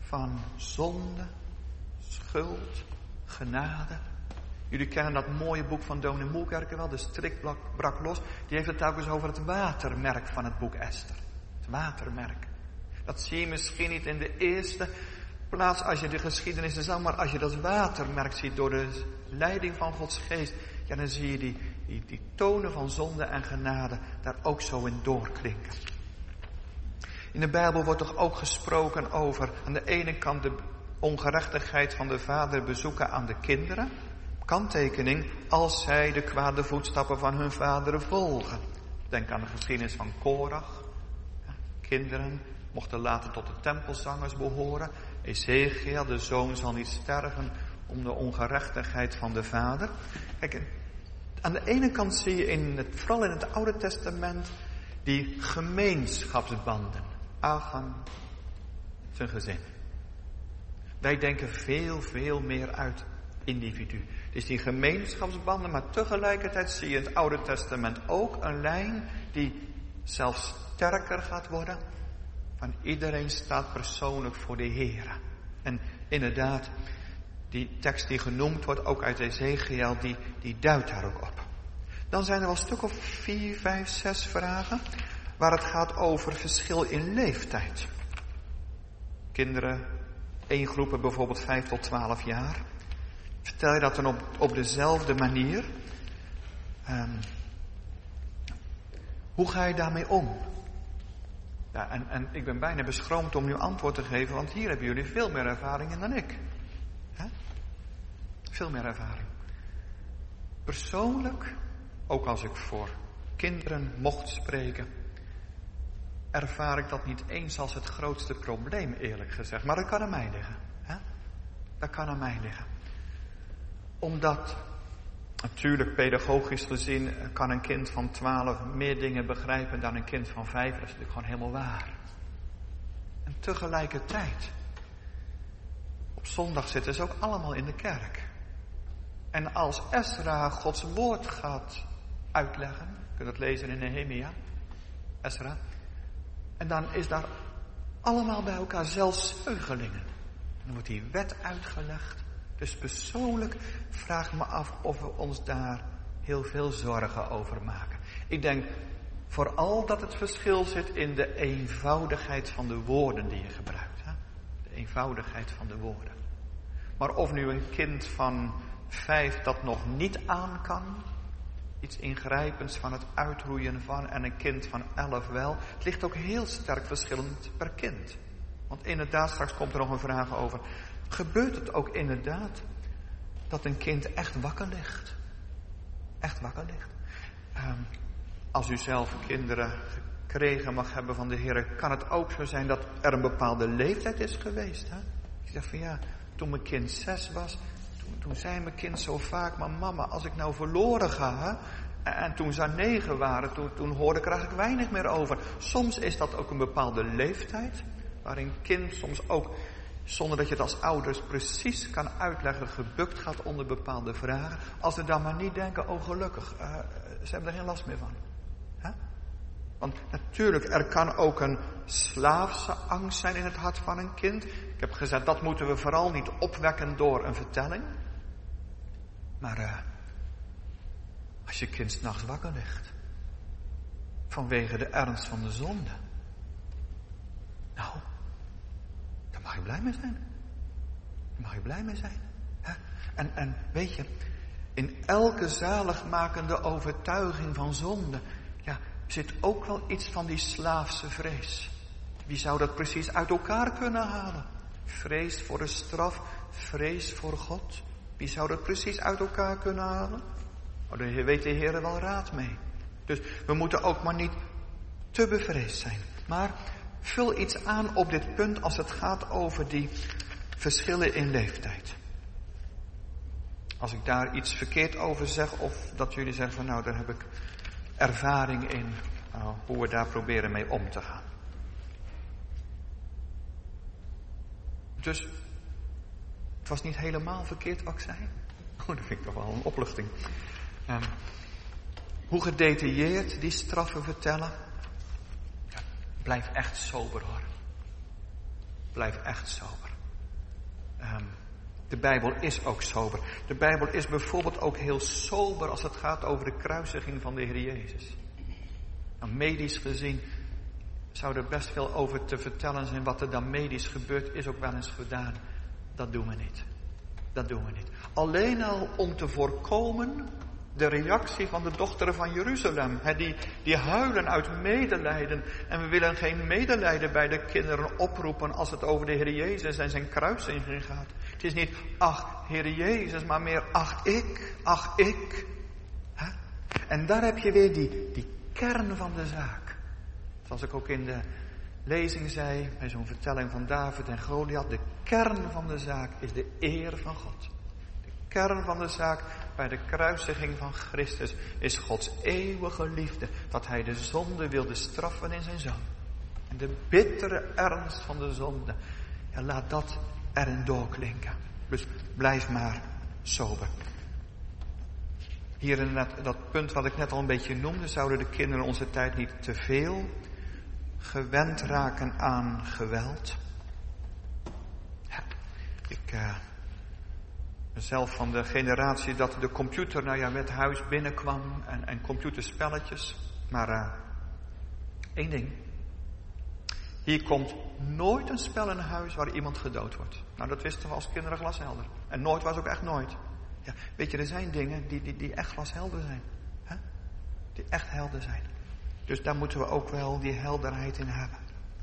van zonde, schuld, genade. Jullie kennen dat mooie boek van Dominee Moelkerke wel, De Strik brak los. Die heeft het telkens over het watermerk van het boek Esther. Het watermerk. Dat zie je misschien niet in de eerste plaats als je de geschiedenis is, maar als je dat watermerk ziet door de leiding van Gods geest, ja, dan zie je die tonen van zonde en genade daar ook zo in doorklinken. In de Bijbel wordt toch ook gesproken over aan de ene kant de ongerechtigheid van de vader bezoeken aan de kinderen. Kanttekening, als zij de kwade voetstappen van hun vader volgen. Denk aan de geschiedenis van Korach. Kinderen mochten later tot de tempelzangers behoren. Ezekiel, de zoon, zal niet sterven om de ongerechtigheid van de vader. Kijk, aan de ene kant zie je vooral in het Oude Testament die gemeenschapsbanden. Achan, zijn gezin. Wij denken veel meer uit individu. Dus die gemeenschapsbanden, maar tegelijkertijd zie je in het Oude Testament ook een lijn die zelfs sterker gaat worden. Van iedereen staat persoonlijk voor de Heer. En inderdaad, die tekst die genoemd wordt, ook uit Ezekiel, die duidt daar ook op. Dan zijn er wel een stuk of 4, 5, 6 vragen waar het gaat over verschil in leeftijd. Kinderen, 1 groep bijvoorbeeld 5 tot 12 jaar. Vertel je dat dan op dezelfde manier? Hoe ga je daarmee om? Ja, en ik ben bijna beschroomd om nu antwoord te geven, want hier hebben jullie veel meer ervaring in dan ik. He? Veel meer ervaring. Persoonlijk, ook als ik voor kinderen mocht spreken, ervaar ik dat niet eens als het grootste probleem, eerlijk gezegd. Maar dat kan aan mij liggen. He? Dat kan aan mij liggen. Omdat, natuurlijk pedagogisch gezien, kan een kind van 12 meer dingen begrijpen dan een kind van 5. Dat is natuurlijk gewoon helemaal waar. En tegelijkertijd, op zondag zitten ze ook allemaal in de kerk. En als Esra Gods woord gaat uitleggen, je kunt het lezen in Nehemia, Esra, en dan is daar allemaal bij elkaar, zelfs zeugelingen. Dan wordt die wet uitgelegd. Dus persoonlijk vraag ik me af of we ons daar heel veel zorgen over maken. Ik denk vooral dat het verschil zit in de eenvoudigheid van de woorden die je gebruikt. Hè? De eenvoudigheid van de woorden. Maar of nu een kind van 5 dat nog niet aan kan, iets ingrijpends van het uitroeien van, en een kind van 11 wel, het ligt ook heel sterk verschillend per kind. Want inderdaad, straks komt er nog een vraag over. Gebeurt het ook inderdaad dat een kind echt wakker ligt? Echt wakker ligt. Als u zelf kinderen gekregen mag hebben van de Heer, kan het ook zo zijn dat er een bepaalde leeftijd is geweest. Hè? Ik zeg van ja, toen mijn kind 6 was, toen zei mijn kind zo vaak, maar mama, als ik nou verloren ga, hè? En toen ze 9 waren, toen hoorde ik er eigenlijk weinig meer over. Soms is dat ook een bepaalde leeftijd, waarin een kind soms ook, zonder dat je het als ouders precies kan uitleggen, gebukt gaat onder bepaalde vragen. Als ze dan maar niet denken, oh gelukkig, ze hebben er geen last meer van. Hè? Want natuurlijk, er kan ook een slaafse angst zijn in het hart van een kind. Ik heb gezegd, dat moeten we vooral niet opwekken door een vertelling. Maar als je kind 's nachts wakker ligt, vanwege de ernst van de zonde, nou, daar mag je blij mee zijn. Daar mag je blij mee zijn. Hè? En weet je, in elke zaligmakende overtuiging van zonde, ja, zit ook wel iets van die slaafse vrees. Wie zou dat precies uit elkaar kunnen halen? Vrees voor de straf, vrees voor God. Wie zou dat precies uit elkaar kunnen halen? Oh, daar weet de Heer wel raad mee. Dus we moeten ook maar niet te bevreesd zijn. Maar vul iets aan op dit punt als het gaat over die verschillen in leeftijd. Als ik daar iets verkeerd over zeg, of dat jullie zeggen van nou, daar heb ik ervaring in, hoe we daar proberen mee om te gaan. Dus het was niet helemaal verkeerd wat ik zei. Oh, dat vind ik toch wel een opluchting. Hoe gedetailleerd die straffen vertellen. Ja, blijf echt sober hoor. Blijf echt sober. De Bijbel is ook sober. De Bijbel is bijvoorbeeld ook heel sober als het gaat over de kruisiging van de Heer Jezus. Nou, medisch gezien zou er best veel over te vertellen zijn. Wat er dan medisch gebeurt is ook wel eens gedaan. Dat doen we niet. Dat doen we niet. Alleen al om te voorkomen de reactie van de dochteren van Jeruzalem. Die huilen uit medelijden. En we willen geen medelijden bij de kinderen oproepen als het over de Heer Jezus en zijn kruisiging gaat. Het is niet, ach, Heer Jezus, maar meer, ach, ik. Hè? En daar heb je weer die kern van de zaak. Zoals ik ook in de lezing zei, bij zo'n vertelling van David en Goliath, de kern van de zaak is de eer van God. De kern van de zaak bij de kruisiging van Christus is Gods eeuwige liefde, dat hij de zonde wilde straffen in zijn zoon. En de bittere ernst van de zonde, ja, laat dat erin doorklinken. Dus blijf maar sober. Hier in dat punt wat ik net al een beetje noemde, zouden de kinderen in onze tijd niet te veel gewend raken aan geweld. Ja, ik ben zelf van de generatie dat de computer met huis binnenkwam en computerspelletjes. Maar één ding. Hier komt nooit een spel in huis waar iemand gedood wordt. Nou, dat wisten we als kinderen glashelder. En nooit was ook echt nooit. Ja, weet je, er zijn dingen die echt glashelder zijn. Hè? Die echt helder zijn. Dus daar moeten we ook wel die helderheid in hebben.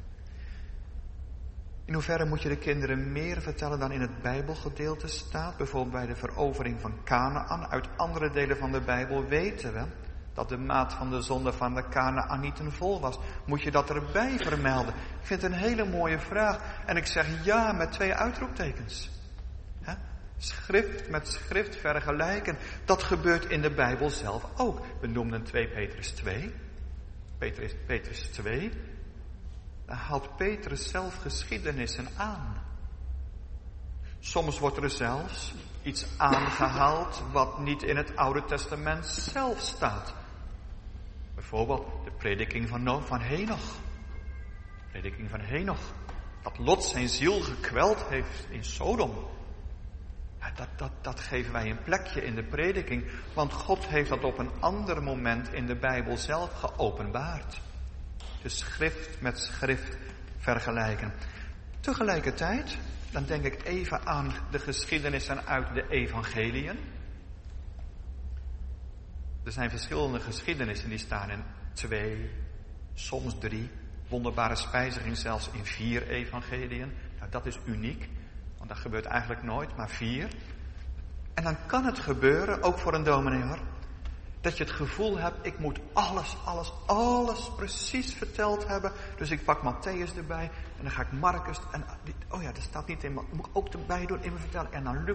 In hoeverre moet je de kinderen meer vertellen dan in het Bijbelgedeelte staat? Bijvoorbeeld bij de verovering van Kanaan. Uit andere delen van de Bijbel weten we dat de maat van de zonde van de Kanaanieten vol was. Moet je dat erbij vermelden? Ik vind het een hele mooie vraag. En ik zeg ja met 2 uitroeptekens. He? Schrift met schrift vergelijken. Dat gebeurt in de Bijbel zelf ook. We noemden 2 Petrus 2. Petrus 2. Daar haalt Petrus zelf geschiedenissen aan. Soms wordt er zelfs iets aangehaald wat niet in het Oude Testament zelf staat. Bijvoorbeeld de prediking van Henoch. Prediking van Henoch. Dat Lot zijn ziel gekweld heeft in Sodom. Ja, dat geven wij een plekje in de prediking. Want God heeft dat op een ander moment in de Bijbel zelf geopenbaard. Dus schrift met schrift vergelijken. Tegelijkertijd, dan denk ik even aan de geschiedenissen uit de evangeliën. Er zijn verschillende geschiedenissen die staan in 2, soms 3. Wonderbare spijziging zelfs in 4 evangeliën. Nou, dat is uniek, want dat gebeurt eigenlijk nooit, maar 4. En dan kan het gebeuren, ook voor een dominee hoor, dat je het gevoel hebt, ik moet alles precies verteld hebben. Dus ik pak Mattheüs erbij en dan ga ik Marcus. En dat staat niet in, maar moet ik ook erbij doen in mijn vertelling. En dan Luc.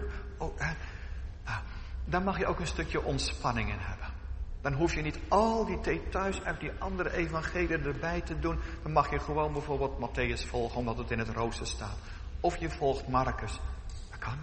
Dan mag je ook een stukje ontspanning in hebben. Dan hoef je niet al die details uit die andere evangeliën erbij te doen. Dan mag je gewoon bijvoorbeeld Mattheüs volgen, omdat het in het rooster staat. Of je volgt Marcus. Dat kan.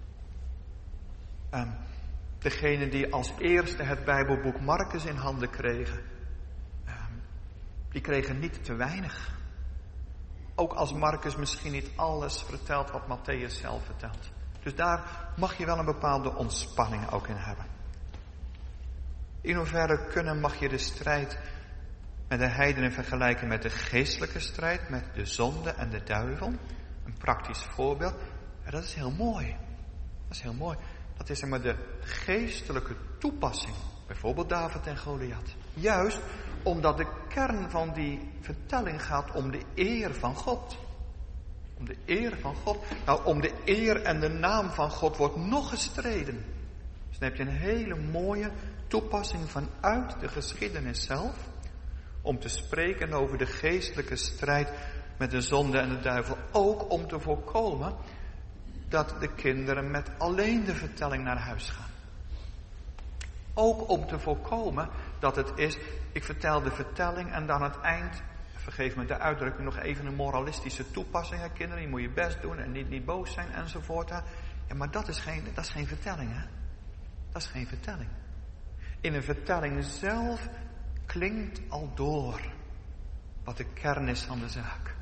Degene die als eerste het Bijbelboek Marcus in handen kregen, die kregen niet te weinig. Ook als Marcus misschien niet alles vertelt wat Mattheüs zelf vertelt. Dus daar mag je wel een bepaalde ontspanning ook in hebben. In hoeverre mag je de strijd met de heidenen vergelijken met de geestelijke strijd, met de zonde en de duivel? Een praktisch voorbeeld. Ja, dat is heel mooi. Dat is heel mooi. Dat is maar de geestelijke toepassing. Bijvoorbeeld David en Goliath. Juist omdat de kern van die vertelling gaat om de eer van God. Om de eer van God. Nou, om de eer en de naam van God wordt nog gestreden. Dus dan heb je een hele mooie toepassing vanuit de geschiedenis zelf. Om te spreken over de geestelijke strijd met de zonde en de duivel. Ook om te voorkomen dat de kinderen met alleen de vertelling naar huis gaan. Ook om te voorkomen dat het is, ik vertel de vertelling en dan aan het eind, vergeef me de uitdrukking, nog even een moralistische toepassing. Hè, kinderen, je moet je best doen en niet boos zijn enzovoort. Hè. Ja, maar dat is geen vertelling. Hè? Dat is geen vertelling. In een vertelling zelf klinkt al door wat de kern is van de zaak.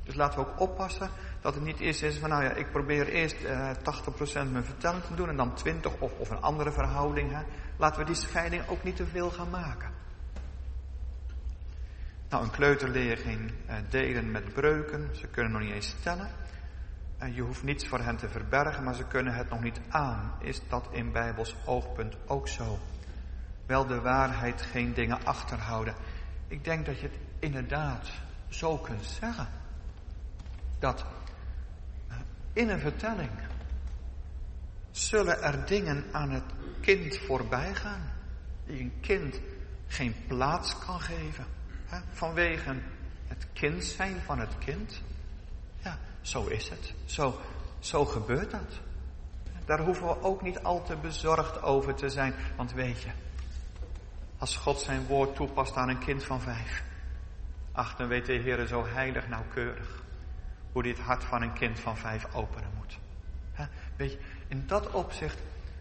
Dus laten we ook oppassen dat het niet eerst is van, ik probeer eerst 80% mijn vertelling te doen en dan 20% of een andere verhouding. Hè. Laten we die scheiding ook niet te veel gaan maken. Nou, een kleuter leer je geen delen met breuken. Ze kunnen nog niet eens tellen. Je hoeft niets voor hen te verbergen, maar ze kunnen het nog niet aan. Is dat in Bijbels oogpunt ook zo? Wel de waarheid, geen dingen achterhouden. Ik denk dat je het inderdaad zo kunt zeggen. Dat in een vertelling zullen er dingen aan het kind voorbij gaan. Die een kind geen plaats kan geven. Vanwege het kind zijn van het kind. Ja, zo is het. Zo gebeurt dat. Daar hoeven we ook niet al te bezorgd over te zijn. Want weet je, als God zijn woord toepast aan een kind van 5. Ach, dan weet de Heer zo heilig nauwkeurig hoe hij het hart van een kind van 5 openen moet. Weet je, in dat opzicht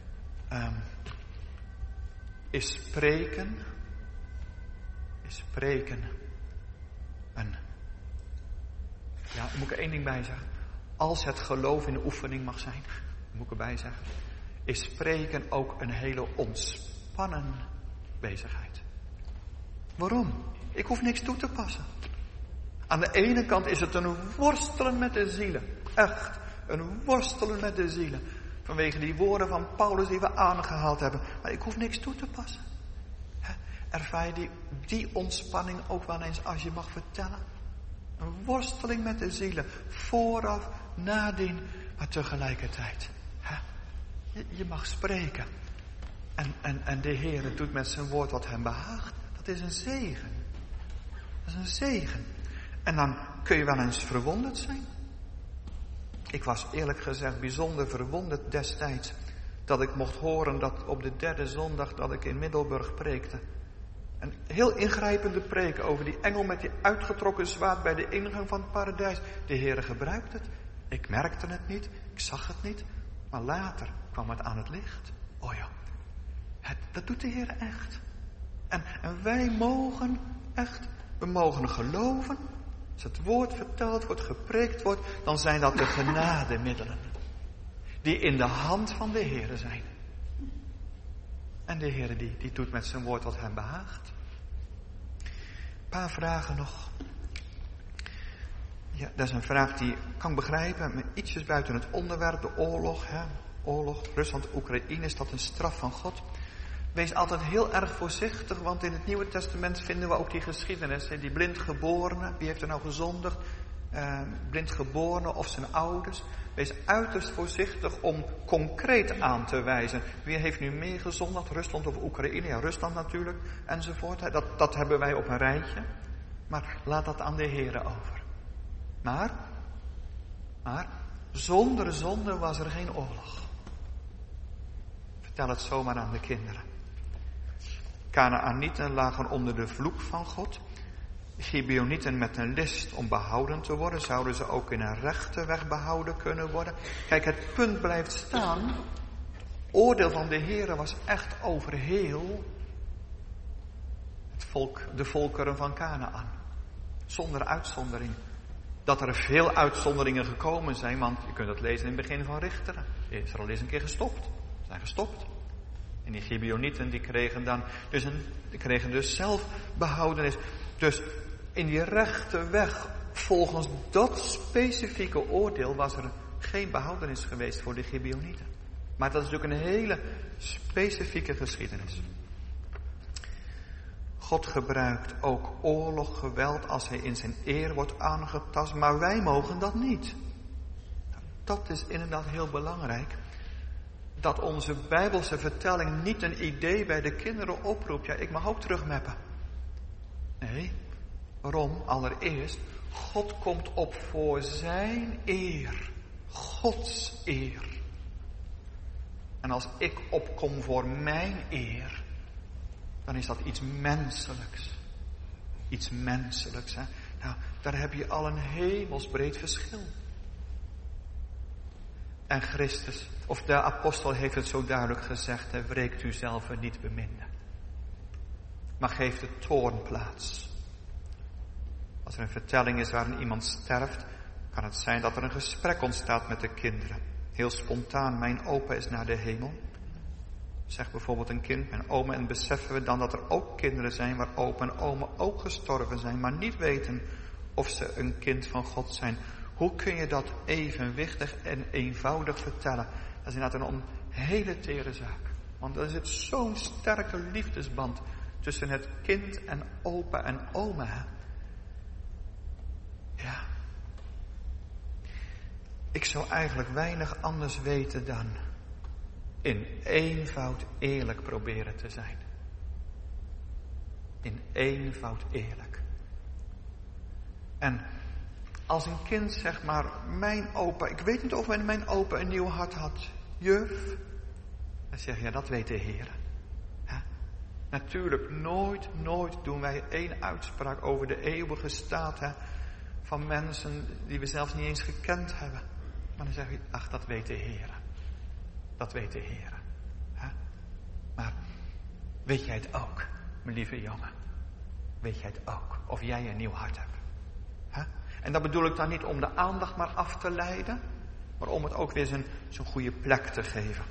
is spreken daar moet ik er 1 ding bij zeggen. Als het geloof in de oefening mag zijn, moet ik erbij zeggen, is spreken ook een hele ontspannen bezigheid. Waarom? Ik hoef niks toe te passen. Aan de ene kant is het een worstelen met de zielen. Echt, een worstelen met de zielen. Vanwege die woorden van Paulus die we aangehaald hebben. Maar ik hoef niks toe te passen. Ervaar je die ontspanning ook wel eens als je mag vertellen? Een worsteling met de zielen. Vooraf, nadien, maar tegelijkertijd. Je mag spreken. En de Heer doet met zijn woord wat hem behaagt. Dat is een zegen. Dat is een zegen. En dan kun je wel eens verwonderd zijn. Ik was eerlijk gezegd bijzonder verwonderd destijds. Dat ik mocht horen dat op de 3e zondag dat ik in Middelburg preekte. Een heel ingrijpende preek over die engel met die uitgetrokken zwaard bij de ingang van het paradijs. De Heer gebruikt het. Ik merkte het niet. Ik zag het niet. Maar later kwam het aan het licht. Oh ja. Dat doet de Heer echt. En wij mogen echt, we mogen geloven. Als het woord verteld wordt, gepreekt wordt, dan zijn dat de genademiddelen. Die in de hand van de Heer zijn. En de Heer die doet met zijn woord wat hem behaagt. Een paar vragen nog. Ja, dat is een vraag die ik kan begrijpen, maar ietsjes buiten het onderwerp, de oorlog. Oorlog, Rusland, Oekraïne, is dat een straf van God? Wees altijd heel erg voorzichtig, want in het Nieuwe Testament vinden we ook die geschiedenis. Die blindgeborene, wie heeft er nou gezondigd? Blindgeborene of zijn ouders. Wees uiterst voorzichtig om concreet aan te wijzen. Wie heeft nu meer gezondigd? Rusland of Oekraïne? Ja, Rusland natuurlijk, enzovoort. Dat hebben wij op een rijtje. Maar laat dat aan de Heere over. Maar zonder zonde was er geen oorlog. Vertel het zomaar aan de kinderen. Kanaanieten lagen onder de vloek van God. Gibeonieten met een list om behouden te worden. Zouden ze ook in een rechte weg behouden kunnen worden? Kijk, het punt blijft staan. Het oordeel van de Heere was echt over heel het volk, de volkeren van Kanaan. Zonder uitzondering. Dat er veel uitzonderingen gekomen zijn, want je kunt dat lezen in het begin van Richteren. Israël is een keer gestopt. Ze zijn gestopt. En die Gibeonieten die kregen dus zelf behoudenis. Dus in die rechte weg, volgens dat specifieke oordeel, was er geen behoudenis geweest voor de Gibeonieten. Maar dat is natuurlijk een hele specifieke geschiedenis. God gebruikt ook oorlog, geweld, als hij in zijn eer wordt aangetast, maar wij mogen dat niet. Dat is inderdaad heel belangrijk. Dat onze Bijbelse vertelling niet een idee bij de kinderen oproept. Ja, ik mag ook terugmappen. Nee, waarom? Allereerst, God komt op voor zijn eer. Gods eer. En als ik opkom voor mijn eer, dan is dat iets menselijks. Iets menselijks, hè. Nou, daar heb je al een hemelsbreed verschil. En Christus, of de apostel heeft het zo duidelijk gezegd, hè, wreekt u zelf niet beminden. Maar geeft de toorn plaats. Als er een vertelling is waarin iemand sterft, kan het zijn dat er een gesprek ontstaat met de kinderen. Heel spontaan, mijn opa is naar de hemel. Zegt bijvoorbeeld een kind, mijn oma, en beseffen we dan dat er ook kinderen zijn waar opa en oma ook gestorven zijn, maar niet weten of ze een kind van God zijn. Hoe kun je dat evenwichtig en eenvoudig vertellen? Dat is inderdaad een hele tere zaak. Want er zit zo'n sterke liefdesband tussen het kind en opa en oma. Ja. Ik zou eigenlijk weinig anders weten dan in eenvoud eerlijk proberen te zijn. In eenvoud eerlijk. En als een kind zegt maar, mijn opa, ik weet niet of mijn opa een nieuw hart had. Juf, dan zeg je, ja, dat weet de Heer. Natuurlijk, nooit doen wij één uitspraak over de eeuwige staat van mensen die we zelfs niet eens gekend hebben. Maar dan zeg je, ach, dat weet de Heer. Dat weet de Heer. Maar weet jij het ook, mijn lieve jongen? Weet jij het ook, of jij een nieuw hart hebt? En dat bedoel ik dan niet om de aandacht maar af te leiden, maar om het ook weer zo'n goede plek te geven.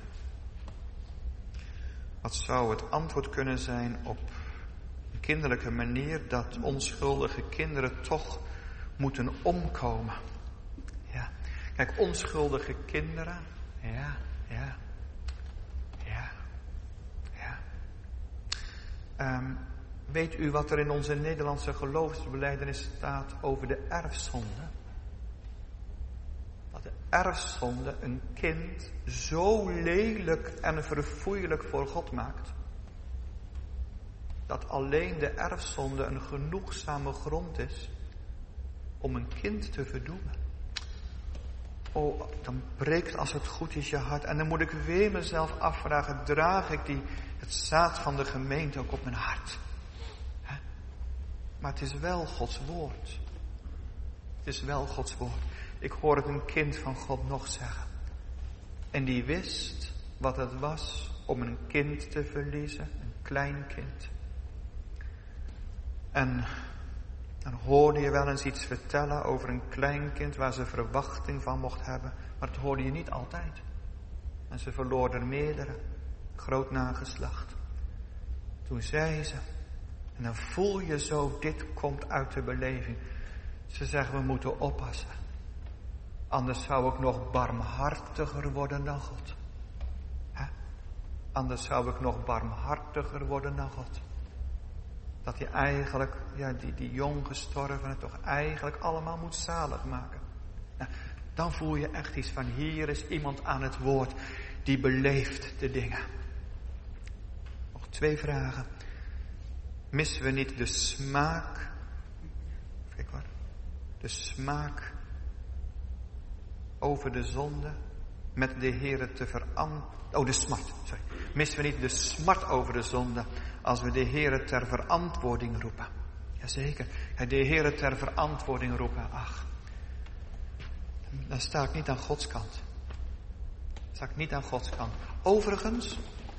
Wat zou het antwoord kunnen zijn op een kinderlijke manier dat onschuldige kinderen toch moeten omkomen? Ja, kijk, onschuldige kinderen, ja. Weet u wat er in onze Nederlandse geloofsbelijdenis staat over de erfzonde? Dat de erfzonde een kind zo lelijk en verfoeilijk voor God maakt, dat alleen de erfzonde een genoegzame grond is om een kind te verdoemen. Oh, dan breekt als het goed is je hart. En dan moet ik weer mezelf afvragen, draag ik het zaad van de gemeente ook op mijn hart? Maar het is wel Gods woord. Het is wel Gods woord. Ik hoor het een kind van God nog zeggen. En die wist wat het was om een kind te verliezen. Een klein kind. En dan hoorde je wel eens iets vertellen over een klein kind waar ze verwachting van mocht hebben. Maar dat hoorde je niet altijd. En ze verloor er meerdere. Groot nageslacht. Toen zei ze, en dan voel je zo, dit komt uit de beleving. Ze zeggen, we moeten oppassen. Anders zou ik nog barmhartiger worden dan God. Anders zou ik nog barmhartiger worden dan God. Dat hij eigenlijk, die jong gestorvenen toch eigenlijk allemaal moet zalig maken. Nou, dan voel je echt iets van, hier is iemand aan het woord die beleeft de dingen. Nog 2 vragen. Missen we niet de smaak? Kijk hoor. De smaak over de zonde met de Heere te de smart, sorry. Missen we niet de smart over de zonde als we de Heere ter verantwoording roepen? Jazeker. De Heere ter verantwoording roepen. Ach, dan sta ik niet aan Gods kant. Sta ik niet aan Gods kant. Overigens,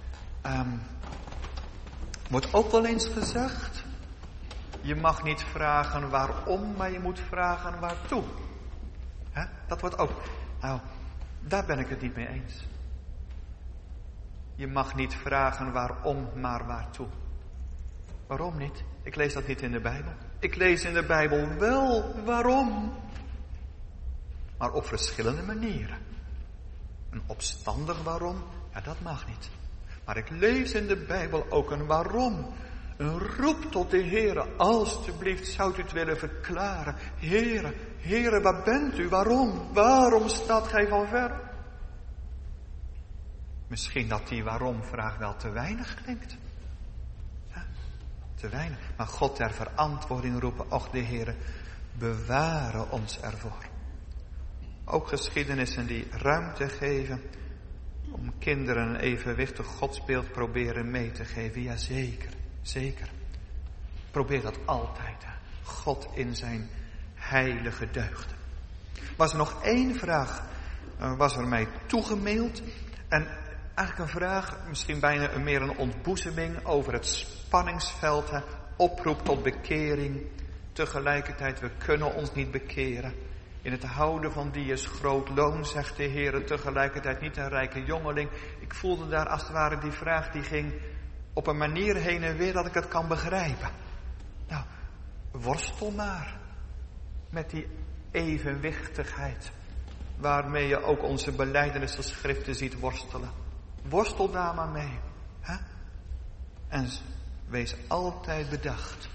wordt ook wel eens gezegd, je mag niet vragen waarom, maar je moet vragen waartoe. Dat wordt ook. Nou, daar ben ik het niet mee eens. Je mag niet vragen waarom, maar waartoe. Waarom niet? Ik lees dat niet in de Bijbel. Ik lees in de Bijbel wel waarom. Maar op verschillende manieren. Een opstandig waarom, dat mag niet. Maar ik lees in de Bijbel ook een waarom. Een roep tot de Heere. Alsjeblieft, zou u het willen verklaren. Heere, waar bent u? Waarom? Waarom staat gij van ver? Misschien dat die waarom-vraag wel te weinig klinkt. Te weinig. Maar God ter verantwoording roepen. Och, de Heere, beware ons ervoor. Ook geschiedenissen die ruimte geven om kinderen een evenwichtig godsbeeld proberen mee te geven. Ja, zeker. Probeer dat altijd. God in zijn heilige deugden. Was er nog 1 vraag, was er mij toegemaild. En eigenlijk een vraag, misschien bijna meer een ontboezeming over het spanningsveld. Oproep tot bekering Tegelijkertijd, we kunnen ons niet bekeren. In het houden van die is groot loon, zegt de Heer, tegelijkertijd niet een rijke jongeling. Ik voelde daar als het ware die vraag, die ging op een manier heen en weer dat ik het kan begrijpen. Nou, worstel maar met die evenwichtigheid waarmee je ook onze belijdenisschriften ziet worstelen. Worstel daar maar mee. Hè? En wees altijd bedacht.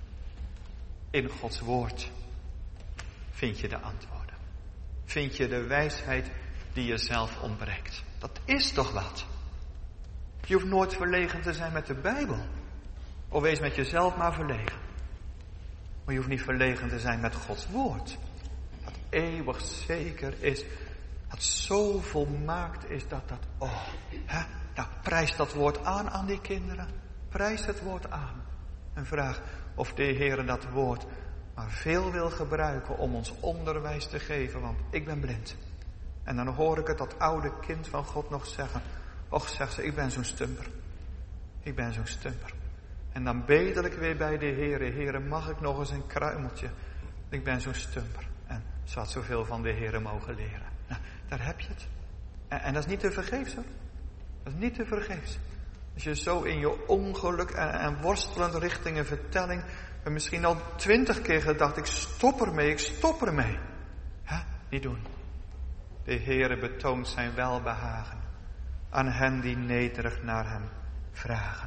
In Gods woord vind je de antwoorden. Vind je de wijsheid die je zelf ontbreekt. Dat is toch wat? Je hoeft nooit verlegen te zijn met de Bijbel. Of wees met jezelf maar verlegen. Maar je hoeft niet verlegen te zijn met Gods woord. Dat eeuwig zeker is. Dat zo volmaakt is dat. Nou, prijs dat woord aan die kinderen. Prijs het woord aan. En vraag of de Heer dat woord maar veel wil gebruiken om ons onderwijs te geven. Want ik ben blind. En dan hoor ik het dat oude kind van God nog zeggen. Och, zegt ze, ik ben zo'n stumper. Ik ben zo'n stumper. En dan bedel ik weer bij de Heere. Heere, mag ik nog eens een kruimeltje? Ik ben zo'n stumper. En ze had zoveel van de Heere mogen leren. Nou, daar heb je het. En dat is niet te vergeefs hoor. Dat is niet te vergeefs. Als je zo in je ongeluk en worstelend richting een vertelling. En misschien al 20 keer gedacht, ik stop ermee. Niet doen. De Heere betoont zijn welbehagen aan hen die nederig naar hem vragen.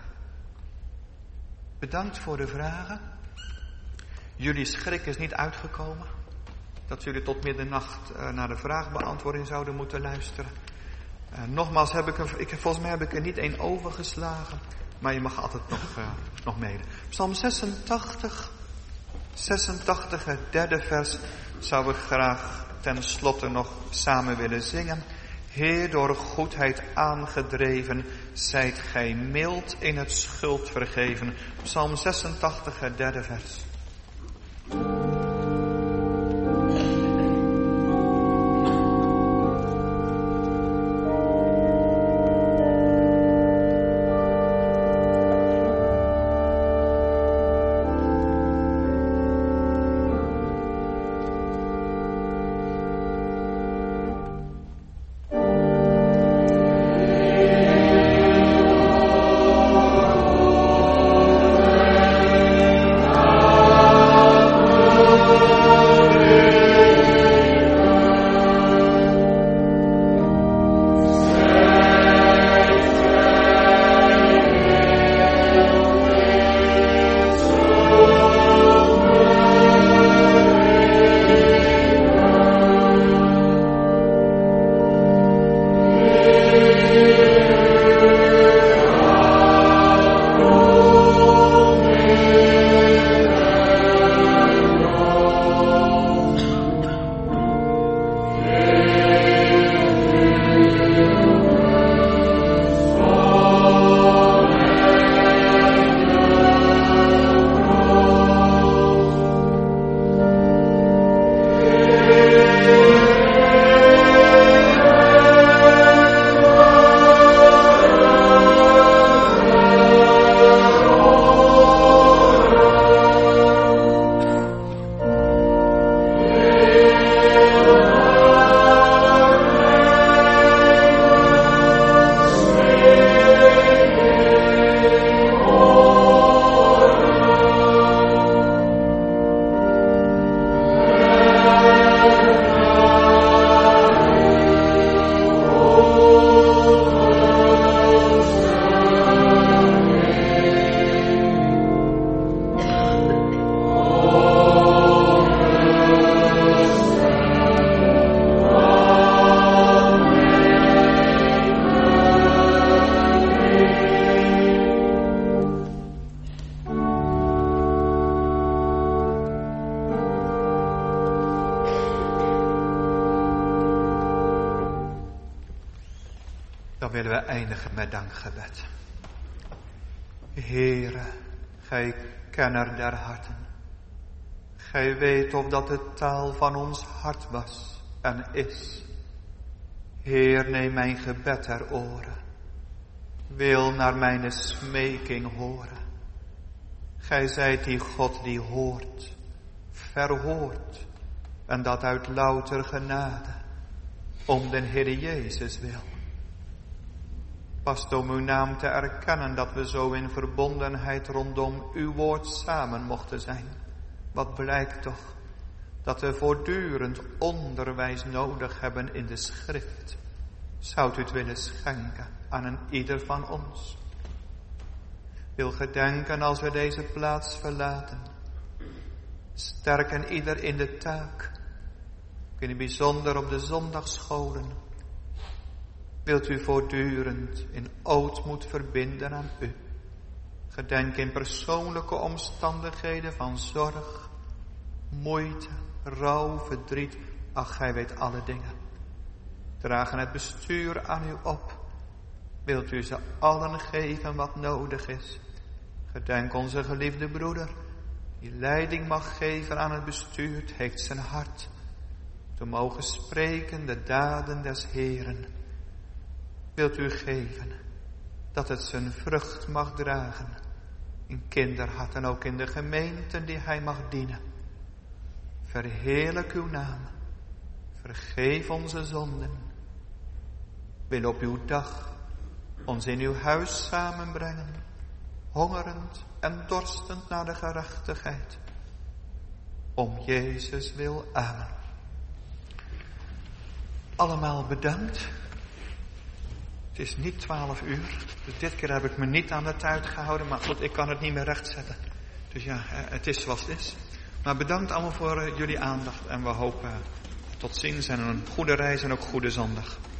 Bedankt voor de vragen. Jullie schrik is niet uitgekomen. Dat jullie tot middernacht naar de vraagbeantwoording zouden moeten luisteren. Nogmaals, volgens mij heb ik er niet één overgeslagen. Maar je mag altijd nog mede. Psalm 86, het derde vers, zou ik graag ten slotte nog samen willen zingen. Heer, door goedheid aangedreven, zijt gij mild in het schuld vergeven. Psalm 86, het derde vers. Dan willen we eindigen met dankgebed. Heere, gij kenner der harten. Gij weet of dat de taal van ons hart was en is. Heer, neem mijn gebed ter oren. Wil naar mijn smeking horen. Gij zijt die God die hoort verhoort. En dat uit louter genade, om den Heere Jezus wil. Past om uw naam te erkennen dat we zo in verbondenheid rondom uw woord samen mochten zijn. Wat blijkt toch? Dat we voortdurend onderwijs nodig hebben in de schrift. Zoudt u het willen schenken aan een ieder van ons? Wil gedenken als we deze plaats verlaten. Sterken ieder in de taak. In het bijzonder op de zondagsscholen. Wilt u voortdurend in ootmoed verbinden aan u. Gedenk in persoonlijke omstandigheden van zorg, moeite, rouw, verdriet. Ach, gij weet alle dingen. Dragen het bestuur aan u op. Wilt u ze allen geven wat nodig is. Gedenk onze geliefde broeder, die leiding mag geven aan het bestuur. Het heeft zijn hart. Te mogen spreken de daden des Heeren. Wilt u geven dat het zijn vrucht mag dragen. In kinderhart en ook in de gemeenten die hij mag dienen. Verheerlijk uw naam. Vergeef onze zonden. Wil op uw dag ons in uw huis samenbrengen. Hongerend en dorstend naar de gerechtigheid. Om Jezus wil. Amen. Allemaal bedankt. Het is niet 12 uur. Dus dit keer heb ik me niet aan de tijd gehouden. Maar goed, ik kan het niet meer rechtzetten. Dus ja, het is zoals het is. Maar bedankt allemaal voor jullie aandacht. En we hopen tot ziens en een goede reis en ook goede zondag.